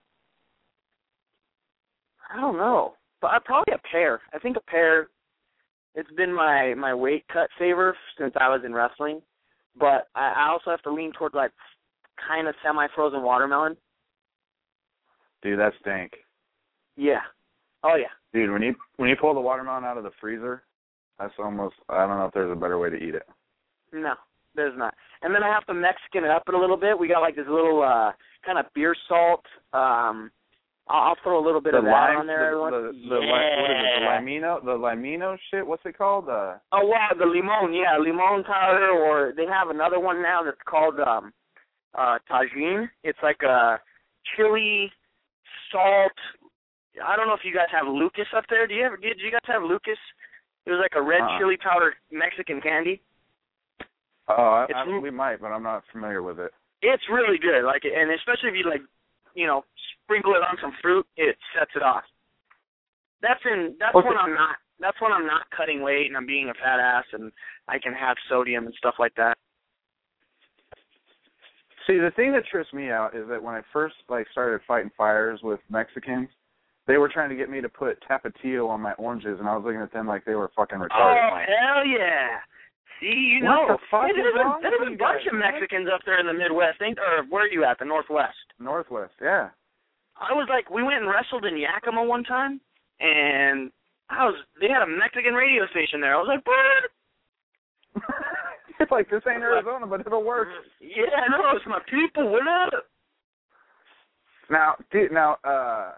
I don't know, but I probably a pear. I think a pear. It's been my my weight cut saver since I was in wrestling, but I, I also have to lean toward like kind of semi-frozen watermelon. Dude, that's dank. Yeah. Oh yeah. Dude, when you when you pull the watermelon out of the freezer, that's almost, I don't know if there's a better way to eat it. No, there's not. And then I have to Mexican it up a little bit. We got like this little uh, kind of beer salt. Um, I'll, I'll throw a little bit the of that lime, on there. The, the, the, yeah. What is it? The limino? The limino shit? What's it called? Uh, oh wow, the limon. Yeah, limon powder. Or they have another one now that's called um, uh, Tajin. It's like a chili salt. I don't know if you guys have Lucas up there. Do you ever? Did you guys have Lucas? It was like a red uh-huh. chili powder Mexican candy. Oh, I, I, we might, but I'm not familiar with it. It's really good, like, and especially if you like, you know, sprinkle it on some fruit, it sets it off. That's in. That's okay. when I'm not. That's when I'm not cutting weight and I'm being a fat ass and I can have sodium and stuff like that. See, the thing that trips me out is that when I first like started fighting fires with Mexicans, they were trying to get me to put Tapatio on my oranges, and I was looking at them like they were fucking retarded. Oh, hell yeah. See, you What know. the fuck Hey, is there's wrong a, there's with a you bunch guys, of man? Mexicans up there in the Midwest, ain't, or where are you at, the Northwest? Northwest, yeah. I was like, we went and wrestled in Yakima one time, and I was, they had a Mexican radio station there. I was like, what? It's like, this ain't Arizona, but it'll work. Yeah, I know, it's my people, what up? Now, dude, now, uh,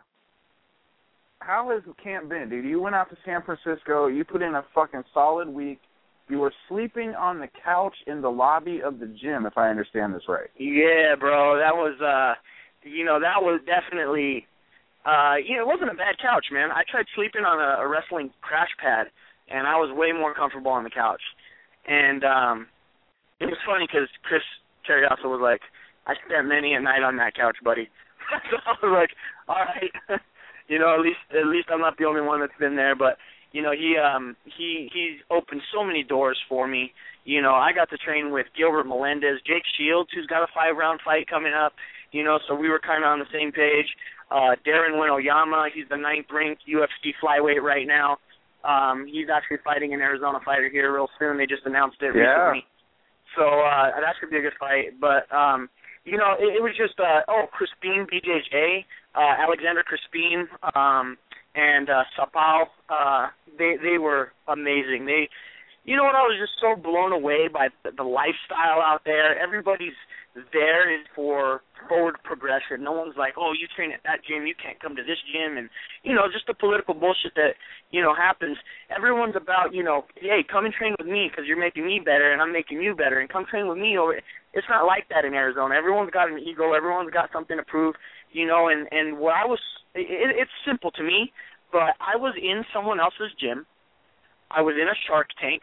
how has camp been, dude? You went out to San Francisco, you put in a fucking solid week, you were sleeping on the couch in the lobby of the gym, if I understand this right. Yeah, bro, that was, uh, you know, that was definitely, uh, you know, it wasn't a bad couch, man. I tried sleeping on a, a wrestling crash pad, and I was way more comfortable on the couch. And um, it was funny because Chris Terioso was like, I spent many a night on that couch, buddy. So I was like, all right, you know, at least at least I'm not the only one that's been there. But you know, he um he he's opened so many doors for me. You know, I got to train with Gilbert Melendez, Jake Shields, who's got a five round fight coming up. You know, so we were kind of on the same page. Uh, Darren Winoyama, he's the ninth ranked U F C flyweight right now. Um, he's actually fighting an Arizona fighter here real soon. They just announced it yeah. recently. So uh, that should be a good fight. But, um, you know, it, it was just, uh, oh, Crispin, B J J, uh, Alexander Crispin, um, and uh, Sapao, uh, they, they were amazing. They, you know what, I was just so blown away by the, the lifestyle out there. Everybody's there is for forward progression. No one's like, oh, you train at that gym, you can't come to this gym, and, you know, just the political bullshit that, you know, happens. Everyone's about, you know, hey, come and train with me because you're making me better and I'm making you better, and come train with me. Or it's not like that in Arizona. Everyone's got an ego. Everyone's got something to prove, you know, and, and what I was, it, it's simple to me, but I was in someone else's gym. I was in a Shark Tank.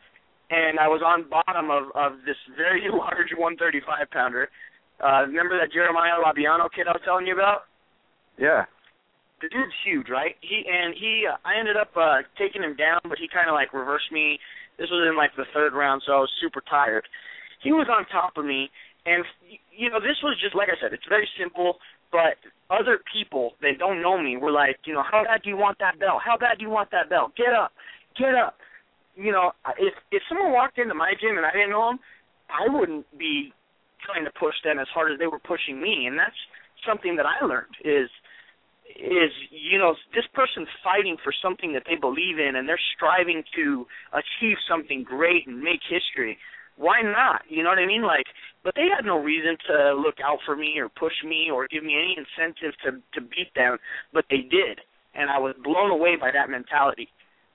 And I was on bottom of, of this very large one thirty-five pounder. Uh, remember that Jeremiah Labiano kid I was telling you about? Yeah. The dude's huge, right? He and he, uh, I ended up uh, taking him down, but he kind of like reversed me. This was in like the third round, so I was super tired. He was on top of me, and you know, this was just like I said, it's very simple. But other people that don't know me were like, you know, how bad do you want that belt? How bad do you want that belt? Get up, get up. You know, if if someone walked into my gym and I didn't know them, I wouldn't be trying to push them as hard as they were pushing me. And that's something that I learned is, is you know, this person's fighting for something that they believe in, and they're striving to achieve something great and make history. Why not? You know what I mean? Like, but they had no reason to look out for me or push me or give me any incentive to, to beat them, but they did. And I was blown away by that mentality.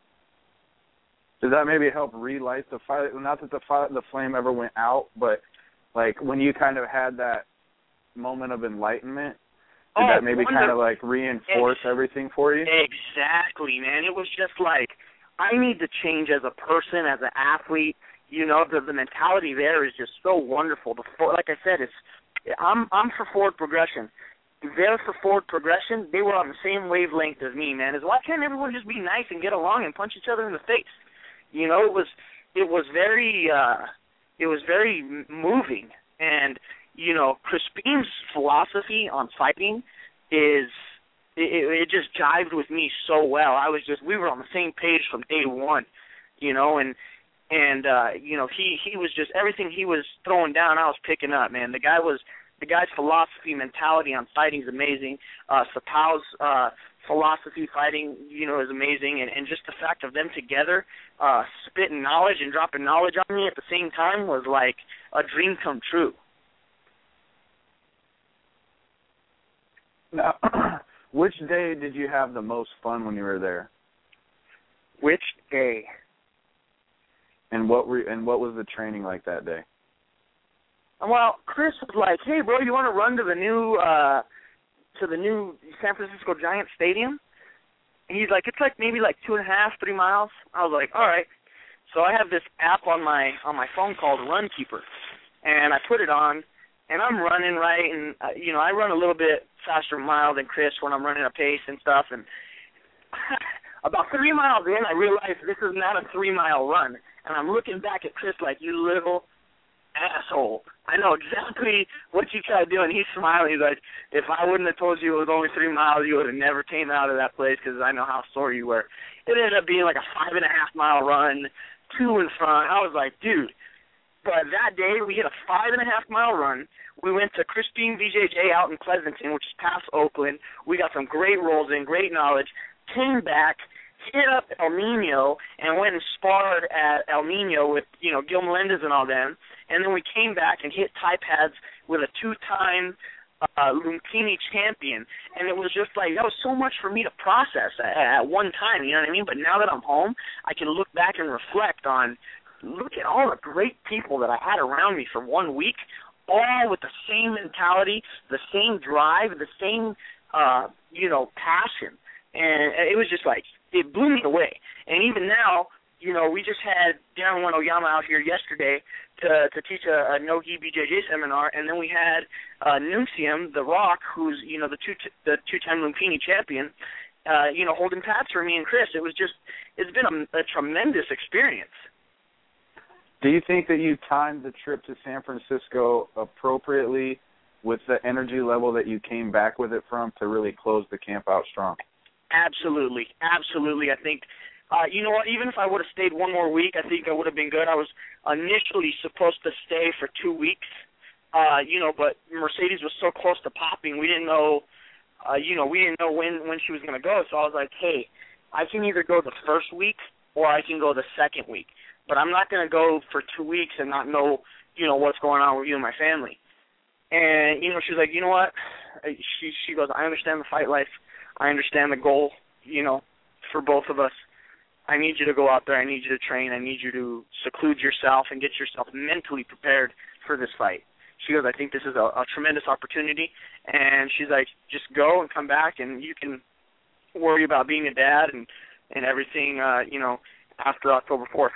Does that maybe help relight the fire? Not that the fire, the flame ever went out, but like when you kind of had that moment of enlightenment, did oh, that maybe kind of like reinforce ex- everything for you? Exactly, man. It was just like, I need to change as a person, as an athlete. You know, the, the mentality there is just so wonderful. The for, like I said, it's I'm I'm for forward progression. They're for forward progression. They were on the same wavelength as me, man. Is why can't everyone just be nice and get along and punch each other in the face? You know, it was it was very uh, it was very moving, and you know, Crispin's philosophy on fighting is it, it just jived with me so well. I was just we were on the same page from day one, you know, and and uh, you know he he was just everything he was throwing down, I was picking up, man. The guy was the guy's philosophy, mentality on fighting is amazing. Uh, Sapao's uh, philosophy fighting, you know, is amazing, and, and just the fact of them together, uh, spitting knowledge and dropping knowledge on me at the same time was like a dream come true. Now, which day did you have the most fun when you were there? Which day? And what were and what was the training like that day? Well, Chris was like, "Hey, bro, you want to run to the new uh, to the new San Francisco Giants stadium?" And he's like, "It's like maybe like two and a half, three miles." I was like, "All right." So I have this app on my on my phone called Runkeeper, and I put it on, and I'm running right, and uh, you know I run a little bit faster mile than Chris when I'm running a pace and stuff, and about three miles in, I realized this is not a three mile run, and I'm looking back at Chris like, "You little asshole. I know exactly what you tried doing." He's smiling. He's like, "If I wouldn't have told you it was only three miles, you would have never came out of that place because I know how sore you were." It ended up being like a five and a half mile run two in front. I was like, dude. But that day, we hit a five and a half mile run. We went to Crispine V J J out in Pleasanton, which is past Oakland. We got some great rolls in, great knowledge. Came back, hit up El Nino, and went and sparred at El Nino with, you know, Gil Melendez and all them. And then we came back and hit Thai pads with a two-time uh, Lumpini champion. And it was just like, that was so much for me to process at, at one time, you know what I mean? But now that I'm home, I can look back and reflect on, look at all the great people that I had around me for one week, all with the same mentality, the same drive, the same, uh, you know, passion. And it was just like, it blew me away. And even now, you know, we just had Darren One Oyama out here yesterday to to teach a, a no-gi B J J seminar, and then we had uh, Nuncium, The Rock, who's, you know, the two the two-time Lumpini champion, uh, you know, holding pads for me and Chris. It was just, it's been a, a tremendous experience. Do you think that you timed the trip to San Francisco appropriately with the energy level that you came back with it from to really close the camp out strong? Absolutely. Absolutely. I think, uh, you know what, even if I would have stayed one more week, I think I would have been good. I was initially supposed to stay for two weeks, uh, you know, but Mercedes was so close to popping, we didn't know, uh, you know, we didn't know when, when she was going to go. So I was like, hey, I can either go the first week or I can go the second week. But I'm not going to go for two weeks and not know, you know, what's going on with you and my family. And, you know, she was like, you know what? She she goes, I understand the fight life. I understand the goal, you know, for both of us. I need you to go out there. I need you to train. I need you to seclude yourself and get yourself mentally prepared for this fight. She goes, I think this is a, a tremendous opportunity. And she's like, just go and come back, and you can worry about being a dad and, and everything, uh, you know, after October fourth.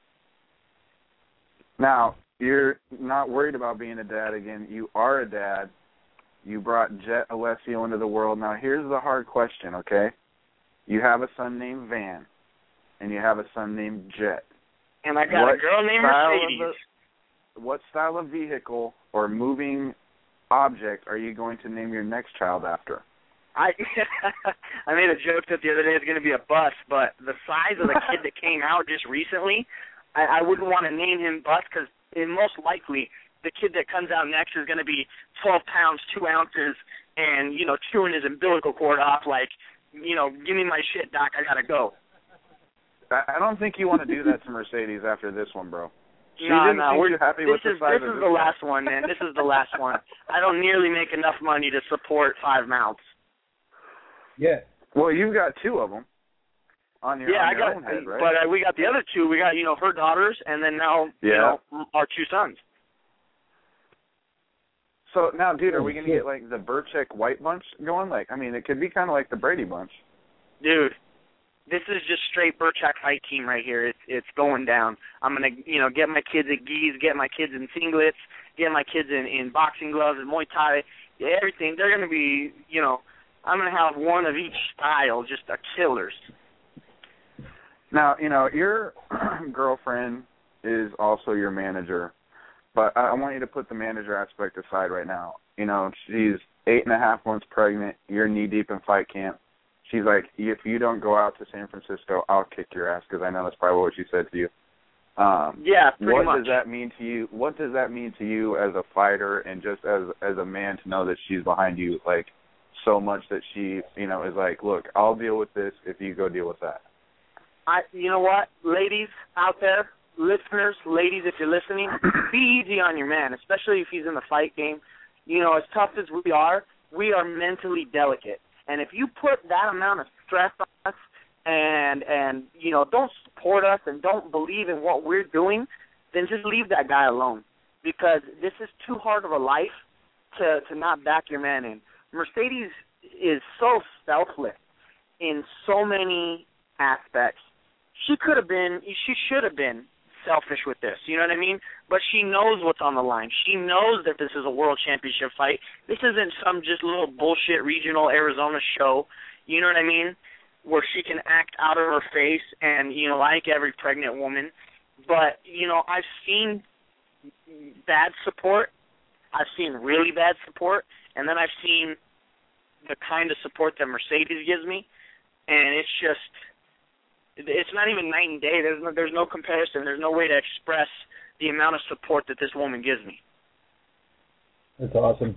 Now, you're not worried about being a dad again. You are a dad. You brought Jet Alessio into the world. Now, here's the hard question, okay? You have a son named Van, and you have a son named Jet. And I got what a girl named Mercedes. A, what style of vehicle or moving object are you going to name your next child after? I I made a joke that the other day it's going to be a bus, but the size of the kid that came out just recently, I, I wouldn't want to name him Bus because most likely the kid that comes out next is going to be twelve pounds, two ounces, and, you know, chewing his umbilical cord off like, you know, give me my shit, Doc, I got to go. I don't think you want to do that to Mercedes after this one, bro. She no, didn't no, seem we're, too happy this with is, the size this of is the last one, man. This is the last one. I don't nearly make enough money to support five mouths. Yeah. Well, you've got two of them on your, yeah, on I your got, own head, right? But uh, we got the other two. We got, you know, her daughters, and then now, yeah. you know, our two sons. So now, dude, are we going to oh, get, like, the Burchek White Bunch going? Like, I mean, it could be kind of like the Brady Bunch. Dude, this is just straight Burchak fight team right here. It's it's going down. I'm going to, you know, get my kids at gis, get my kids in singlets, get my kids in, in boxing gloves and Muay Thai, everything. They're going to be, you know, I'm going to have one of each style, just a killers. Now, you know, your girlfriend is also your manager. But I want you to put the manager aspect aside right now. You know, she's eight and a half months pregnant. You're knee-deep in fight camp. She's like, if you don't go out to San Francisco, I'll kick your ass, because I know that's probably what she said to you. Um, yeah, pretty what much. What does that mean to you? What does that mean to you as a fighter and just as as a man to know that she's behind you, like, so much that she, you know, is like, look, I'll deal with this if you go deal with that? I, you know what, ladies out there, listeners, ladies, if you're listening, be easy on your man, especially if he's in the fight game. You know, as tough as we are, we are mentally delicate. And if you put that amount of stress on us and, and you know, don't support us and don't believe in what we're doing, then just leave that guy alone, because this is too hard of a life to, to not back your man in. Mercedes is so selfless in so many aspects. She could have been, she should have been selfish with this, you know what I mean? But she knows what's on the line. She knows that this is a world championship fight. This isn't some just little bullshit regional Arizona show, you know what I mean, where she can act out of her face and, you know, like every pregnant woman. But, you know, I've seen bad support. I've seen really bad support. And then I've seen the kind of support that Mercedes gives me. And it's just, it's not even night and day. There's no, there's no comparison. There's no way to express the amount of support that this woman gives me. That's awesome.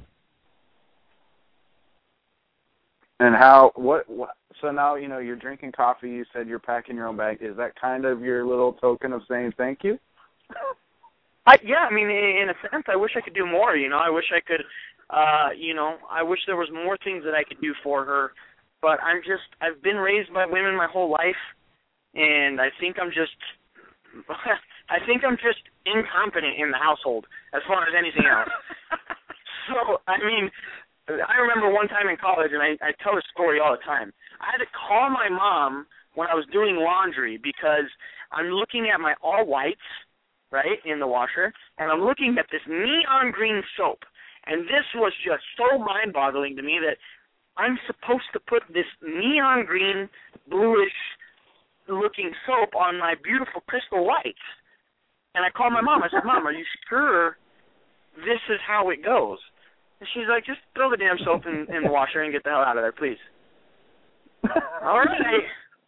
And how, what, what, so now, you know, you're drinking coffee, you said you're packing your own bag. Is that kind of your little token of saying thank you? I, yeah, I mean, in a sense, I wish I could do more, you know. I wish I could, uh, you know, I wish there was more things that I could do for her. But I'm just, I've been raised by women my whole life, and I think I'm just, I think I'm just incompetent in the household as far as anything else. So, I mean, I remember one time in college, and I, I tell this story all the time. I had to call my mom when I was doing laundry because I'm looking at my all whites, right, in the washer, and I'm looking at this neon green soap. And this was just so mind-boggling to me that I'm supposed to put this neon green, bluish-looking soap on my beautiful crystal whites. And I called my mom. I said, Mom, are you sure this is how it goes? And she's like, just throw the damn soap in, in the washer and get the hell out of there, please. All right.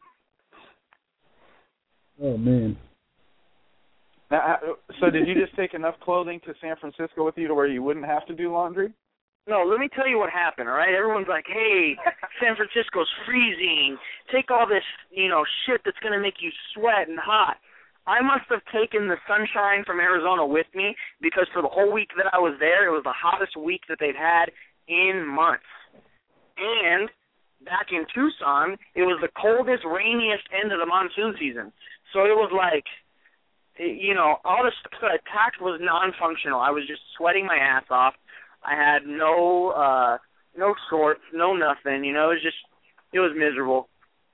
Oh, man. Now, so did you just take enough clothing to San Francisco with you to where you wouldn't have to do laundry? No, let me tell you what happened, all right? Everyone's like, hey, San Francisco's freezing. Take all this, you know, shit that's going to make you sweat and hot. I must have taken the sunshine from Arizona with me because for the whole week that I was there, it was the hottest week that they've had in months. And back in Tucson, it was the coldest, rainiest end of the monsoon season. So it was like, you know, all the stuff that I packed was non-functional. I was just sweating my ass off. I had no uh, no shorts, no nothing. You know, it was just, it was miserable.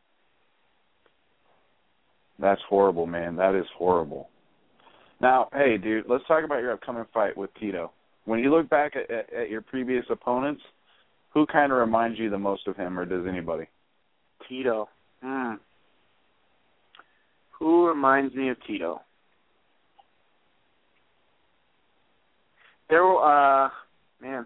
That's horrible, man. That is horrible. Now, hey, dude, let's talk about your upcoming fight with Tito. When you look back at, at, at your previous opponents, who kind of reminds you the most of him, or does anybody? Tito. Hmm. Who reminds me of Tito? There, uh, man.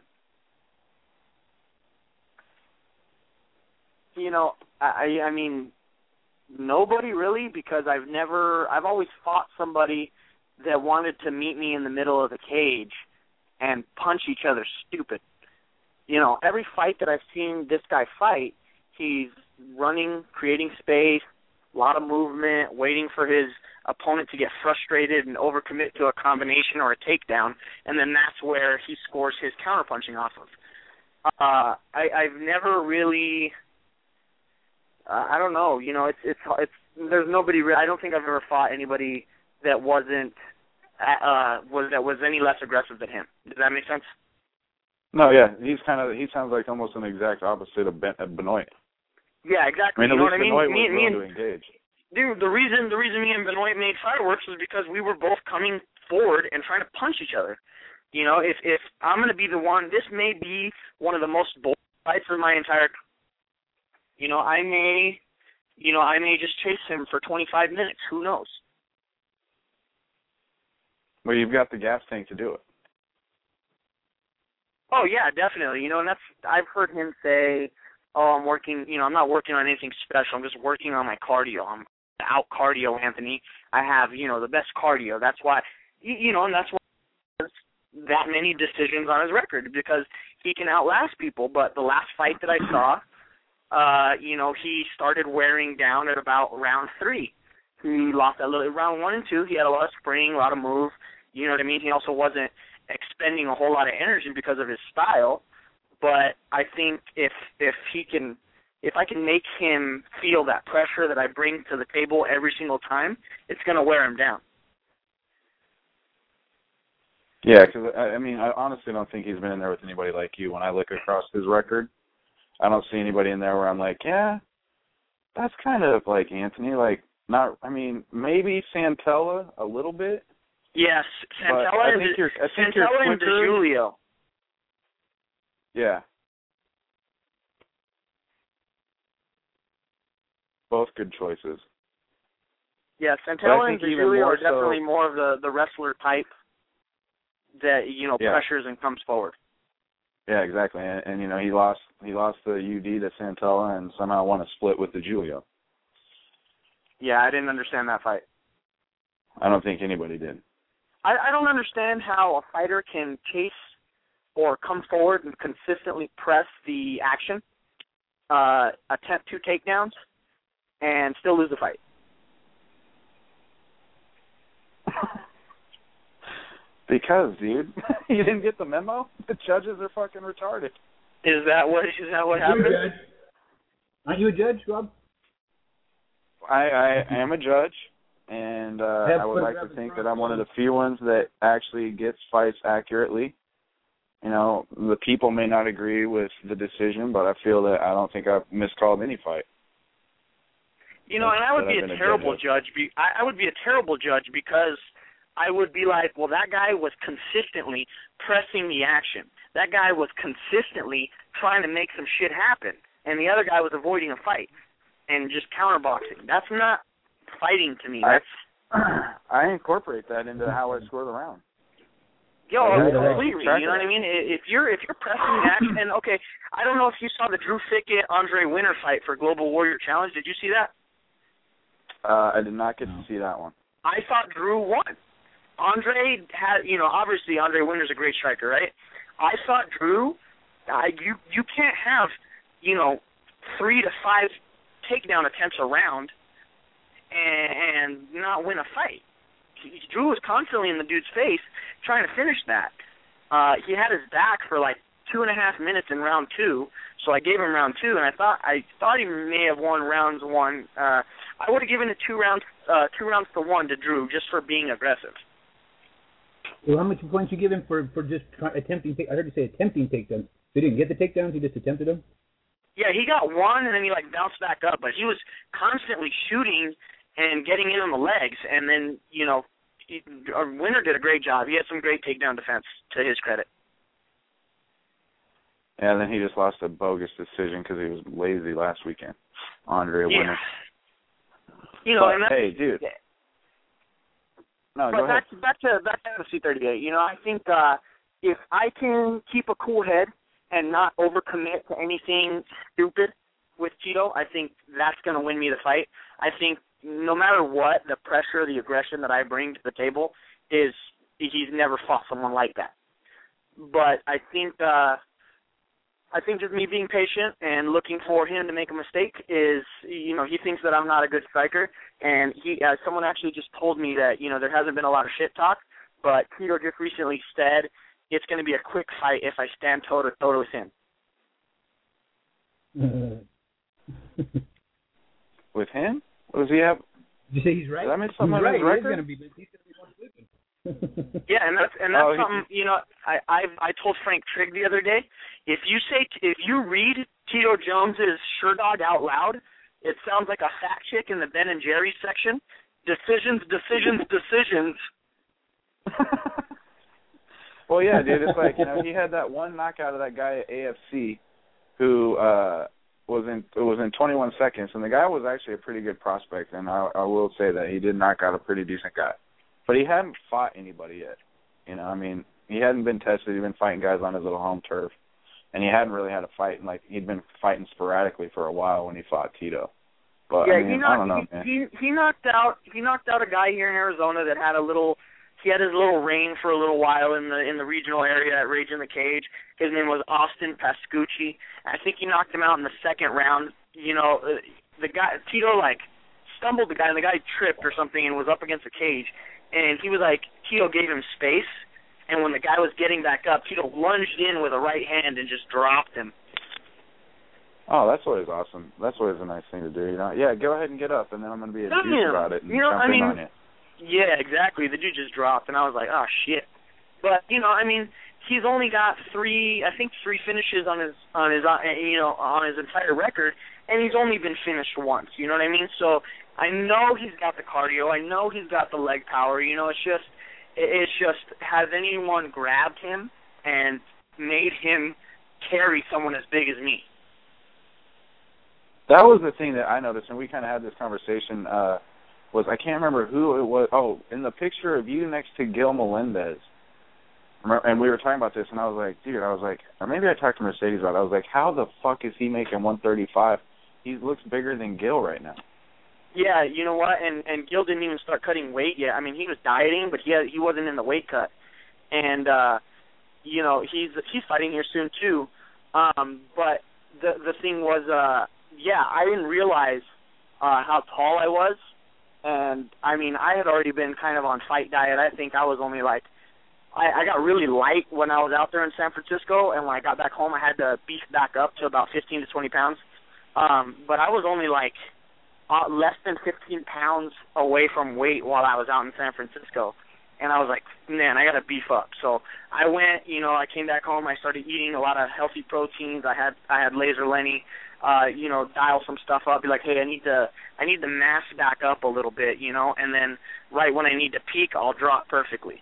You know, I, I mean, nobody really, because I've never, I've always fought somebody that wanted to meet me in the middle of the cage and punch each other stupid. You know, every fight that I've seen this guy fight, he's running, creating space, a lot of movement, waiting for his opponent to get frustrated and overcommit to a combination or a takedown, and then that's where he scores his counterpunching off of. Uh, I, I've never really, uh, I don't know, you know, it's it's it's there's nobody. Re- I don't think I've ever fought anybody that wasn't uh was that was any less aggressive than him. Does that make sense? No, yeah, he's kind of he sounds like almost an exact opposite of, ben, of Benoit. Yeah, exactly. I mean, you know at what I least mean? Benoit Me, was me willing and, to engage. Dude, the reason the reason me and Benoit made fireworks was because we were both coming forward and trying to punch each other. You know, if if I'm going to be the one, this may be one of the most bold fights of my entire. You know, I may, you know, I may just chase him for twenty-five minutes. Who knows? Well, you've got the gas tank to do it. Oh yeah, definitely. You know, and that's I've heard him say, "Oh, I'm working. You know, I'm not working on anything special. I'm just working on my cardio. I'm out cardio, Anthony. I have, you know, the best cardio. That's why, you, you know, and that's why there's that many decisions on his record because he can outlast people. But the last fight that I saw, uh, you know, he started wearing down at about round three. He lost a little round one and two. He had a lot of spring, a lot of move. You know what I mean? He also wasn't expending a whole lot of energy because of his style, but I think if if he can, if I can make him feel that pressure that I bring to the table every single time, it's going to wear him down. Yeah, because, I mean, I honestly don't think he's been in there with anybody like you. When I look across his record, I don't see anybody in there where I'm like, yeah, that's kind of like Anthony. Like, not, I mean, maybe Santella a little bit. Yes, Santella and, think you're, I think you're Santella and DeJulio. Yeah. Both good choices. Yeah, Santella and DeJulio are so, definitely more of the, the wrestler type that, you know, yeah. pressures and comes forward. Yeah, exactly. And, and, you know, he lost he lost the U D to Santella and somehow won a split with DeJulio. Yeah, I didn't understand that fight. I don't think anybody did. I, I don't understand how a fighter can chase or come forward and consistently press the action, uh, attempt two takedowns, and still lose the fight. Because, dude, you didn't get the memo? The judges are fucking retarded. Is that what is that what happened? You're a judge. Aren't you a judge, Rob? I, I am a judge, and uh, I would like to think that I'm one of the few ones that actually gets fights accurately. You know, the people may not agree with the decision, but I feel that I don't think I've miscalled any fight. You know, and I would be a terrible judge. Be, I, I would be a terrible judge because I would be like, well, that guy was consistently pressing the action. That guy was consistently trying to make some shit happen, and the other guy was avoiding a fight and just counterboxing. That's not fighting to me. That's I, I incorporate that into how I score the round. Yo, completely. You know what I mean? If you're if you're pressing the action, and okay, I don't know if you saw the Drew Fickett Andre Winter fight for Global Warrior Challenge. Did you see that? Uh, I did not get to see that one. I thought Drew won. Andre had, you know, obviously Andre Winter's a great striker, right? I thought Drew, uh, you you can't have, you know, three to five takedown attempts a round and, and not win a fight. He, Drew was constantly in the dude's face trying to finish that. Uh, he had his back for like two and a half minutes in round two, so I gave him round two, and I thought I thought he may have won rounds one. Uh, I would have given it two rounds, uh, two rounds to one to Drew just for being aggressive. Well, how much points you give him for, for just try, attempting? Take, I heard you say attempting takedowns. He didn't get the takedowns. He just attempted them. Yeah, he got one, and then he like bounced back up, but he was constantly shooting and getting in on the legs, and then you know, he, our Winter did a great job. He had some great takedown defense to his credit. Yeah, and then he just lost a bogus decision because he was lazy last weekend. Andre yeah. Winter. You know, but, and that's, hey, dude. Yeah. No, but go ahead. back, back to back to C thirty-eight. You know, I think uh, if I can keep a cool head and not overcommit to anything stupid with Tito, I think that's going to win me the fight. I think no matter what, the pressure, the aggression that I bring to the table is he's never fought someone like that. But I think uh, I think just me being patient and looking for him to make a mistake is, you know, he thinks that I'm not a good striker, and he uh, someone actually just told me that, you know, there hasn't been a lot of shit talk, but Tito just recently said it's going to be a quick fight if I stand toe-to-toe with him. With him? What does he have? Did you say he's right? Did I miss something he's on right. his record? He's going to be, he's going to be one sleeping. Yeah, and that's and that's oh, something, you know, I I I told Frank Trigg the other day, if you say if you read Tito Jones's Sherdog out loud, it sounds like a fat chick in the Ben and Jerry's section. Decisions, decisions, decisions. Well, yeah, dude, it's like, you know, he had that one knockout of that guy at A F C who uh was in it was in twenty-one seconds, and the guy was actually a pretty good prospect, and I, I will say that he did knock out a pretty decent guy. But he hadn't fought anybody yet. You know, I mean, he hadn't been tested. He'd been fighting guys on his little home turf. And he hadn't really had a fight. And, like, he'd been fighting sporadically for a while when he fought Tito. But, yeah, I mean, he knocked, I don't know, man. He, he, he knocked out he knocked out a guy here in Arizona that had a little he had his little reign for a little while in the in the regional area at Rage in the Cage. His name was Austin Pascucci. I think he knocked him out in the second round. You know, the guy Tito like stumbled the guy and the guy tripped or something and was up against the cage. And he was like, Tito gave him space, and when the guy was getting back up, Tito lunged in with a right hand and just dropped him. Oh, that's always awesome. That's always a nice thing to do, you know. Yeah, go ahead and get up, and then I'm going to be a Not douche him. about it and you know, jump I in mean, on you. Yeah, exactly. The dude just dropped, and I was like, oh, shit. But, you know, I mean, he's only got three, I think three finishes on his, on his, uh, you know, on his entire record, and he's only been finished once, you know what I mean? So I know he's got the cardio. I know he's got the leg power. You know, it's just, it's just, has anyone grabbed him and made him carry someone as big as me? That was the thing that I noticed, and we kind of had this conversation, uh, was I can't remember who it was. Oh, in the picture of you next to Gil Melendez. And we were talking about this, and I was like, dude, I was like, or maybe I talked to Mercedes about it. I was like, how the fuck is he making one thirty-five? He looks bigger than Gil right now. Yeah, you know what? And and Gil didn't even start cutting weight yet. I mean, he was dieting, but he had, he wasn't in the weight cut. And uh, you know, he's he's fighting here soon too. Um, but the the thing was, uh, yeah, I didn't realize uh, how tall I was. And I mean, I had already been kind of on fight diet. I think I was only like, I, I got really light when I was out there in San Francisco, and when I got back home, I had to beef back up to about fifteen to twenty pounds. Um, but I was only like uh, less than fifteen pounds away from weight while I was out in San Francisco. And I was like, man, I got to beef up. So I went, you know, I came back home. I started eating a lot of healthy proteins. I had I had Laser Lenny, uh, you know, dial some stuff up. Be like, hey, I need to I need the mass back up a little bit, you know. And then right when I need to peak, I'll drop perfectly.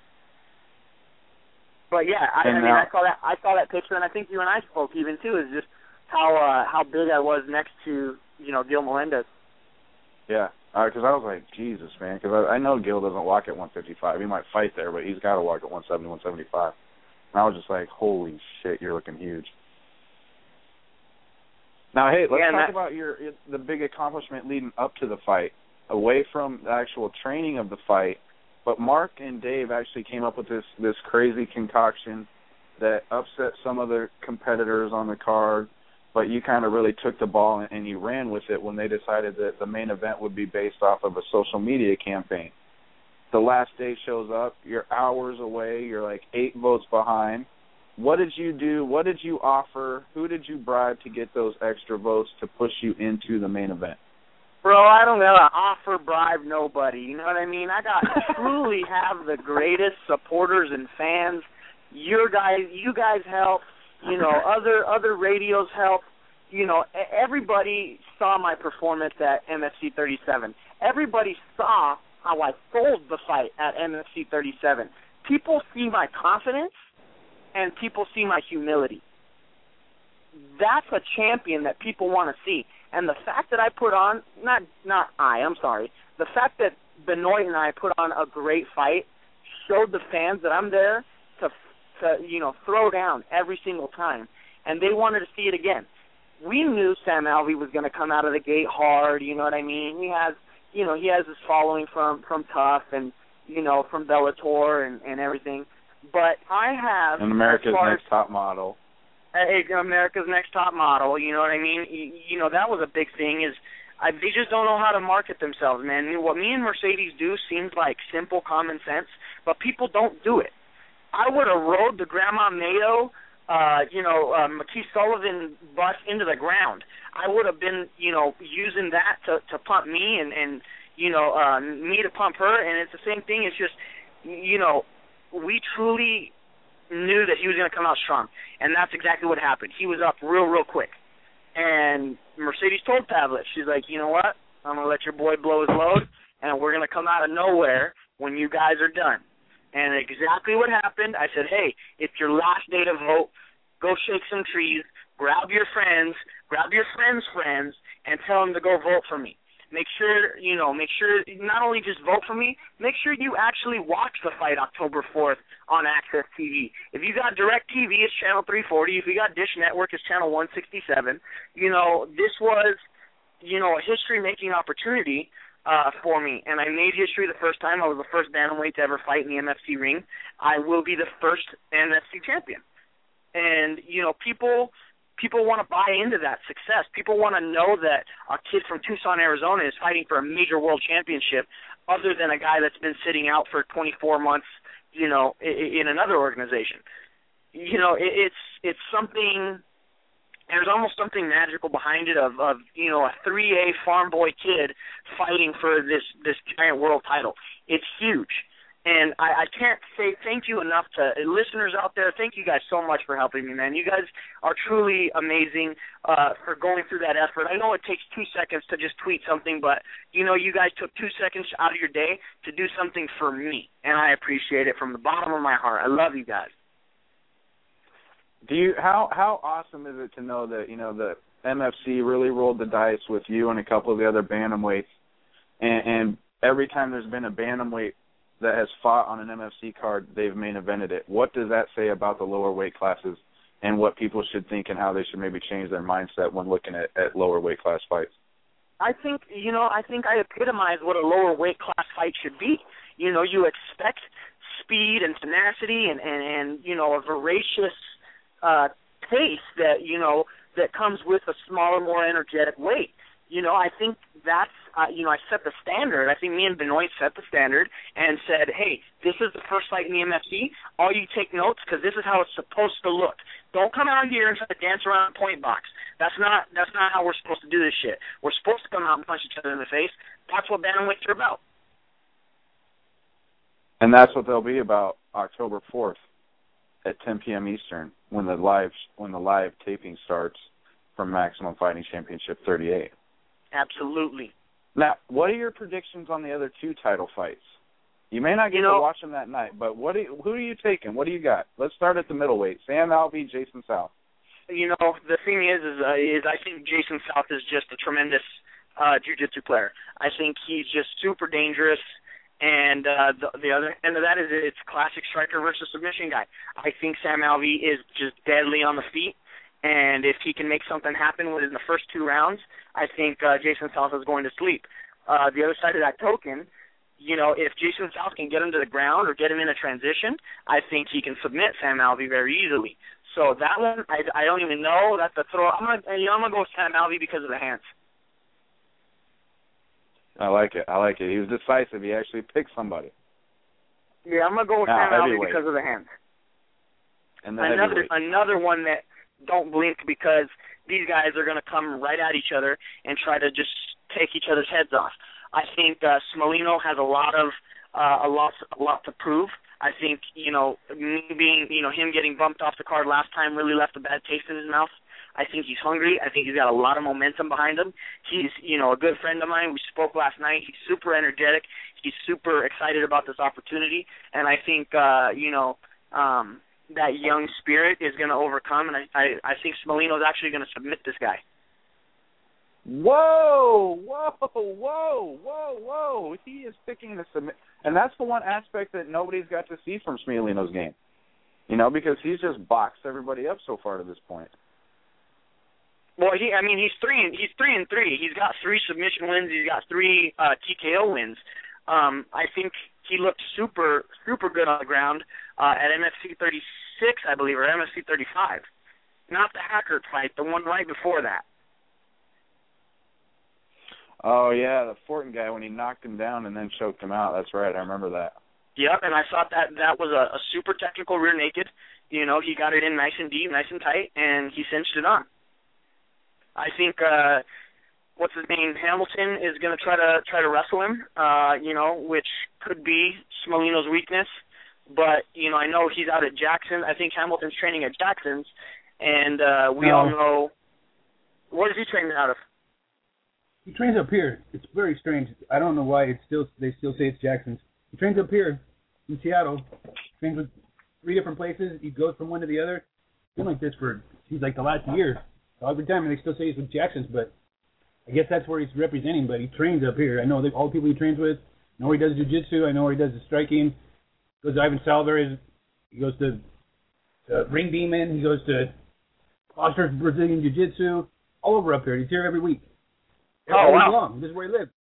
But yeah, I, I mean, I saw that I saw that picture, and I think you and I spoke even too. Is just how uh, how big I was next to, you know, Gil Melendez. Yeah. Because uh, I was like, Jesus, man, because I, I know Gil doesn't walk at one fifty-five. He might fight there, but he's got to walk at one seventy, one seventy-five. And I was just like, holy shit, you're looking huge. Now, hey, let's yeah, talk that, about your the big accomplishment leading up to the fight, away from the actual training of the fight. But Mark and Dave actually came up with this, this crazy concoction that upset some of the competitors on the card. But you kind of really took the ball and you ran with it when they decided that the main event would be based off of a social media campaign. The last day shows up, you're hours away, you're like eight votes behind. What did you do? What did you offer? Who did you bribe to get those extra votes to push you into the main event? Bro, I don't know. Offer, bribe, nobody. You know what I mean? I got truly have the greatest supporters and fans. Your guys, you guys help. You know, other other radios help. You know, everybody saw my performance at M F C thirty-seven. Everybody saw how I sold the fight at M F C thirty-seven. People see my confidence, and people see my humility. That's a champion that people want to see. And the fact that I put on, not not I, I'm sorry, the fact that Benoit and I put on a great fight showed the fans that I'm there to to, you know, throw down every single time, and they wanted to see it again. We knew Sam Alvey was going to come out of the gate hard, you know what I mean? He has, you know, he has his following from, from Tough and, you know, from Bellator and, and everything. But I have... And America's as Next Top Model. Uh, America's Next Top Model, you know what I mean? You, you know, that was a big thing is I, they just don't know how to market themselves, man. What me and Mercedes do seems like simple common sense, but people don't do it. I would have rode the Grandma Mayo, uh, you know, uh, McKee Sullivan bus into the ground. I would have been, you know, using that to, to pump me and, and, you know, uh, me to pump her. And it's the same thing. It's just, you know, we truly knew that he was going to come out strong. And that's exactly what happened. He was up real, real quick. And Mercedes told Pavlich, she's like, you know what? I'm going to let your boy blow his load, and we're going to come out of nowhere when you guys are done. And exactly what happened, I said, hey, it's your last day to vote. Go shake some trees, grab your friends, grab your friends' friends, and tell them to go vote for me. Make sure, you know, make sure not only just vote for me, make sure you actually watch the fight October fourth on Access T V. If you got DirecTV, it's channel three forty. If you got Dish Network, it's channel one sixty-seven. You know, this was, you know, a history-making opportunity Uh, for me, and I made history the first time. I was the first bantamweight to ever fight in the M F C ring. I will be the first M F C champion, and you know, people people want to buy into that success. People want to know that a kid from Tucson, Arizona, is fighting for a major world championship, other than a guy that's been sitting out for twenty-four months, you know, in, in another organization. You know, it, it's it's something. There's almost something magical behind it of, of, you know, a three A farm boy kid fighting for this, this giant world title. It's huge. And I, I can't say thank you enough to listeners out there. Thank you guys so much for helping me, man. You guys are truly amazing uh, for going through that effort. I know it takes two seconds to just tweet something, but, you know, you guys took two seconds out of your day to do something for me, and I appreciate it from the bottom of my heart. I love you guys. Do you how how awesome is it to know that, you know, the M F C really rolled the dice with you and a couple of the other bantamweights, and, and every time there's been a bantamweight that has fought on an M F C card, they've main evented it. What does that say about the lower weight classes and what people should think and how they should maybe change their mindset when looking at, at lower weight class fights? I think, you know, I think I epitomize what a lower weight class fight should be. You know, you expect speed and tenacity and, and, and you know, a voracious uh, pace that, you know, that comes with a smaller, more energetic weight. You know, I think that's, uh, you know, I set the standard. I think me and Benoit set the standard and said, hey, this is the first fight in the M F C. All you take notes because this is how it's supposed to look. Don't come out here and try to dance around a point box. That's not that's not how we're supposed to do this shit. We're supposed to come out and punch each other in the face. That's what bantamweights are about. And that's what they'll be about October fourth at ten p.m. Eastern when the live when the live taping starts from Maximum Fighting Championship thirty-eight. Absolutely. Now, what are your predictions on the other two title fights? You may not get you know, to watch them that night, but what? Do you, who are you taking? What do you got? Let's start at the middleweight. Sam Alvey, Jason South. You know, the thing is, is, uh, is I think Jason South is just a tremendous uh, jiu-jitsu player. I think he's just super dangerous. And uh, the, the other end of that is it's classic striker versus submission guy. I think Sam Alvey is just deadly on the feet. And if he can make something happen within the first two rounds, I think uh, Jason South is going to sleep. Uh, the other side of that token, you know, if Jason South can get him to the ground or get him in a transition, I think he can submit Sam Alvey very easily. So that one, I, I don't even know. That's the throw. I'm gonna, you know, I'm gonna go with Sam Alvey because of the hands. I like it. I like it. He was decisive. He actually picked somebody. Yeah, I'm gonna go with now, Sam Alvey because of the hands. And the another heavyweight. another one that don't blink because these guys are gonna come right at each other and try to just take each other's heads off. I think uh, Smolino has a lot of uh, a lot a lot to prove. I think, you know, me being, you know, him getting bumped off the card last time really left a bad taste in his mouth. I think he's hungry. I think he's got a lot of momentum behind him. He's, you know, a good friend of mine. We spoke last night. He's super energetic. He's super excited about this opportunity. And I think, uh, you know, um, that young spirit is going to overcome. And I, I, I think Smolino is actually going to submit this guy. Whoa, whoa, whoa, whoa, whoa. He is picking the submit. And that's the one aspect that nobody's got to see from Smolino's game. You know, because he's just boxed everybody up so far to this point. Well, he, I mean, he's three and he's three and three. He's got three submission wins. He's got three uh, T K O wins. Um, I think he looked super, super good on the ground uh, at M F C thirty-six, I believe, or M F C thirty-five. Not the Hackert fight, the one right before that. Oh, yeah, the Fortin guy when he knocked him down and then choked him out. That's right. I remember that. Yep, and I thought that that was a, a super technical rear naked. You know, he got it in nice and deep, nice and tight, and he cinched it on. I think uh, what's his name, Hamilton is going to try to try to wrestle him. Uh, you know, which could be Smolino's weakness. But you know, I know he's out at Jackson. I think Hamilton's training at Jackson's, and uh, we no. all know what is he training out of. He trains up here. It's very strange. I don't know why it's still they still say it's Jackson's. He trains up here in Seattle. Trains with three different places. He goes from one to the other. It's been like this for he's like the last year. So every time they still say he's with Jackson's, but I guess that's where he's representing. But he trains up here. I know that all the people he trains with. I know where he does jiu-jitsu. I know where he does the striking. He goes to Ivan Salver. He goes to uh, Ring Demon. He goes to Foster's Brazilian Jiu-Jitsu. All over up here. He's here every week. Oh, wow. Long. This is where he lives.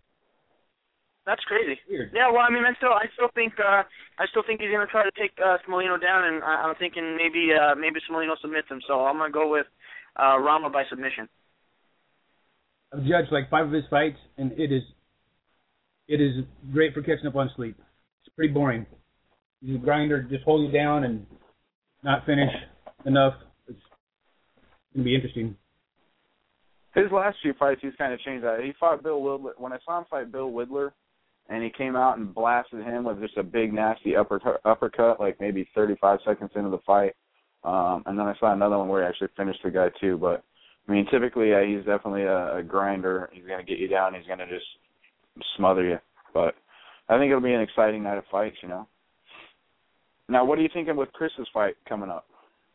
That's crazy. Weird. Yeah, well, I mean, I still, I still think, uh, I still think he's gonna try to take uh, Smolino down, and I, I'm thinking maybe, uh, maybe Smolino submits him. So I'm gonna go with uh, Rama by submission. I've judged like five of his fights, and it is, it is great for catching up on sleep. It's pretty boring. He's a grinder, just hold you down and not finish enough. It's gonna be interesting. His last few fights, he's kind of changed that. He fought Bill Widler. When I saw him fight Bill Widler, and he came out and blasted him with just a big, nasty uppercut, uppercut like maybe thirty-five seconds into the fight. Um, and then I saw another one where he actually finished the guy, too. But, I mean, typically, yeah, he's definitely a, a grinder. He's going to get you down. He's going to just smother you. But I think it'll be an exciting night of fights, you know. Now, what are you thinking with Chris's fight coming up?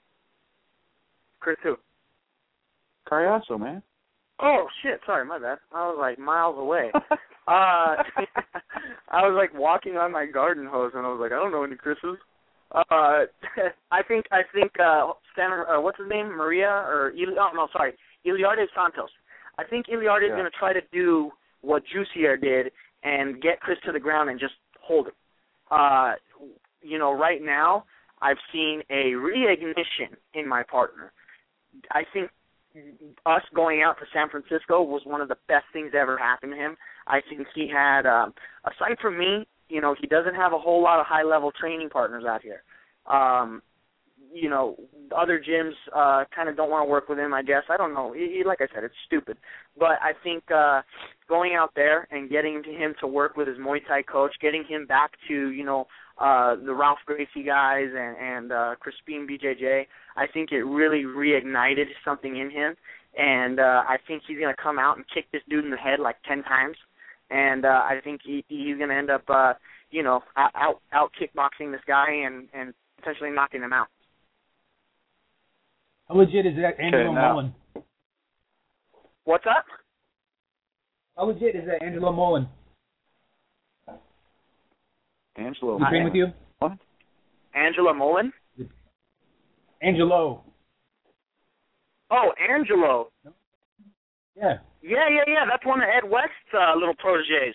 Chris who? Cariaso, man. Oh, shit, sorry, my bad. I was, like, miles away. uh, I was, like, walking on my garden hose, and I was like, I don't know any Chris's. Uh, I think, I think, uh, Stan, uh, what's his name, Maria, or, oh, no, sorry, Iliardes Santos. I think Iliart is Yeah. going to try to do what Jussier did and get Chris to the ground and just hold him. Uh, you know, right now, I've seen a reignition in my partner. I think us going out to San Francisco was one of the best things that ever happened to him. I think he had, um, aside from me, you know, he doesn't have a whole lot of high-level training partners out here. Um, you know, other gyms uh, kind of don't want to work with him, I guess. I don't know. He, he, like I said, it's stupid. But I think uh, going out there and getting to him to work with his Muay Thai coach, getting him back to, you know, uh, the Ralph Gracie guys and, and uh, Crispin B J J, I think it really reignited something in him. And uh, I think he's going to come out and kick this dude in the head like ten times. And uh, I think he, he's going to end up, uh, you know, out out kickboxing this guy and, and potentially knocking him out. How legit is that Angelo Okay, now- Mullen? What's up? How legit is that Angelo Mullen? Angelo. He train with you? What? Angela Mullen? Angelo. Oh, Angelo. Yeah. Yeah, yeah, yeah. That's one of Ed West's uh, little proteges.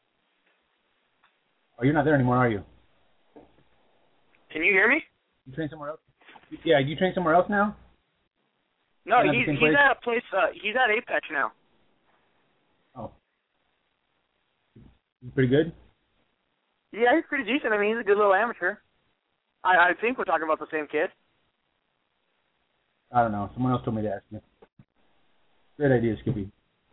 Oh, you're not there anymore, are you? Can you hear me? You train somewhere else? Yeah, you train somewhere else now? No, Not the he's same he's place? at a place. Uh, he's at Apex now. Oh. He's pretty good? Yeah, he's pretty decent. I mean, he's a good little amateur. I, I think we're talking about the same kid. I don't know. Someone else told me to ask you. Great idea, Skippy.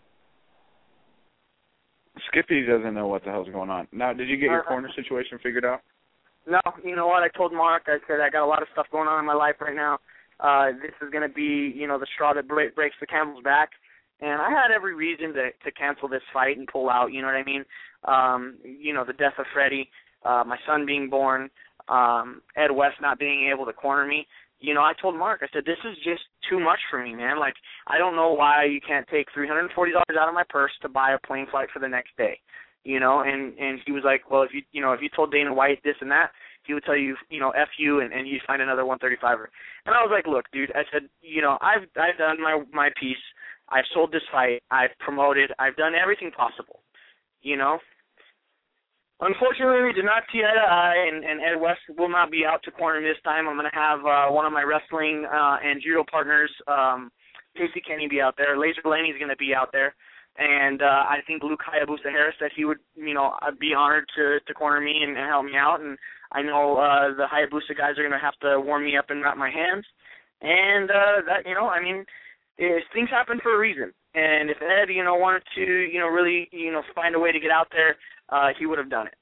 Skippy doesn't know what the hell's going on. Now, did you get your Uh, corner situation figured out? No, you know what? I told Mark. I said I got a lot of stuff going on in my life right now. Uh, this is going to be, you know, the straw that break, breaks the camel's back. And I had every reason to to cancel this fight and pull out. You know what I mean? Um, you know, the death of Freddie, uh, my son being born, um, Ed West not being able to corner me. You know, I told Mark, I said, this is just too much for me, man. Like, I don't know why you can't take three hundred forty dollars out of my purse to buy a plane flight for the next day. You know, and, and he was like, well, if you, you know, if you told Dana White this and that, he would tell you, you know, F you, and, and you'd find another one thirty-five-er. And I was like, look, dude, I said, you know, I've, I've done my, my piece. I've sold this fight. I've promoted. I've done everything possible, you know. Unfortunately, we did not see eye to eye, and, and Ed West will not be out to corner this time. I'm going to have uh, one of my wrestling uh, and judo partners, um, Casey Kenny, be out there. Laser Blaney's going to be out there. And uh, I think Luke Hayabusa Harris said he would, you know, be honored to, to corner me and, and help me out. And I know uh, the Hayabusa guys are going to have to warm me up and wrap my hands. And uh, that, you know, I mean, it, things happen for a reason. And if Ed, you know, wanted to, you know, really, you know, find a way to get out there, uh, he would have done it.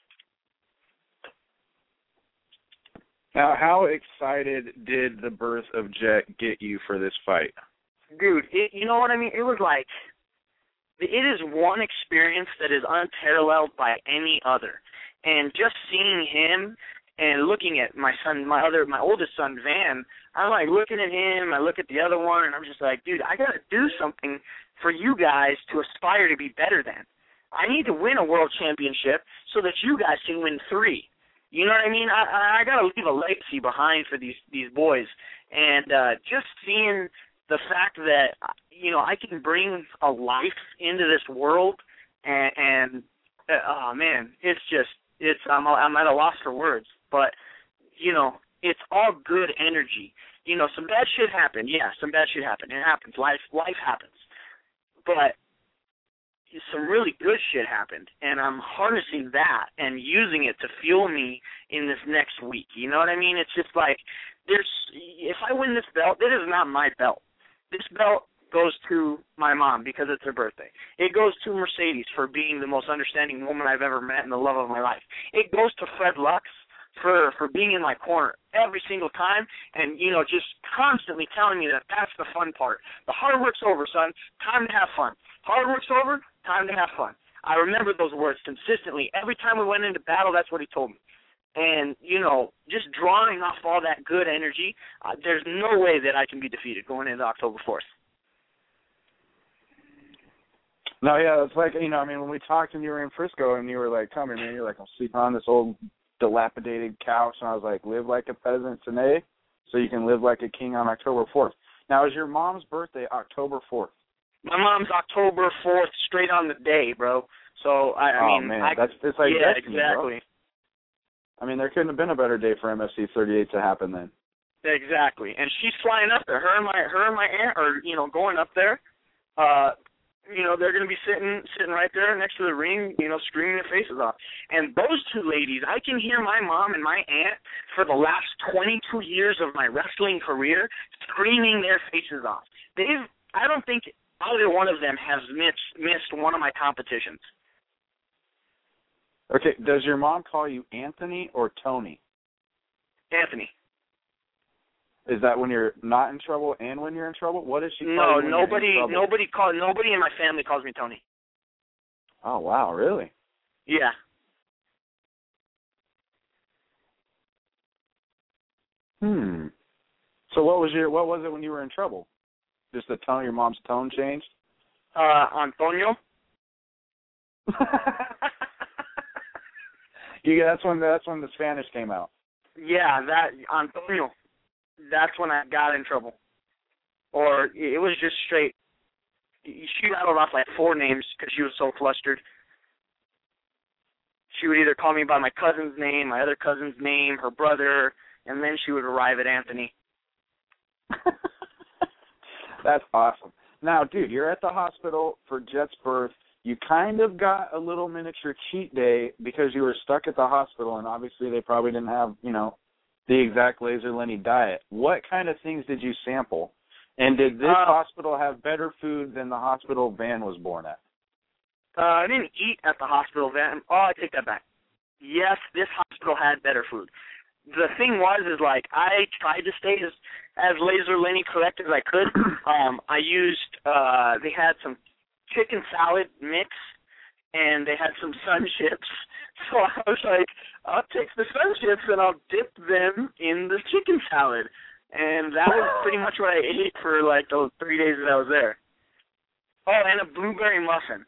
Now, how excited did the birth of Jet get you for this fight? Dude, it, you know what I mean? It was like, it is one experience that is unparalleled by any other. And just seeing him and looking at my son, my other, my oldest son, Van, I'm like looking at him, I look at the other one, and I'm just like, dude, I got to do something for you guys to aspire to be better than. I need to win a world championship so that you guys can win three. You know what I mean? I I got to leave a legacy behind for these these boys, and uh, just seeing the fact that, you know, I can bring a life into this world, and, and uh, oh man, it's just it's I'm I'm at a loss for words, but you know, it's all good energy. You know, some bad shit happened. Yeah, some bad shit happened. It happens. Life life happens, but some really good shit happened, and I'm harnessing that and using it to fuel me in this next week. You know what I mean? It's just like, there's, if I win this belt, it is not my belt. This belt goes to my mom because it's her birthday. It goes to Mercedes for being the most understanding woman I've ever met and the love of my life. It goes to Fred Lux for, for being in my corner every single time and, you know, just constantly telling me that that's the fun part. The hard work's over, son. Time to have fun. Hard work's over. Time to have fun. I remember those words consistently. Every time we went into battle, that's what he told me. And, you know, just drawing off all that good energy, uh, there's no way that I can be defeated going into October fourth. No, yeah, it's like, you know, I mean, when we talked and you were in Frisco and you were like, come here, man, you're like, I'm sleeping on this old dilapidated couch. And I was like, live like a peasant today so you can live like a king on October fourth. Now, is your mom's birthday October fourth? My mom's October fourth, straight on the day, bro. So I, I oh mean, man, I, that's it's like yeah, destiny, exactly, bro. I mean, there couldn't have been a better day for M S C thirty-eight to happen then. exactly. And she's flying up there. Her and my, her and my aunt are, you know, going up there. Uh, you know, they're going to be sitting, sitting right there next to the ring, you know, screaming their faces off. And those two ladies, I can hear my mom and my aunt for the last twenty-two years of my wrestling career screaming their faces off. They've, I don't think either one of them has missed missed one of my competitions. Okay, does your mom call you Anthony or Tony? Anthony. Is that when you're not in trouble and when you're in trouble? What does she call No, you when nobody, you're in trouble? nobody call, nobody in my family calls me Tony. Oh wow, really? Yeah. Hmm. So what was your what was it when you were in trouble? Just the tone, your mom's tone changed? Uh, Antonio. you that's when that's when the Spanish came out. Yeah, that Antonio. That's when I got in trouble. Or it was just straight. She rattled off like four names because she was so flustered. She would either call me by my cousin's name, my other cousin's name, her brother, and then she would arrive at Anthony. That's awesome. Now, dude, you're at the hospital for Jet's birth. You kind of got a little miniature cheat day because you were stuck at the hospital, and obviously they probably didn't have, you know, the exact Laser Lenny diet. What kind of things did you sample? And did this uh, hospital have better food than the hospital Van was born at? Uh, I didn't eat at the hospital Van. Oh, I take that back. Yes, this hospital had better food. The thing was, is like I tried to stay as as Laser Lenny correct as I could. Um, I used uh, they had some chicken salad mix, and they had some sun chips. So I was like, I'll take the sun chips and I'll dip them in the chicken salad, and that was pretty much what I ate for like those three days that I was there. Oh, and a blueberry muffin.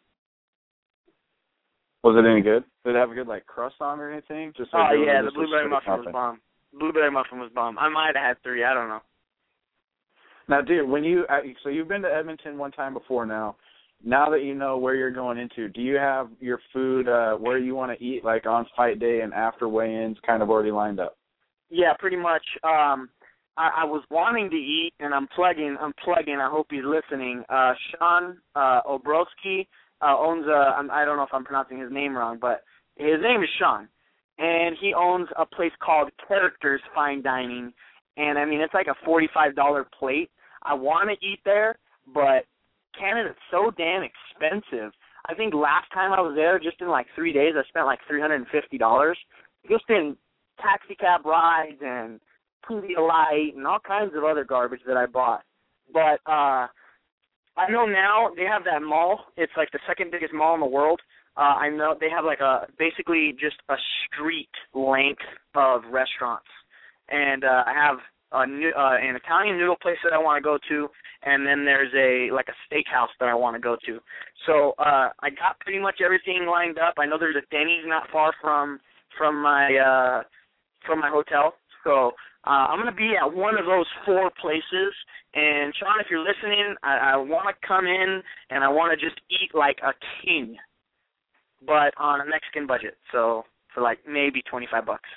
Was it any good? Did it have a good like crust on or anything? Just oh like yeah, just the blueberry muffin, muffin was bomb. Blueberry muffin was bomb. I might have had three. I don't know. Now, dude, when you so you've been to Edmonton one time before now. Now that you know where you're going into, do you have your food uh, where you want to eat, like on fight day and after weigh-ins, kind of already lined up? Yeah, pretty much. Um, I, I was wanting to eat, and I'm plugging. I'm plugging. I hope he's listening. Uh, Sean uh, Obrowski uh, owns a. I don't know if I'm pronouncing his name wrong, but his name is Sean, and he owns a place called Characters Fine Dining, and I mean it's like a forty-five dollars plate. I want to eat there, but Canada's so damn expensive. I think last time I was there, just in like three days, I spent like three hundred fifty dollars just in taxi cab rides and Pedialyte and all kinds of other garbage that I bought. But uh, I know now they have that mall. It's like the second biggest mall in the world. Uh, I know they have like a basically just a street length of restaurants. And uh, I have a new, uh, an Italian noodle place that I want to go to, and then there's a like a steakhouse that I want to go to. So uh, I got pretty much everything lined up. I know there's a Denny's not far from from my uh, from my hotel. So uh, I'm gonna be at one of those four places. And Sean, if you're listening, I, I want to come in and I want to just eat like a king, but on a Mexican budget. So for like maybe twenty-five bucks.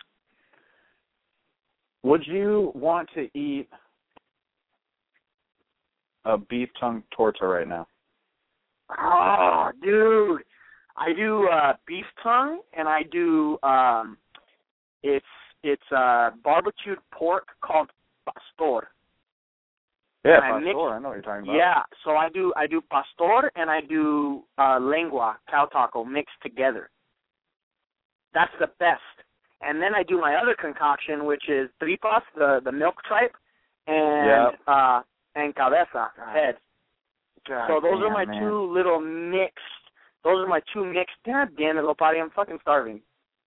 Would you want to eat a beef tongue torta right now? Oh, dude. I do uh, beef tongue, and I do, um, it's it's uh, barbecued pork called pastor. Yeah, and pastor, I, mix, I know what you're talking about. Yeah, so I do I do pastor, and I do uh, lengua, cow taco, mixed together. That's the best. And then I do my other concoction, which is tripas, the, the milk tripe, and yep. uh, and cabeza, head. God so those damn, are my man. two little mixed. Those are my two mixed. God damn it, Lopati, I'm fucking starving.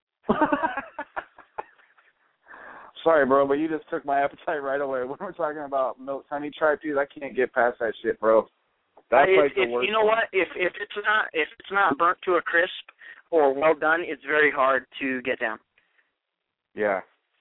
Sorry, bro, but you just took my appetite right away. When we're talking about milk honey tripe, dude, I can't get past that shit, bro. That's if, like the if, worst. You know one. what? If if it's not if it's not burnt to a crisp or well done, it's very hard to get down. Yeah.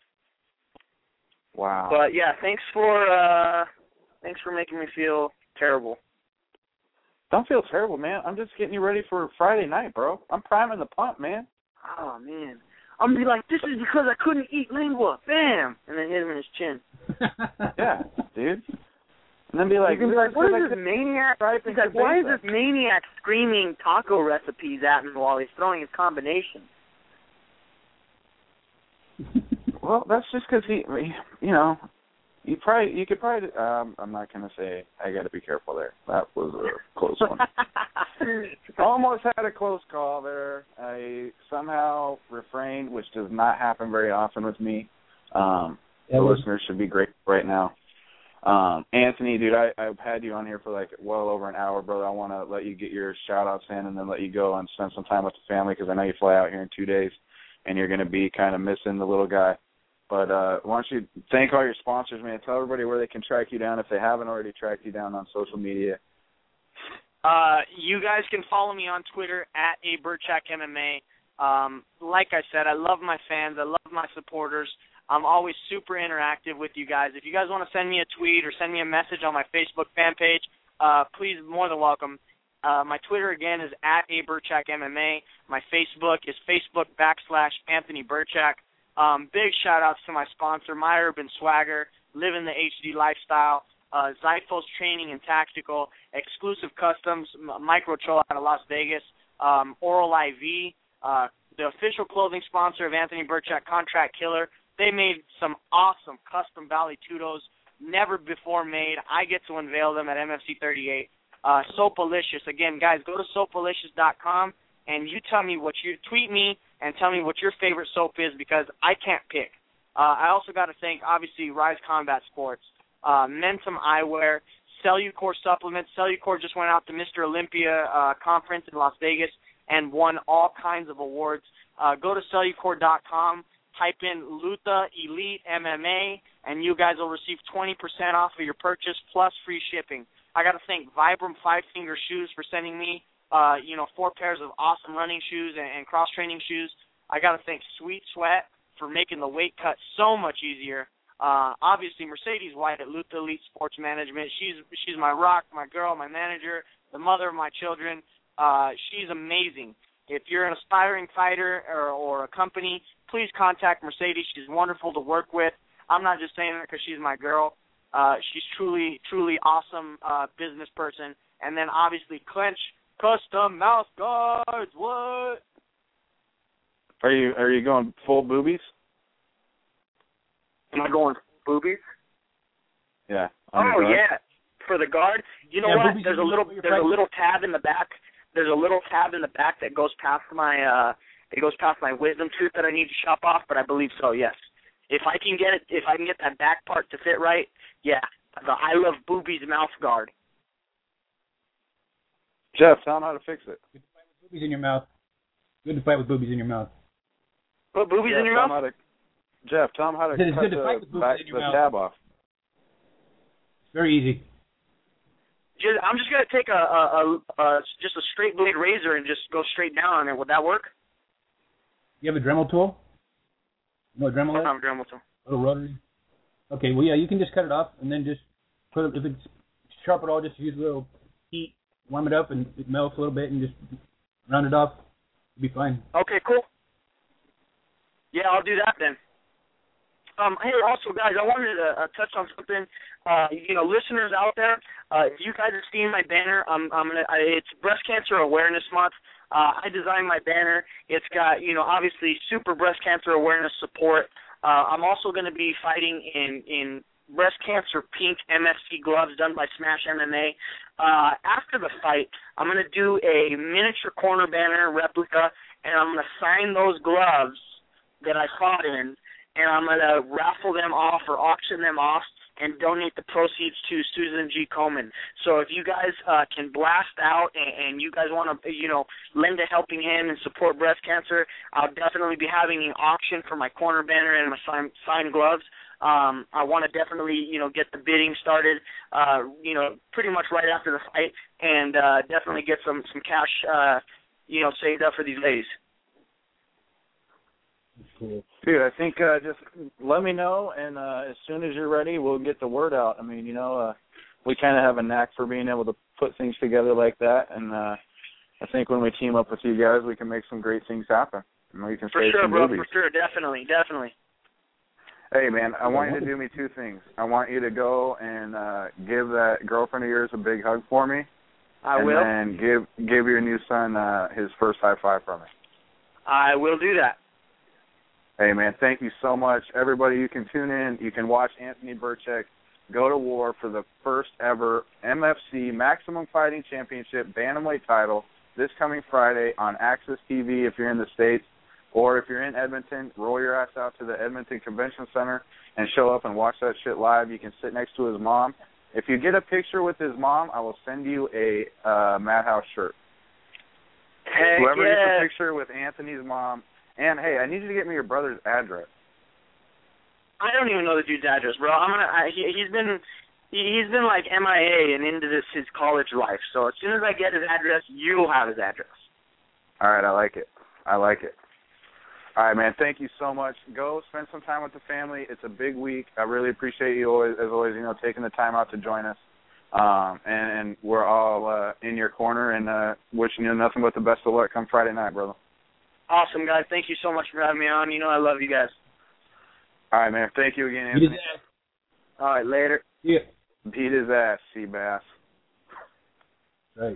Wow. But yeah, thanks for uh, thanks for making me feel terrible. Don't feel terrible, man. I'm just getting you ready for Friday night, bro. I'm priming the pump, man. Oh, man. I'm going to be like, this is because I couldn't eat lingua. Bam! And then hit him in his chin. Yeah, dude. And then be like, be like what is this maniac? He's like, why is this maniac screaming taco recipes at him while he's throwing his combination? Well, that's just because he, you know, you probably, you could probably, um, I'm not going to say, I got to be careful there. That was a close one. Almost had a close call there. I somehow refrained, which does not happen very often with me. Um, the was- listeners should be great right now. Um, Anthony, dude, I, I've had you on here for like well over an hour, brother. I want to let you get your shout-outs in and then let you go and spend some time with the family because I know you fly out here in two days and you're going to be kind of missing the little guy. But uh, why don't you thank all your sponsors, man. Tell everybody where they can track you down if they haven't already tracked you down on social media. Uh, you guys can follow me on Twitter at A Burchak M M A. Um, like I said, I love my fans. I love my supporters. I'm always super interactive with you guys. If you guys want to send me a tweet or send me a message on my Facebook fan page, uh, please, more than welcome. Uh, my Twitter, again, is at A Burchak M M A. My Facebook is Facebook backslash Anthony Burchak. Um, big shout-outs to my sponsor, My Urban Swagger, Living the H D Lifestyle, uh, Zyphos Training and Tactical, Exclusive Customs, Micro Troll out of Las Vegas, um, Oral I V, uh, the official clothing sponsor of Anthony Burchak, Contract Killer. They made some awesome custom Valley Tudos, never before made. I get to unveil them at M F C thirty-eight. Uh, Soapalicious. Again, guys, go to soapalicious dot com and you tell me what you tweet me and tell me what your favorite soap is because I can't pick. Uh, I also got to thank, obviously, Rise Combat Sports, uh, Mentum Eyewear, Cellucor Supplements. Cellucor just went out to Mister Olympia uh, conference in Las Vegas and won all kinds of awards. Uh, go to cellucor dot com. Type in Lutha Elite M M A, and you guys will receive twenty percent off of your purchase plus free shipping. I got to thank Vibram Five Finger Shoes for sending me, uh, you know, four pairs of awesome running shoes and, and cross-training shoes. I got to thank Sweet Sweat for making the weight cut so much easier. Uh, obviously, Mercedes White at Lutha Elite Sports Management. She's she's my rock, my girl, my manager, the mother of my children. Uh, she's amazing. If you're an aspiring fighter or, or a company, please contact Mercedes. She's wonderful to work with. I'm not just saying that because she's my girl. Uh, she's truly, truly awesome uh, business person. And then, obviously, Clench Custom Mouth Guards. What? Are you are you going full boobies? Am I going boobies? Yeah. Oh, yeah. For the guard. You know Yeah, what? boobies There's a are little your there's a price. little tab in the back. There's a little tab in the back that goes past my uh, it goes past my wisdom tooth that I need to chop off, but I believe so, yes. If I can get it, if I can get that back part to fit right, yeah, the I Love Boobies mouth guard. Jeff, tell them how to fix it. Boobies in your mouth. Good to fight with boobies in your mouth. Put boobies Jeff, in your tell mouth? 'em how to, Jeff, tell them how to It's cut good to fight the, with boobies back, in your the mouth. tab off. It's very easy. Just, I'm just gonna take a, a, a, a just a straight blade razor and just go straight down on it. Would that work? You have a Dremel tool? You know what Dremel is? I'm Dremel tool. A little rotary. Okay, well, yeah, you can just cut it off and then just put it, if it's sharp at all, just use a little heat, warm it up, and it melts a little bit, and just round it off. It'll be fine. Okay, cool. Yeah, I'll do that then. Um, hey, also, guys, I wanted to uh, touch on something. Uh, you know, listeners out there, uh, if you guys have seen my banner, I'm, I'm gonna. I, it's Breast Cancer Awareness Month. Uh, I designed my banner. It's got, you know, obviously super breast cancer awareness support. Uh, I'm also going to be fighting in in breast cancer pink M F C gloves done by Smash M M A. Uh, after the fight, I'm going to do a miniature corner banner replica, and I'm going to sign those gloves that I fought in, and I'm going to raffle them off or auction them off and donate the proceeds to Susan G. Komen. So if you guys uh, can blast out and, and you guys want to, you know, lend a helping hand and support breast cancer, I'll definitely be having an auction for my corner banner and my sign, signed gloves. Um, I want to definitely, you know, get the bidding started, uh, you know, pretty much right after the fight, and uh, definitely get some, some cash, uh, you know, saved up for these ladies. Cool. Dude, I think uh, just let me know, and uh, as soon as you're ready, we'll get the word out. I mean, you know, uh, we kind of have a knack for being able to put things together like that, and uh, I think when we team up with you guys, we can make some great things happen. And we can For save sure, some bro. movies. For sure, definitely, definitely. Hey, man, I want you to do me two things. I want you to go and uh, give that girlfriend of yours a big hug for me. I and will. And give give your new son uh, his first high five from me. I will do that. Hey, man, thank you so much. Everybody, you can tune in. You can watch Anthony Birchak go to war for the first ever M F C Maximum Fighting Championship Bantamweight title this coming Friday on Access T V if you're in the States. Or if you're in Edmonton, roll your ass out to the Edmonton Convention Center and show up and watch that shit live. You can sit next to his mom. If you get a picture with his mom, I will send you a uh, Madhouse shirt. Heck Whoever yeah. gets a picture with Anthony's mom. And, hey, I need you to get me your brother's address. I don't even know the dude's address, bro. I'm gonna. I, he, he's been, he, he's been like M I A and into this his college life. So as soon as I get his address, you'll have his address. All right, I like it. I like it. All right, man, thank you so much. Go spend some time with the family. It's a big week. I really appreciate you, always, as always, you know, taking the time out to join us. Um, and, and we're all uh, in your corner and uh, wishing you nothing but the best of luck come Friday night, brother. Awesome, guys. Thank you so much for having me on. You know I love you guys. All right, man. Thank you again, Anthony. All right, later. Yeah. Beat his ass, Seabass. Right.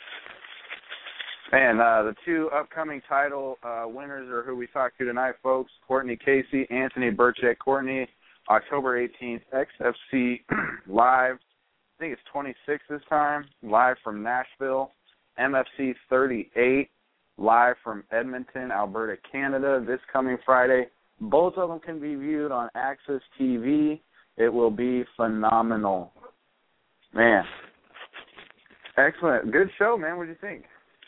And uh, the two upcoming title uh, winners are who we talked to tonight, folks. Courtney Casey, Anthony Birchak. Courtney, October eighteenth, X F C live. I think it's twenty-six this time, live from Nashville. M F C thirty-eight, live from Edmonton, Alberta, Canada, this coming Friday. Both of them can be viewed on Access T V. It will be phenomenal. Man. Excellent. Good show, man. What do you think?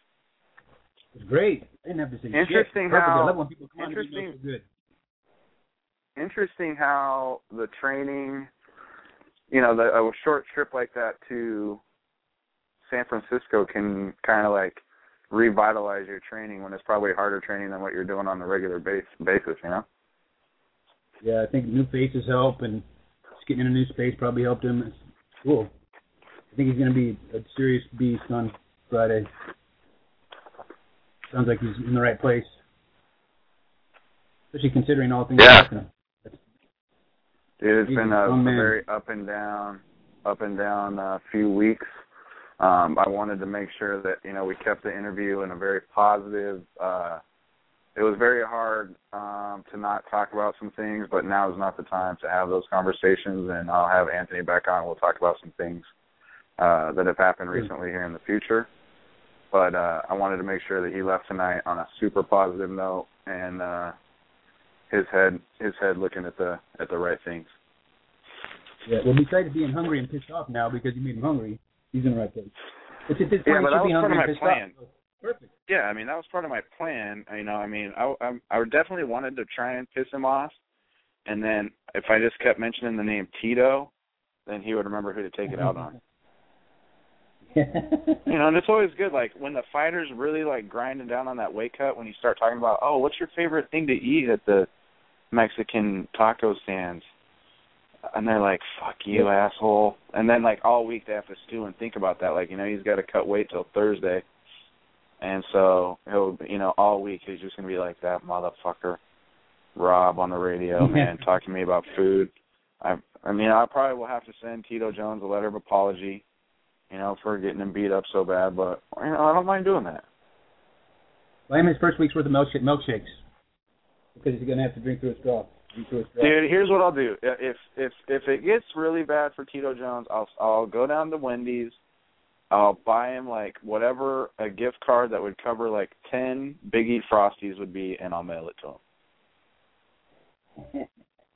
It's great. I didn't have to say Interesting shit. Perfect. how- I love when people come interesting- on and so good. Interesting how the training, you know, the, a short trip like that to San Francisco can kind of like revitalize your training when it's probably harder training than what you're doing on a regular base, basis, you know? Yeah, I think new faces help, and just getting in a new space probably helped him. It's cool. I think he's going to be a serious beast on Friday. Sounds like he's in the right place, especially considering all things Yeah. happening. Dude, it's He's been a a, a strong man. very up and down, up and down uh, few weeks. Um, I wanted to make sure that, you know, we kept the interview in a very positive. Uh, it was very hard um, to not talk about some things, but now is not the time to have those conversations, and I'll have Anthony back on. We'll talk about some things uh, that have happened recently here in the future. But uh, I wanted to make sure that he left tonight on a super positive note and uh, his head his head looking at the at the right things. Yeah, well, besides being hungry and pissed off now because you made him hungry, he's in the right place. It's just his Yeah, point, but he that should be was part hungry of and my pissed plan. off. Perfect. Yeah, I mean, that was part of my plan. You know, I mean, I, I, I definitely wanted to try and piss him off. And then if I just kept mentioning the name Tito, then he would remember who to take it out on. You know, and it's always good, like, when the fighter's really, like, grinding down on that weight cut, when you start talking about, oh, what's your favorite thing to eat at the Mexican taco stands? And they're like, fuck you, asshole. And then, like, all week they have to stew and think about that. Like, you know, he's got to cut weight till Thursday. And so he'll, you know, all week he's just going to be like, that motherfucker Rob on the radio, man, talking to me about food. I, I mean, I probably will have to send Tito Jones a letter of apology, you know, for getting him beat up so bad. But, you know, I don't mind doing that. Buy him his first week's worth of milkshake, milkshakes because he's going to have to drink through a straw. Drink through a straw. Dude, here's what I'll do. If if if it gets really bad for Tito Jones, I'll I'll go down to Wendy's. I'll buy him, like, whatever a gift card that would cover, like, ten Big Eat Frosties would be, and I'll mail it to him.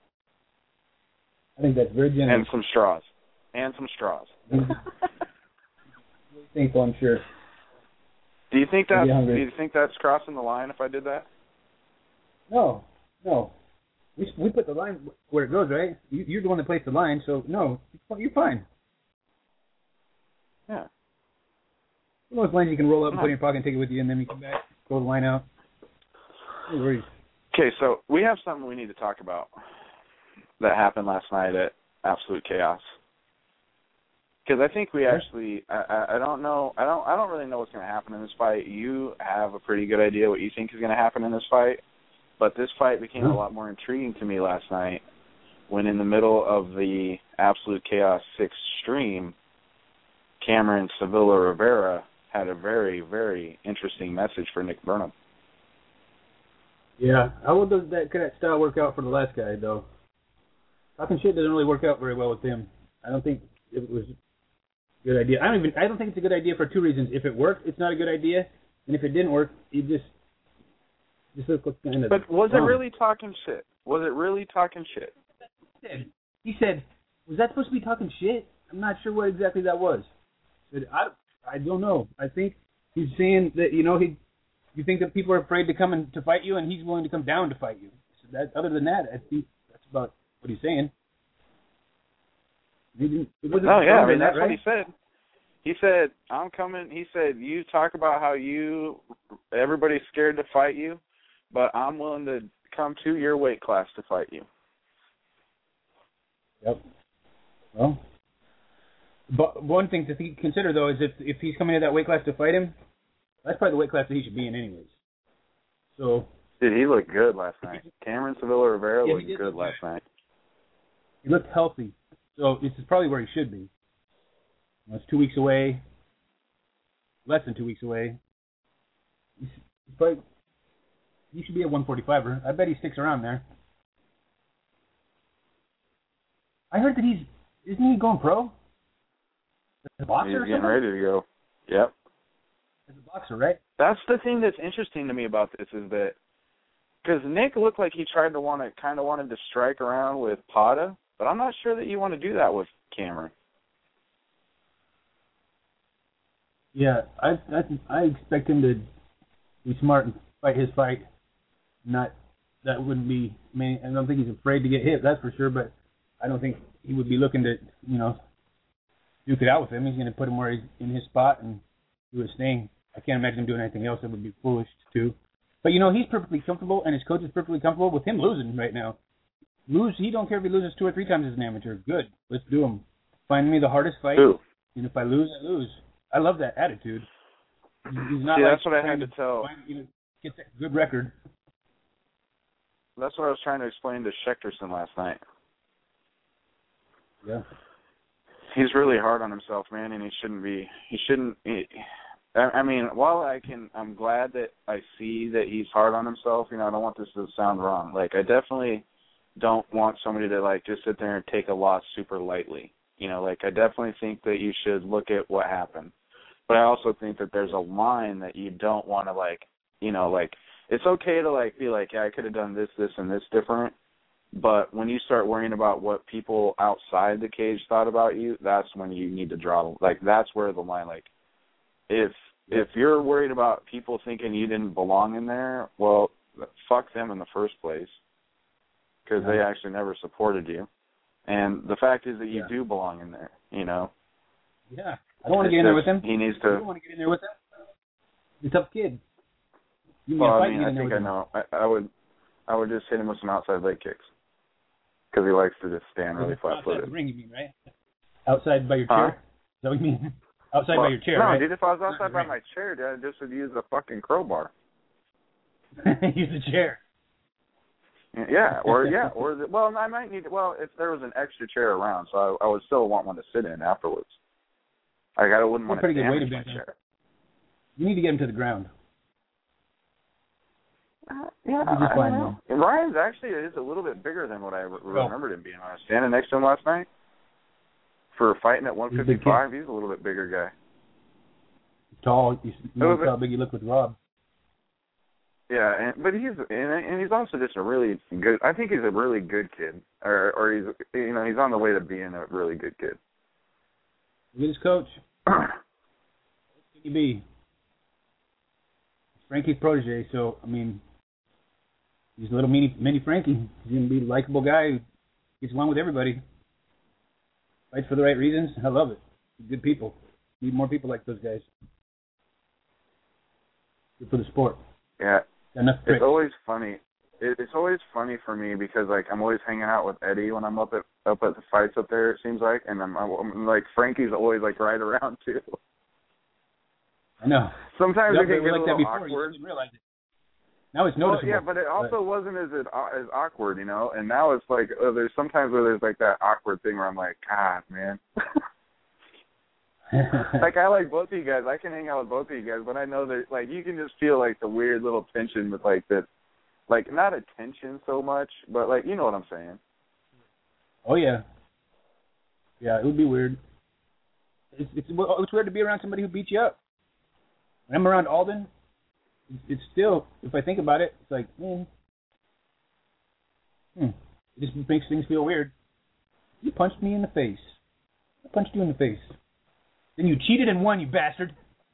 I think that's very generous. And some straws. And some straws. Thankful, I'm sure. Do you think that's, I'd be hungry. do you think that's crossing the line if I did that? No, no. We we put the line where it goes, right? You, you're the one that placed the line, so no, you're fine. Yeah. One of those lines you can roll up and put in your pocket and take it with you, and then you come back, throw the line out. No worries. Okay, so we have something we need to talk about that happened last night at Absolute Chaos. Because I think we actually, I, I don't know, I don't, I don't really know what's going to happen in this fight. You have a pretty good idea what you think is going to happen in this fight, but this fight became a lot more intriguing to me last night when, in the middle of the Absolute Chaos six stream, Cameron Sevilla Rivera had a very, very interesting message for Nick Burnham. Yeah, how would those, that, could that style work out for the last guy, though? Talking shit doesn't really work out very well with him. I don't think it was a good idea. I don't even. I don't think it's a good idea for two reasons. If it worked, it's not a good idea, and if it didn't work, you just just look like kind of. But was wrong. it really talking shit? Was it really talking shit? He said, he said, "Was that supposed to be talking shit?" I'm not sure what exactly that was. But I, I don't know. I think he's saying that you know he, you think that people are afraid to come and to fight you, and he's willing to come down to fight you. So that, other than that, I think that's about what he's saying. He didn't, it wasn't no, yeah, I mean, that, that's right? what he said. He said, I'm coming, he said, you talk about how you, everybody's scared to fight you, but I'm willing to come to your weight class to fight you. Yep. Well, but one thing to think, consider, though, is if if he's coming to that weight class to fight him, that's probably the weight class that he should be in anyways. So. Dude, he looked good last night. Cameron Sevilla Rivera yeah, looked good look last good. night. He looked healthy. So this is probably where he should be. You know, it's two weeks away, less than two weeks away. He's probably, he should be a one forty-fiver. I bet he sticks around there. I heard that he's, isn't he going pro? As a boxer He's or getting something? ready to go. Yep. As a boxer, right? That's the thing that's interesting to me about this is that, because Nick looked like he tried to want to, kind of wanted to strike around with Pata, but I'm not sure that you want to do that with Cameron. Yeah, I I, I expect him to be smart and fight his fight. Not that wouldn't be. I mean, I don't think he's afraid to get hit. That's for sure. But I don't think he would be looking to you know duke it out with him. He's going to put him where he's in his spot and do his thing. I can't imagine him doing anything else. That would be foolish too. But you know, he's perfectly comfortable, and his coach is perfectly comfortable with him losing right now. Lose, he don't care if he loses two or three times as an amateur. Good, let's do him. Find me the hardest fight, Ooh. and if I lose, I lose. I love that attitude. He's not See, like that's what I had to tell. Find, you know, get that good record. That's what I was trying to explain to Schechterson last night. Yeah. He's really hard on himself, man, and he shouldn't be. He shouldn't. He, I mean, while I can, I'm glad that I see that he's hard on himself. You know, I don't want this to sound wrong. Like, I definitely don't want somebody to, like, just sit there and take a loss super lightly. You know, like, I definitely think that you should look at what happened. But I also think that there's a line that you don't want to, like, you know, like, it's okay to, like, be like, yeah, I could have done this, this, and this different. But when you start worrying about what people outside the cage thought about you, that's when you need to draw, like, that's where the line, like, if if you're worried about people thinking you didn't belong in there, well, fuck them in the first place, because yeah. they actually never supported you. And the fact is that you yeah. do belong in there, you know. Yeah, I don't want to get in there with him. He needs to. I don't want to get in there with him. He's a tough kid. You well, fight, I mean, I think I know. I, I would, I would just hit him with some outside leg kicks, because he likes to just stand really flat-footed. Outside the ring, you mean, right? Outside by your huh? chair? Is that what you mean? Outside well, by your chair, no, right? dude, if I was outside by my chair, dude, I just would use a fucking crowbar. Use the chair. Yeah, or yeah, or the, well, I might need. Well, if there was an extra chair around, so I, I would still want one to sit in afterwards. Like I wouldn't want to damage my chair. You need to get him to the ground. Uh, yeah, I don't know. And Ryan's actually is a little bit bigger than what I re- remembered him being. When I was standing next to him last night for fighting at one fifty-five, he's a little bit bigger guy. He's tall. You know how big he looked with Rob. Yeah, and, but he's and, and he's also just a really good. I think he's a really good kid, or or he's you know he's on the way to being a really good kid. Look at his coach. He be Frankie's protege, so I mean, he's a little mini mini Frankie. He's gonna be a likable guy who gets along with everybody. Fights for the right reasons. I love it. Good people. Need more people like those guys. Good for the sport. Yeah. Enough it's always funny. it, it's always funny for me because like I'm always hanging out with Eddie when I'm up at up at the fights up there. It seems like, and I'm, I'm like Frankie's always like right around too. I know. Sometimes Yep, it can get like a that little before. awkward. You didn't realize it. Now it's Well, noticeable. yeah, but it also but. wasn't as as awkward, you know. And now it's like uh, there's sometimes where there's like that awkward thing where I'm like, God, man. Like I like both of you guys. I can hang out with both of you guys, but I know that like you can just feel like the weird little tension with like that, like not a tension so much, but like you know what I'm saying. Oh yeah. Yeah, it would be weird. It's it's it's weird to be around somebody who beats you up. When I'm around Alden, it's still, if I think about it, it's like, hmm, hmm. It just makes things feel weird. You punched me in the face. I punched you in the face. Then you cheated and won, you bastard.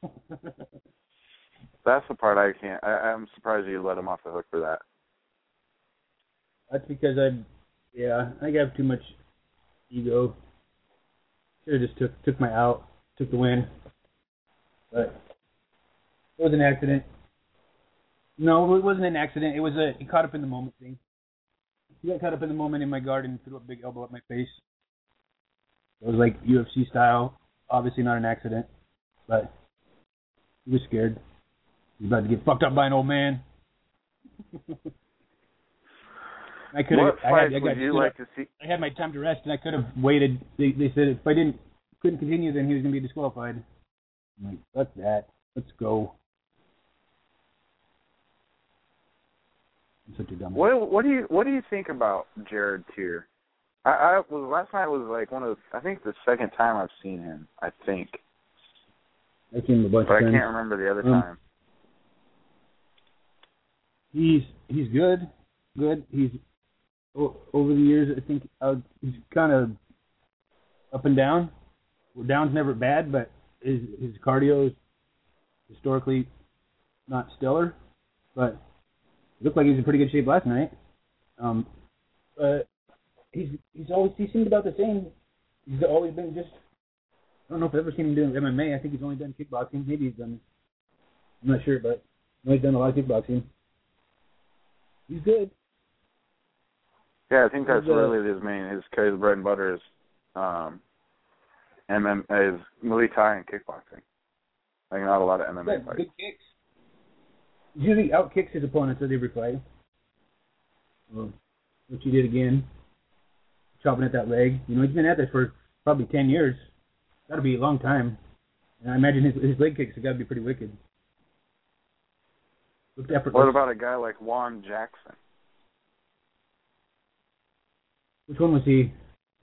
That's the part I can't. I, I'm surprised you let him off the hook for that. That's because I, yeah, I have too much ego. Should have just took took my out, took the win. But it was an accident. No, it wasn't an accident. It was a it caught up in the moment thing. He got caught up in the moment in my guard and threw a big elbow at my face. It was like U F C style. Obviously not an accident, but he was scared. He was about to get fucked up by an old man. I could have. I had, I would you like up. to see? I had my time to rest, and I could have waited. They, they said if I didn't couldn't continue, then he was going to be disqualified. I'm like, fuck that. Let's go. I'm such a dumb. What What do you What do you think about Jared Tier? I, I was last night was like one of the, I think the second time I've seen him. I think. I've seen him a bunch but of I times. can't remember the other um, time. He's he's good, good. He's o- over the years. I think uh, he's kind of up and down. Well, down's never bad, but his his cardio is historically not stellar. But it looked like he was in pretty good shape last night. Um, but he's he's always he seemed about the same. He's always been just. I don't know if I've ever seen him doing M M A. I think he's only done kickboxing. Maybe he's done. I'm not sure, but I know he's done a lot of kickboxing. He's good. Yeah, I think that's he's, uh, really his main. His, his bread and butter is um, M M A, is Muay Thai and kickboxing. Like not a lot of M M A Good, fights. good kicks. He usually outkicks his opponents at every fight. Well, which he did again. Chopping at that leg. You know, he's been at this for probably ten years. Got to be a long time. And I imagine his his leg kicks have got to be pretty wicked. Looked effortless. What about a guy like Juan Jackson? Which one was he?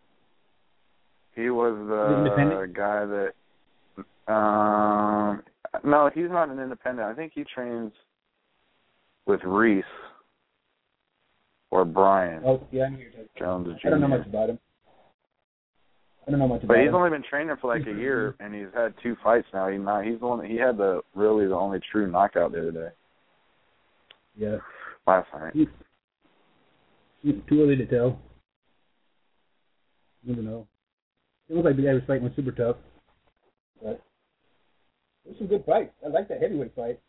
He was the the guy that. Um, no, he's not an independent. I think he trains with Reese or Brian. Oh, yeah, I knew you were talking. Jones Junior I don't know much about him. I don't know much about But him. he's only been training for like a year, and he's had two fights now. He not. He's the one. He had the really the only true knockout the other day. Yeah. Last night. He, he, too early to tell. Never know. It looked like the guy was fighting was super tough. But it was some good fights. I like that heavyweight fight.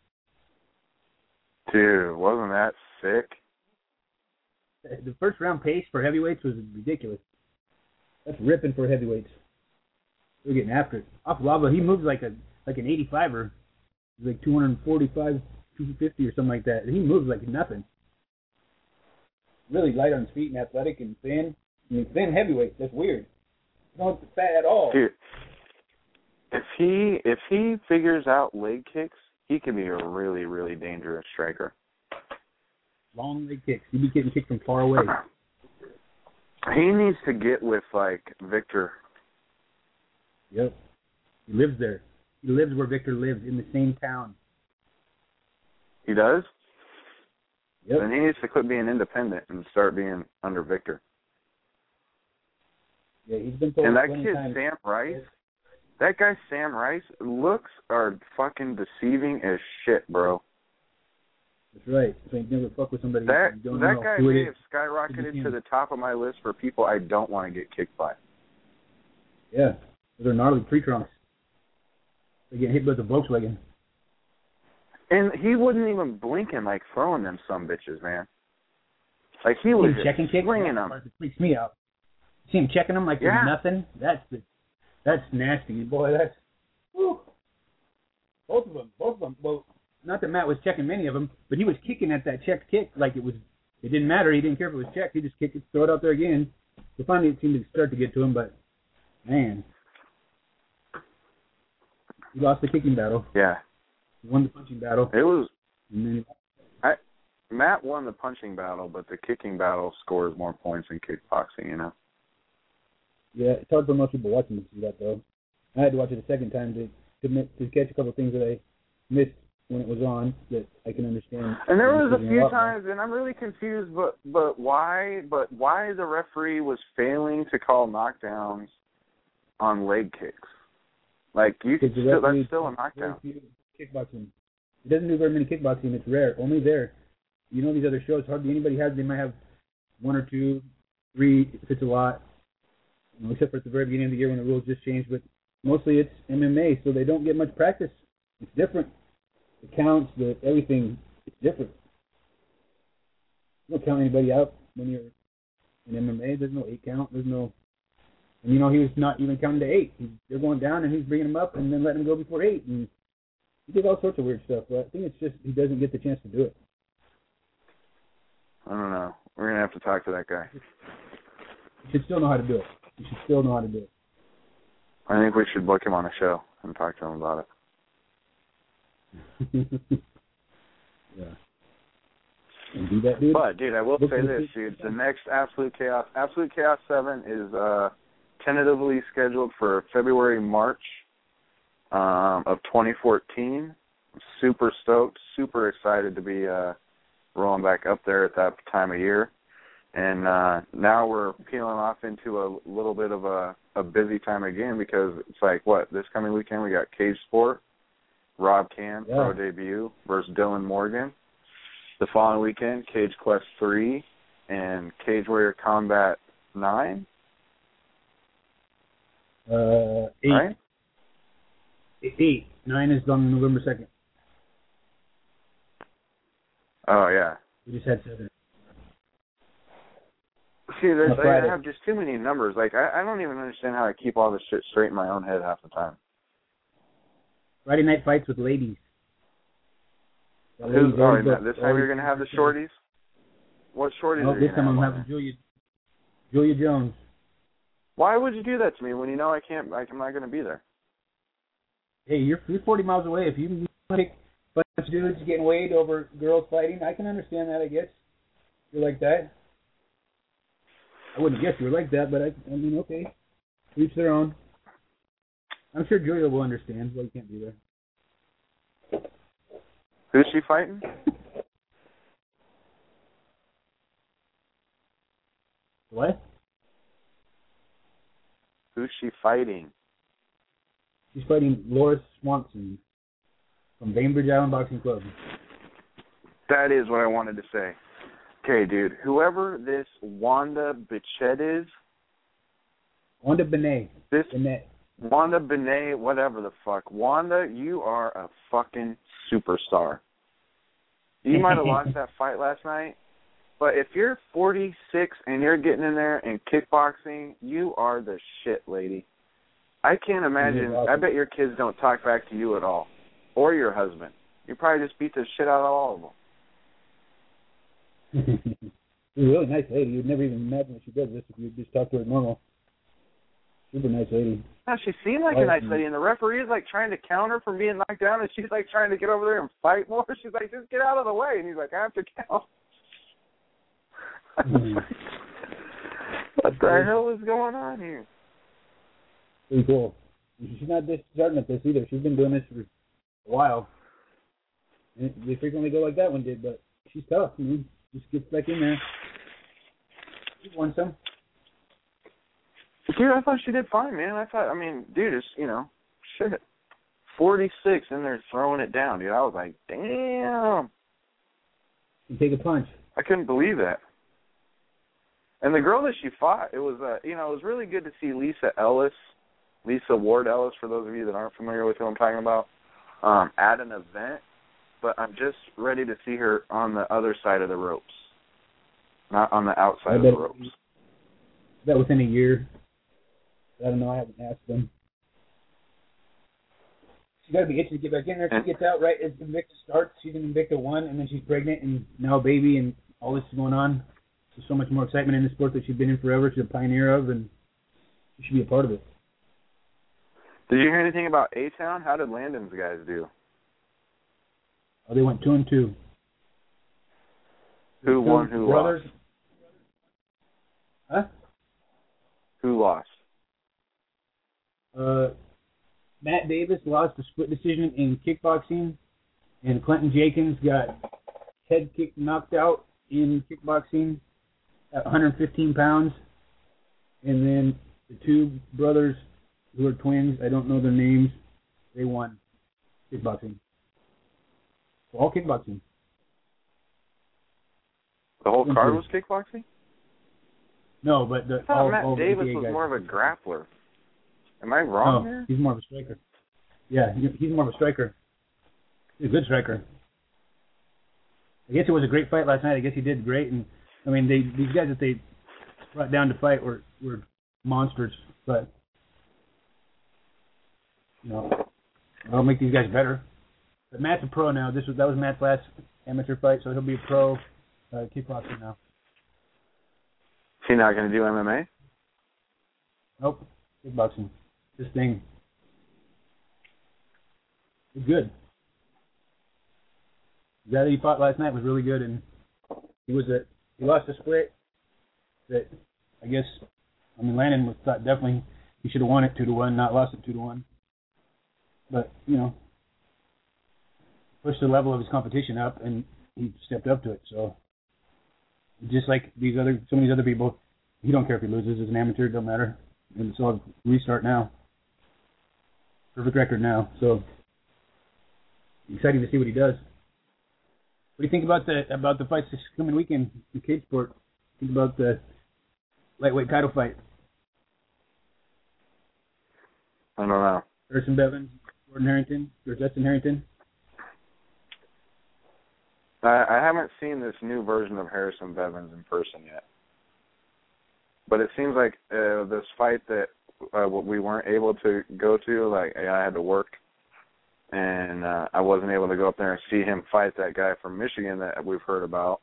Dude, wasn't that sick? The first round pace for heavyweights was ridiculous. That's ripping for heavyweights. They're getting after it. Off Lava, he moves like a like an eighty-fiver. He's like two forty-five, two fifty or something like that. He moves like nothing. Really light on his feet and athletic and thin. I mean, thin heavyweight. That's weird. Not fat at all. Dude, if he if he figures out leg kicks, he can be a really really dangerous striker. Long leg kicks. He'd be getting kicked from far away. He needs to get with like Victor. Yep. He lives there. He lives where Victor lives, in the same town. He does? Yep. Then he needs to quit being independent and start being under Victor. Yeah, he's been told and that plenty kid, times. Sam Rice, that guy, Sam Rice, looks are fucking deceiving as shit, bro. That's right. So you never fuck with somebody That you don't that know guy who it may is. have skyrocketed to the top of my list for people I don't want to get kicked by. Yeah. They're gnarly tree trunks. They get hit with a Volkswagen. And he wasn't even blinking like throwing them some bitches, man. Like, he was just checking kicks, swinging them. It freaks me out. See him checking them like yeah. there's nothing? That's the, that's nasty. Boy, that's... Whew. Both of them. Both of them. Well, not that Matt was checking many of them, but he was kicking at that checked kick like it was... It didn't matter. He didn't care if it was checked. He just kicked it, throw it out there again. So finally it seemed to start to get to him, but, man... He lost the kicking battle. Yeah. He won the punching battle. It was... And then I, Matt won the punching battle, but the kicking battle scores more points than kickboxing, you know? Yeah, it's hard for most people watching to see that, though. I had to watch it a second time to to, to catch a couple of things that I missed when it was on that I can understand. And there was a few times, and I'm really confused, but but why but why the referee was failing to call knockdowns on leg kicks? Like, you could still, that's still a knockdown. Kickboxing. It doesn't do very many kickboxing. It's rare. Only there. You know these other shows, hardly anybody has. They might have one or two, three, if it's a lot. You know, except for at the very beginning of the year when the rules just changed. But mostly it's M M A, so they don't get much practice. It's different. The counts, the everything, it's different. You don't count anybody out when you're in M M A. There's no eight count. There's no... And, you know, he was not even counting to eight. He, they're going down, and he's bringing them up and then letting them go before eight. And he did all sorts of weird stuff, but I think it's just he doesn't get the chance to do it. I don't know. We're going to have to talk to that guy. He should still know how to do it. He should still know how to do it. I think we should book him on a show and talk to him about it. Yeah. And do that, dude. But, dude, I will say this, dude. The next Absolute Chaos, Absolute Chaos seven is uh, tentatively scheduled for February, March um, of twenty fourteen. I'm super stoked, super excited to be uh, rolling back up there at that time of year. And uh, now we're peeling off into a little bit of a, a busy time again because it's like, what, this coming weekend we got Cage Sport, Rob Can, yeah. pro debut, versus Dylan Morgan. The following weekend, Cage Quest three and Cage Warrior Combat nine. Uh, eight. Right? Eight. Nine is on November second. Oh, yeah. We just had seven. See, there's, I have just too many numbers. Like, I, I don't even understand how I keep all this shit straight in my own head half the time. Friday night fights with ladies. Who's, oh, no, this time you're going to have the shorties? What shorties no, are you this time I'm having Julia, Julia Jones. Why would you do that to me when you know I can't, like, I'm not going to be there? Hey, you're, you're forty miles away. If you take a bunch of dudes getting weighed over girls fighting, I can understand that, I guess. You're like that. I wouldn't guess you were like that, but I, I mean, okay. Each their own. I'm sure Julia will understand why you can't be there. Who's she fighting? What? Who's she fighting? She's fighting Laura Swanson from Bainbridge Island Boxing Club. That is what I wanted to say. Okay, dude, whoever this Wanda Bichette is... Wanda Benet. This Benet. Wanda Benet, whatever the fuck. Wanda, you are a fucking superstar. You might have lost that fight last night, but if you're forty-six and you're getting in there and kickboxing, you are the shit, lady. I can't imagine. I bet your kids don't talk back to you at all, or your husband. You probably just beat the shit out of all of them. She's a really nice lady. You'd never even imagine that she does this if you just talk to her normal. She's a nice lady. No, she seemed like a nice lady, and the referee is like trying to counter from being knocked down, and she's like trying to get over there and fight more. She's like, just get out of the way, and he's like, I have to count. Mm. What the hell is going on here? Pretty cool. She's not just starting at this either. She's been doing this for a while. And they frequently go like that one did, but she's tough. You know? Just gets back in there. She's won some. Dude, I thought she did fine, man. I thought, I mean, dude, it's, you know, shit. forty-six, and they're throwing it down, dude. I was like, damn. You take a punch. I couldn't believe that. And the girl that she fought, it was, uh, you know, it was really good to see Lisa Ellis, Lisa Ward Ellis, for those of you that aren't familiar with who I'm talking about, um, at an event. But I'm just ready to see her on the other side of the ropes. not on the outside I of the bet ropes. that within a year. I don't know. I haven't asked them. She's got to be itching to get back in there. If she gets out right as Invicta starts, she's in Invicta one, and then she's pregnant and now a baby, and all this is going on. There's so much more excitement in the sport that she's been in forever. She's a pioneer of, and she should be a part of it. Did you hear anything about A-Town? How did Landon's guys do? Oh, they went two and two. Who won? Who brothers. lost? Huh? Who lost? Uh, Matt Davis lost a split decision in kickboxing, and Clinton Jenkins got head kick knocked out in kickboxing at one hundred fifteen pounds. And then the two brothers who are twins, I don't know their names, they won kickboxing. So all kickboxing. The whole card was kickboxing? No, but the I thought all, Matt all Davis the was guys. more of a grappler. Am I wrong No, there? he's more of a striker. Yeah, he- he's more of a striker. He's a good striker. I guess it was a great fight last night. I guess he did great, and I mean, they these guys that they brought down to fight were were monsters. But you know, that'll make these guys better. But Matt's a pro now. This was that was Matt's last amateur fight, so he'll be a pro uh, kickboxer now. Is he not going to do M M A? Nope, kickboxing. This thing is good. The guy that he fought last night was really good, and he was a he lost a split that I guess I mean Landon was thought definitely he should have won it two to one, not lost it two to one. But you know, pushed the level of his competition up, and he stepped up to it. So just like these other some of these other people, he don't care if he loses as an amateur, it don't matter. And so I'll restart now. Perfect record now. So exciting to see what he does. What do you think about the about the fights this coming weekend in cage sport? Think about the lightweight title fight. I don't know. Harrison Bevins, Jordan Harrington, or Justin Harrington. I, I haven't seen this new version of Harrison Bevins in person yet. But it seems like uh, this fight that uh, we weren't able to go to, like I had to work, and uh, I wasn't able to go up there and see him fight that guy from Michigan that we've heard about.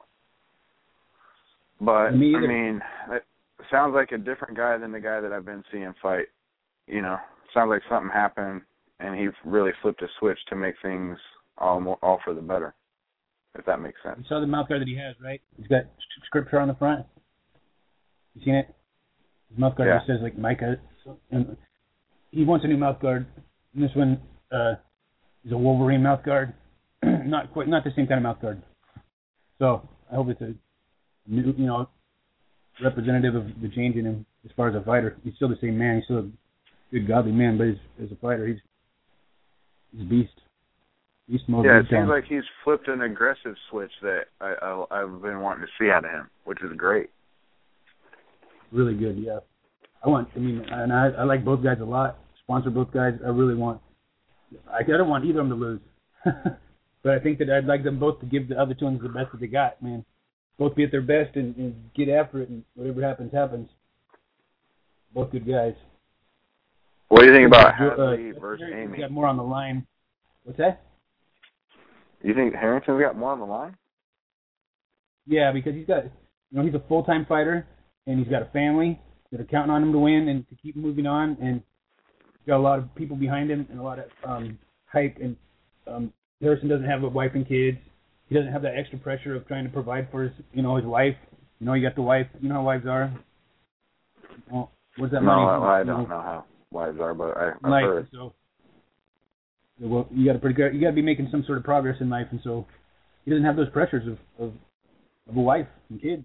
But, Me I either. mean, it sounds like a different guy than the guy that I've been seeing fight. You know, sounds like something happened, and he really flipped a switch to make things all more, all for the better, if that makes sense. You saw the mouthguard that he has, right? He's got scripture on the front. You seen it? His mouthguard Yeah. just says like Micah. And he wants a new mouthguard. And this one uh, is a Wolverine mouthguard. not quite, not the same kind of mouthguard. So I hope it's a new, you know, representative of the change in him as far as a fighter. He's still the same man. He's still a good, godly man, but as, as a fighter, he's he's a beast. Beast mode. Yeah, it beast down. seems like he's flipped an aggressive switch that I, I, I've been wanting to see out of him, which is great. Really good, yeah. I want, I mean, and I, I like both guys a lot. Sponsor both guys. I really want, I, I don't want either of them to lose. But I think that I'd like them both to give the other two ones the best that they got, man. Both be at their best and, and get after it, and whatever happens, happens. Both good guys. What do you think about Uh, Hadley versus Harrington's Amy? got more on the line. What's that? You think Harrington's got more on the line? Yeah, because he's got, you know, he's a full-time fighter, and he's got a family that are counting on him to win and to keep moving on, and he's got a lot of people behind him and a lot of um, hype. And um, Harrison doesn't have a wife and kids. He doesn't have that extra pressure of trying to provide for his, you know, his wife. You know, you got the wife. You know how wives are. Well, where's that No, money? I, I You know, don't know how wives are, but I, I've life. heard. So, well, you got to pretty good. You got to be making some sort of progress in life, and so he doesn't have those pressures of of, of a wife and kids.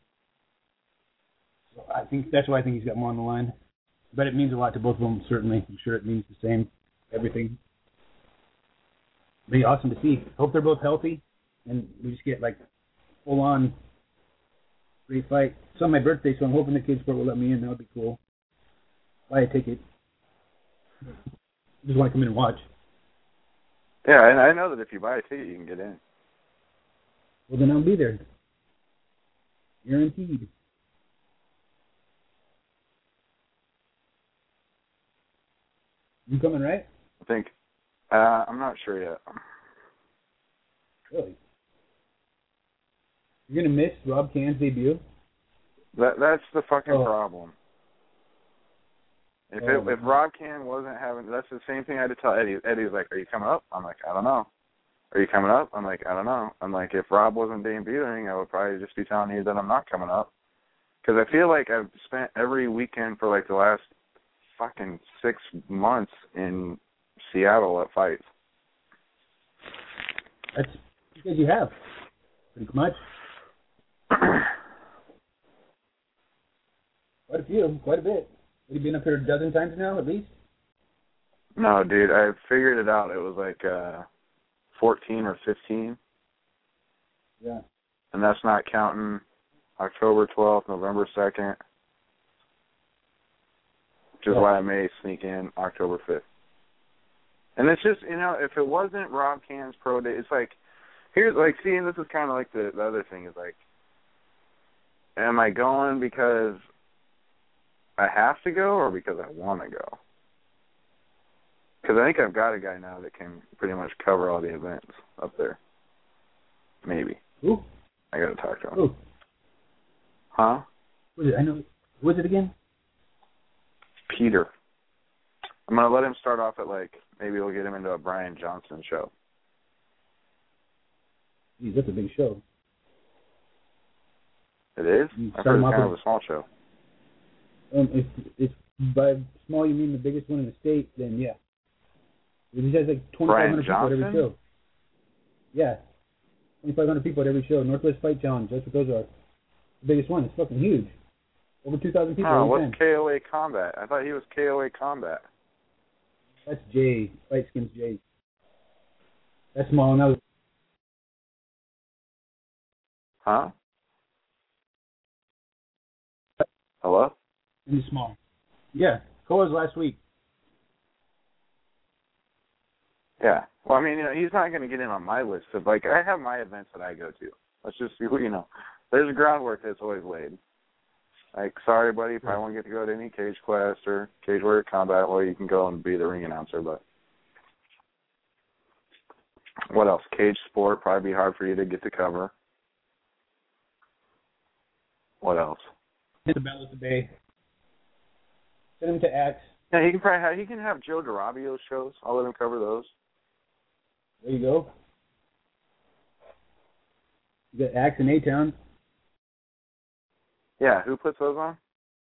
So I think that's why I think he's got more on the line. But it means a lot to both of them. Certainly, I'm sure it means the same. Everything. Be awesome to see. Hope they're both healthy, and we just get like full on great fight. It's on my birthday, so I'm hoping the kids sport will let me in. That would be cool. Buy a ticket. Just want to come in and watch. Yeah, and I know that if you buy a ticket, you can get in. Well, then I'll be there. Guaranteed. You coming, right? I think. Uh, I'm not sure yet. Really? You're gonna miss Rob Can's debut? That that's the fucking Oh. problem. If Oh, it, if man. Rob Can wasn't having, that's the same thing I had to tell Eddie. Eddie's like, "Are you coming up?" I'm like, "I don't know." "Are you coming up?" I'm like, "I don't know." I'm like, if Rob wasn't debuting, I would probably just be telling you that I'm not coming up. Because I feel like I've spent every weekend for like the last fucking six months in Seattle at fights. That's because you have. Pretty much. Quite a few, quite a bit. Have you been up here a dozen times now, at least? No, dude, I figured it out. It was like uh, fourteen or fifteen. Yeah. And that's not counting October twelfth, November second, which is Yeah. why I may sneak in October fifth. And it's just, you know, if it wasn't Rob Can's pro day, it's like, here's, like, seeing this is kind of like the, the other thing is like, am I going because I have to go or because I want to go? Because I think I've got a guy now that can pretty much cover all the events up there. Maybe. Who? I got to talk to him. Who? Huh? Who is it? I know. Who is it again? Peter. I'm going to let him start off at, like, maybe we'll get him into a Brian Johnson show. Geez, that's a big show. It is? You I've start heard him it's off kind of with- a small show. Um, if if by small you mean the biggest one in the state, then yeah. He has like twenty-five hundred people at every Johnson? show. Yeah, twenty-five hundred people at every show. Northwest Fight Challenge. That's what those are. The biggest one. It's fucking huge. Over two thousand people. Oh, every what's time. K O A Combat? I thought he was K O A Combat. That's Jay. Fight Skins Jay. That's small, and that was Huh? Hello? really small. Yeah, Coa's last week. Yeah. Well, I mean, you know, he's not going to get in on my list of, like, I have my events that I go to. Let's just, you know, there's a groundwork that's always laid. Like, sorry, buddy, you probably won't get to go to any Cage Quest or Cage Warrior Combat where you can go and be the ring announcer, but what else? Cage Sport, probably be hard for you to get to cover. What else? Hit the Battle of the Bay. Send him to Axe. Yeah, he can probably have, he can have Joe DeRabio's shows. I'll let him cover those. There you go. You got Axe in A-Town. Yeah, who puts those on?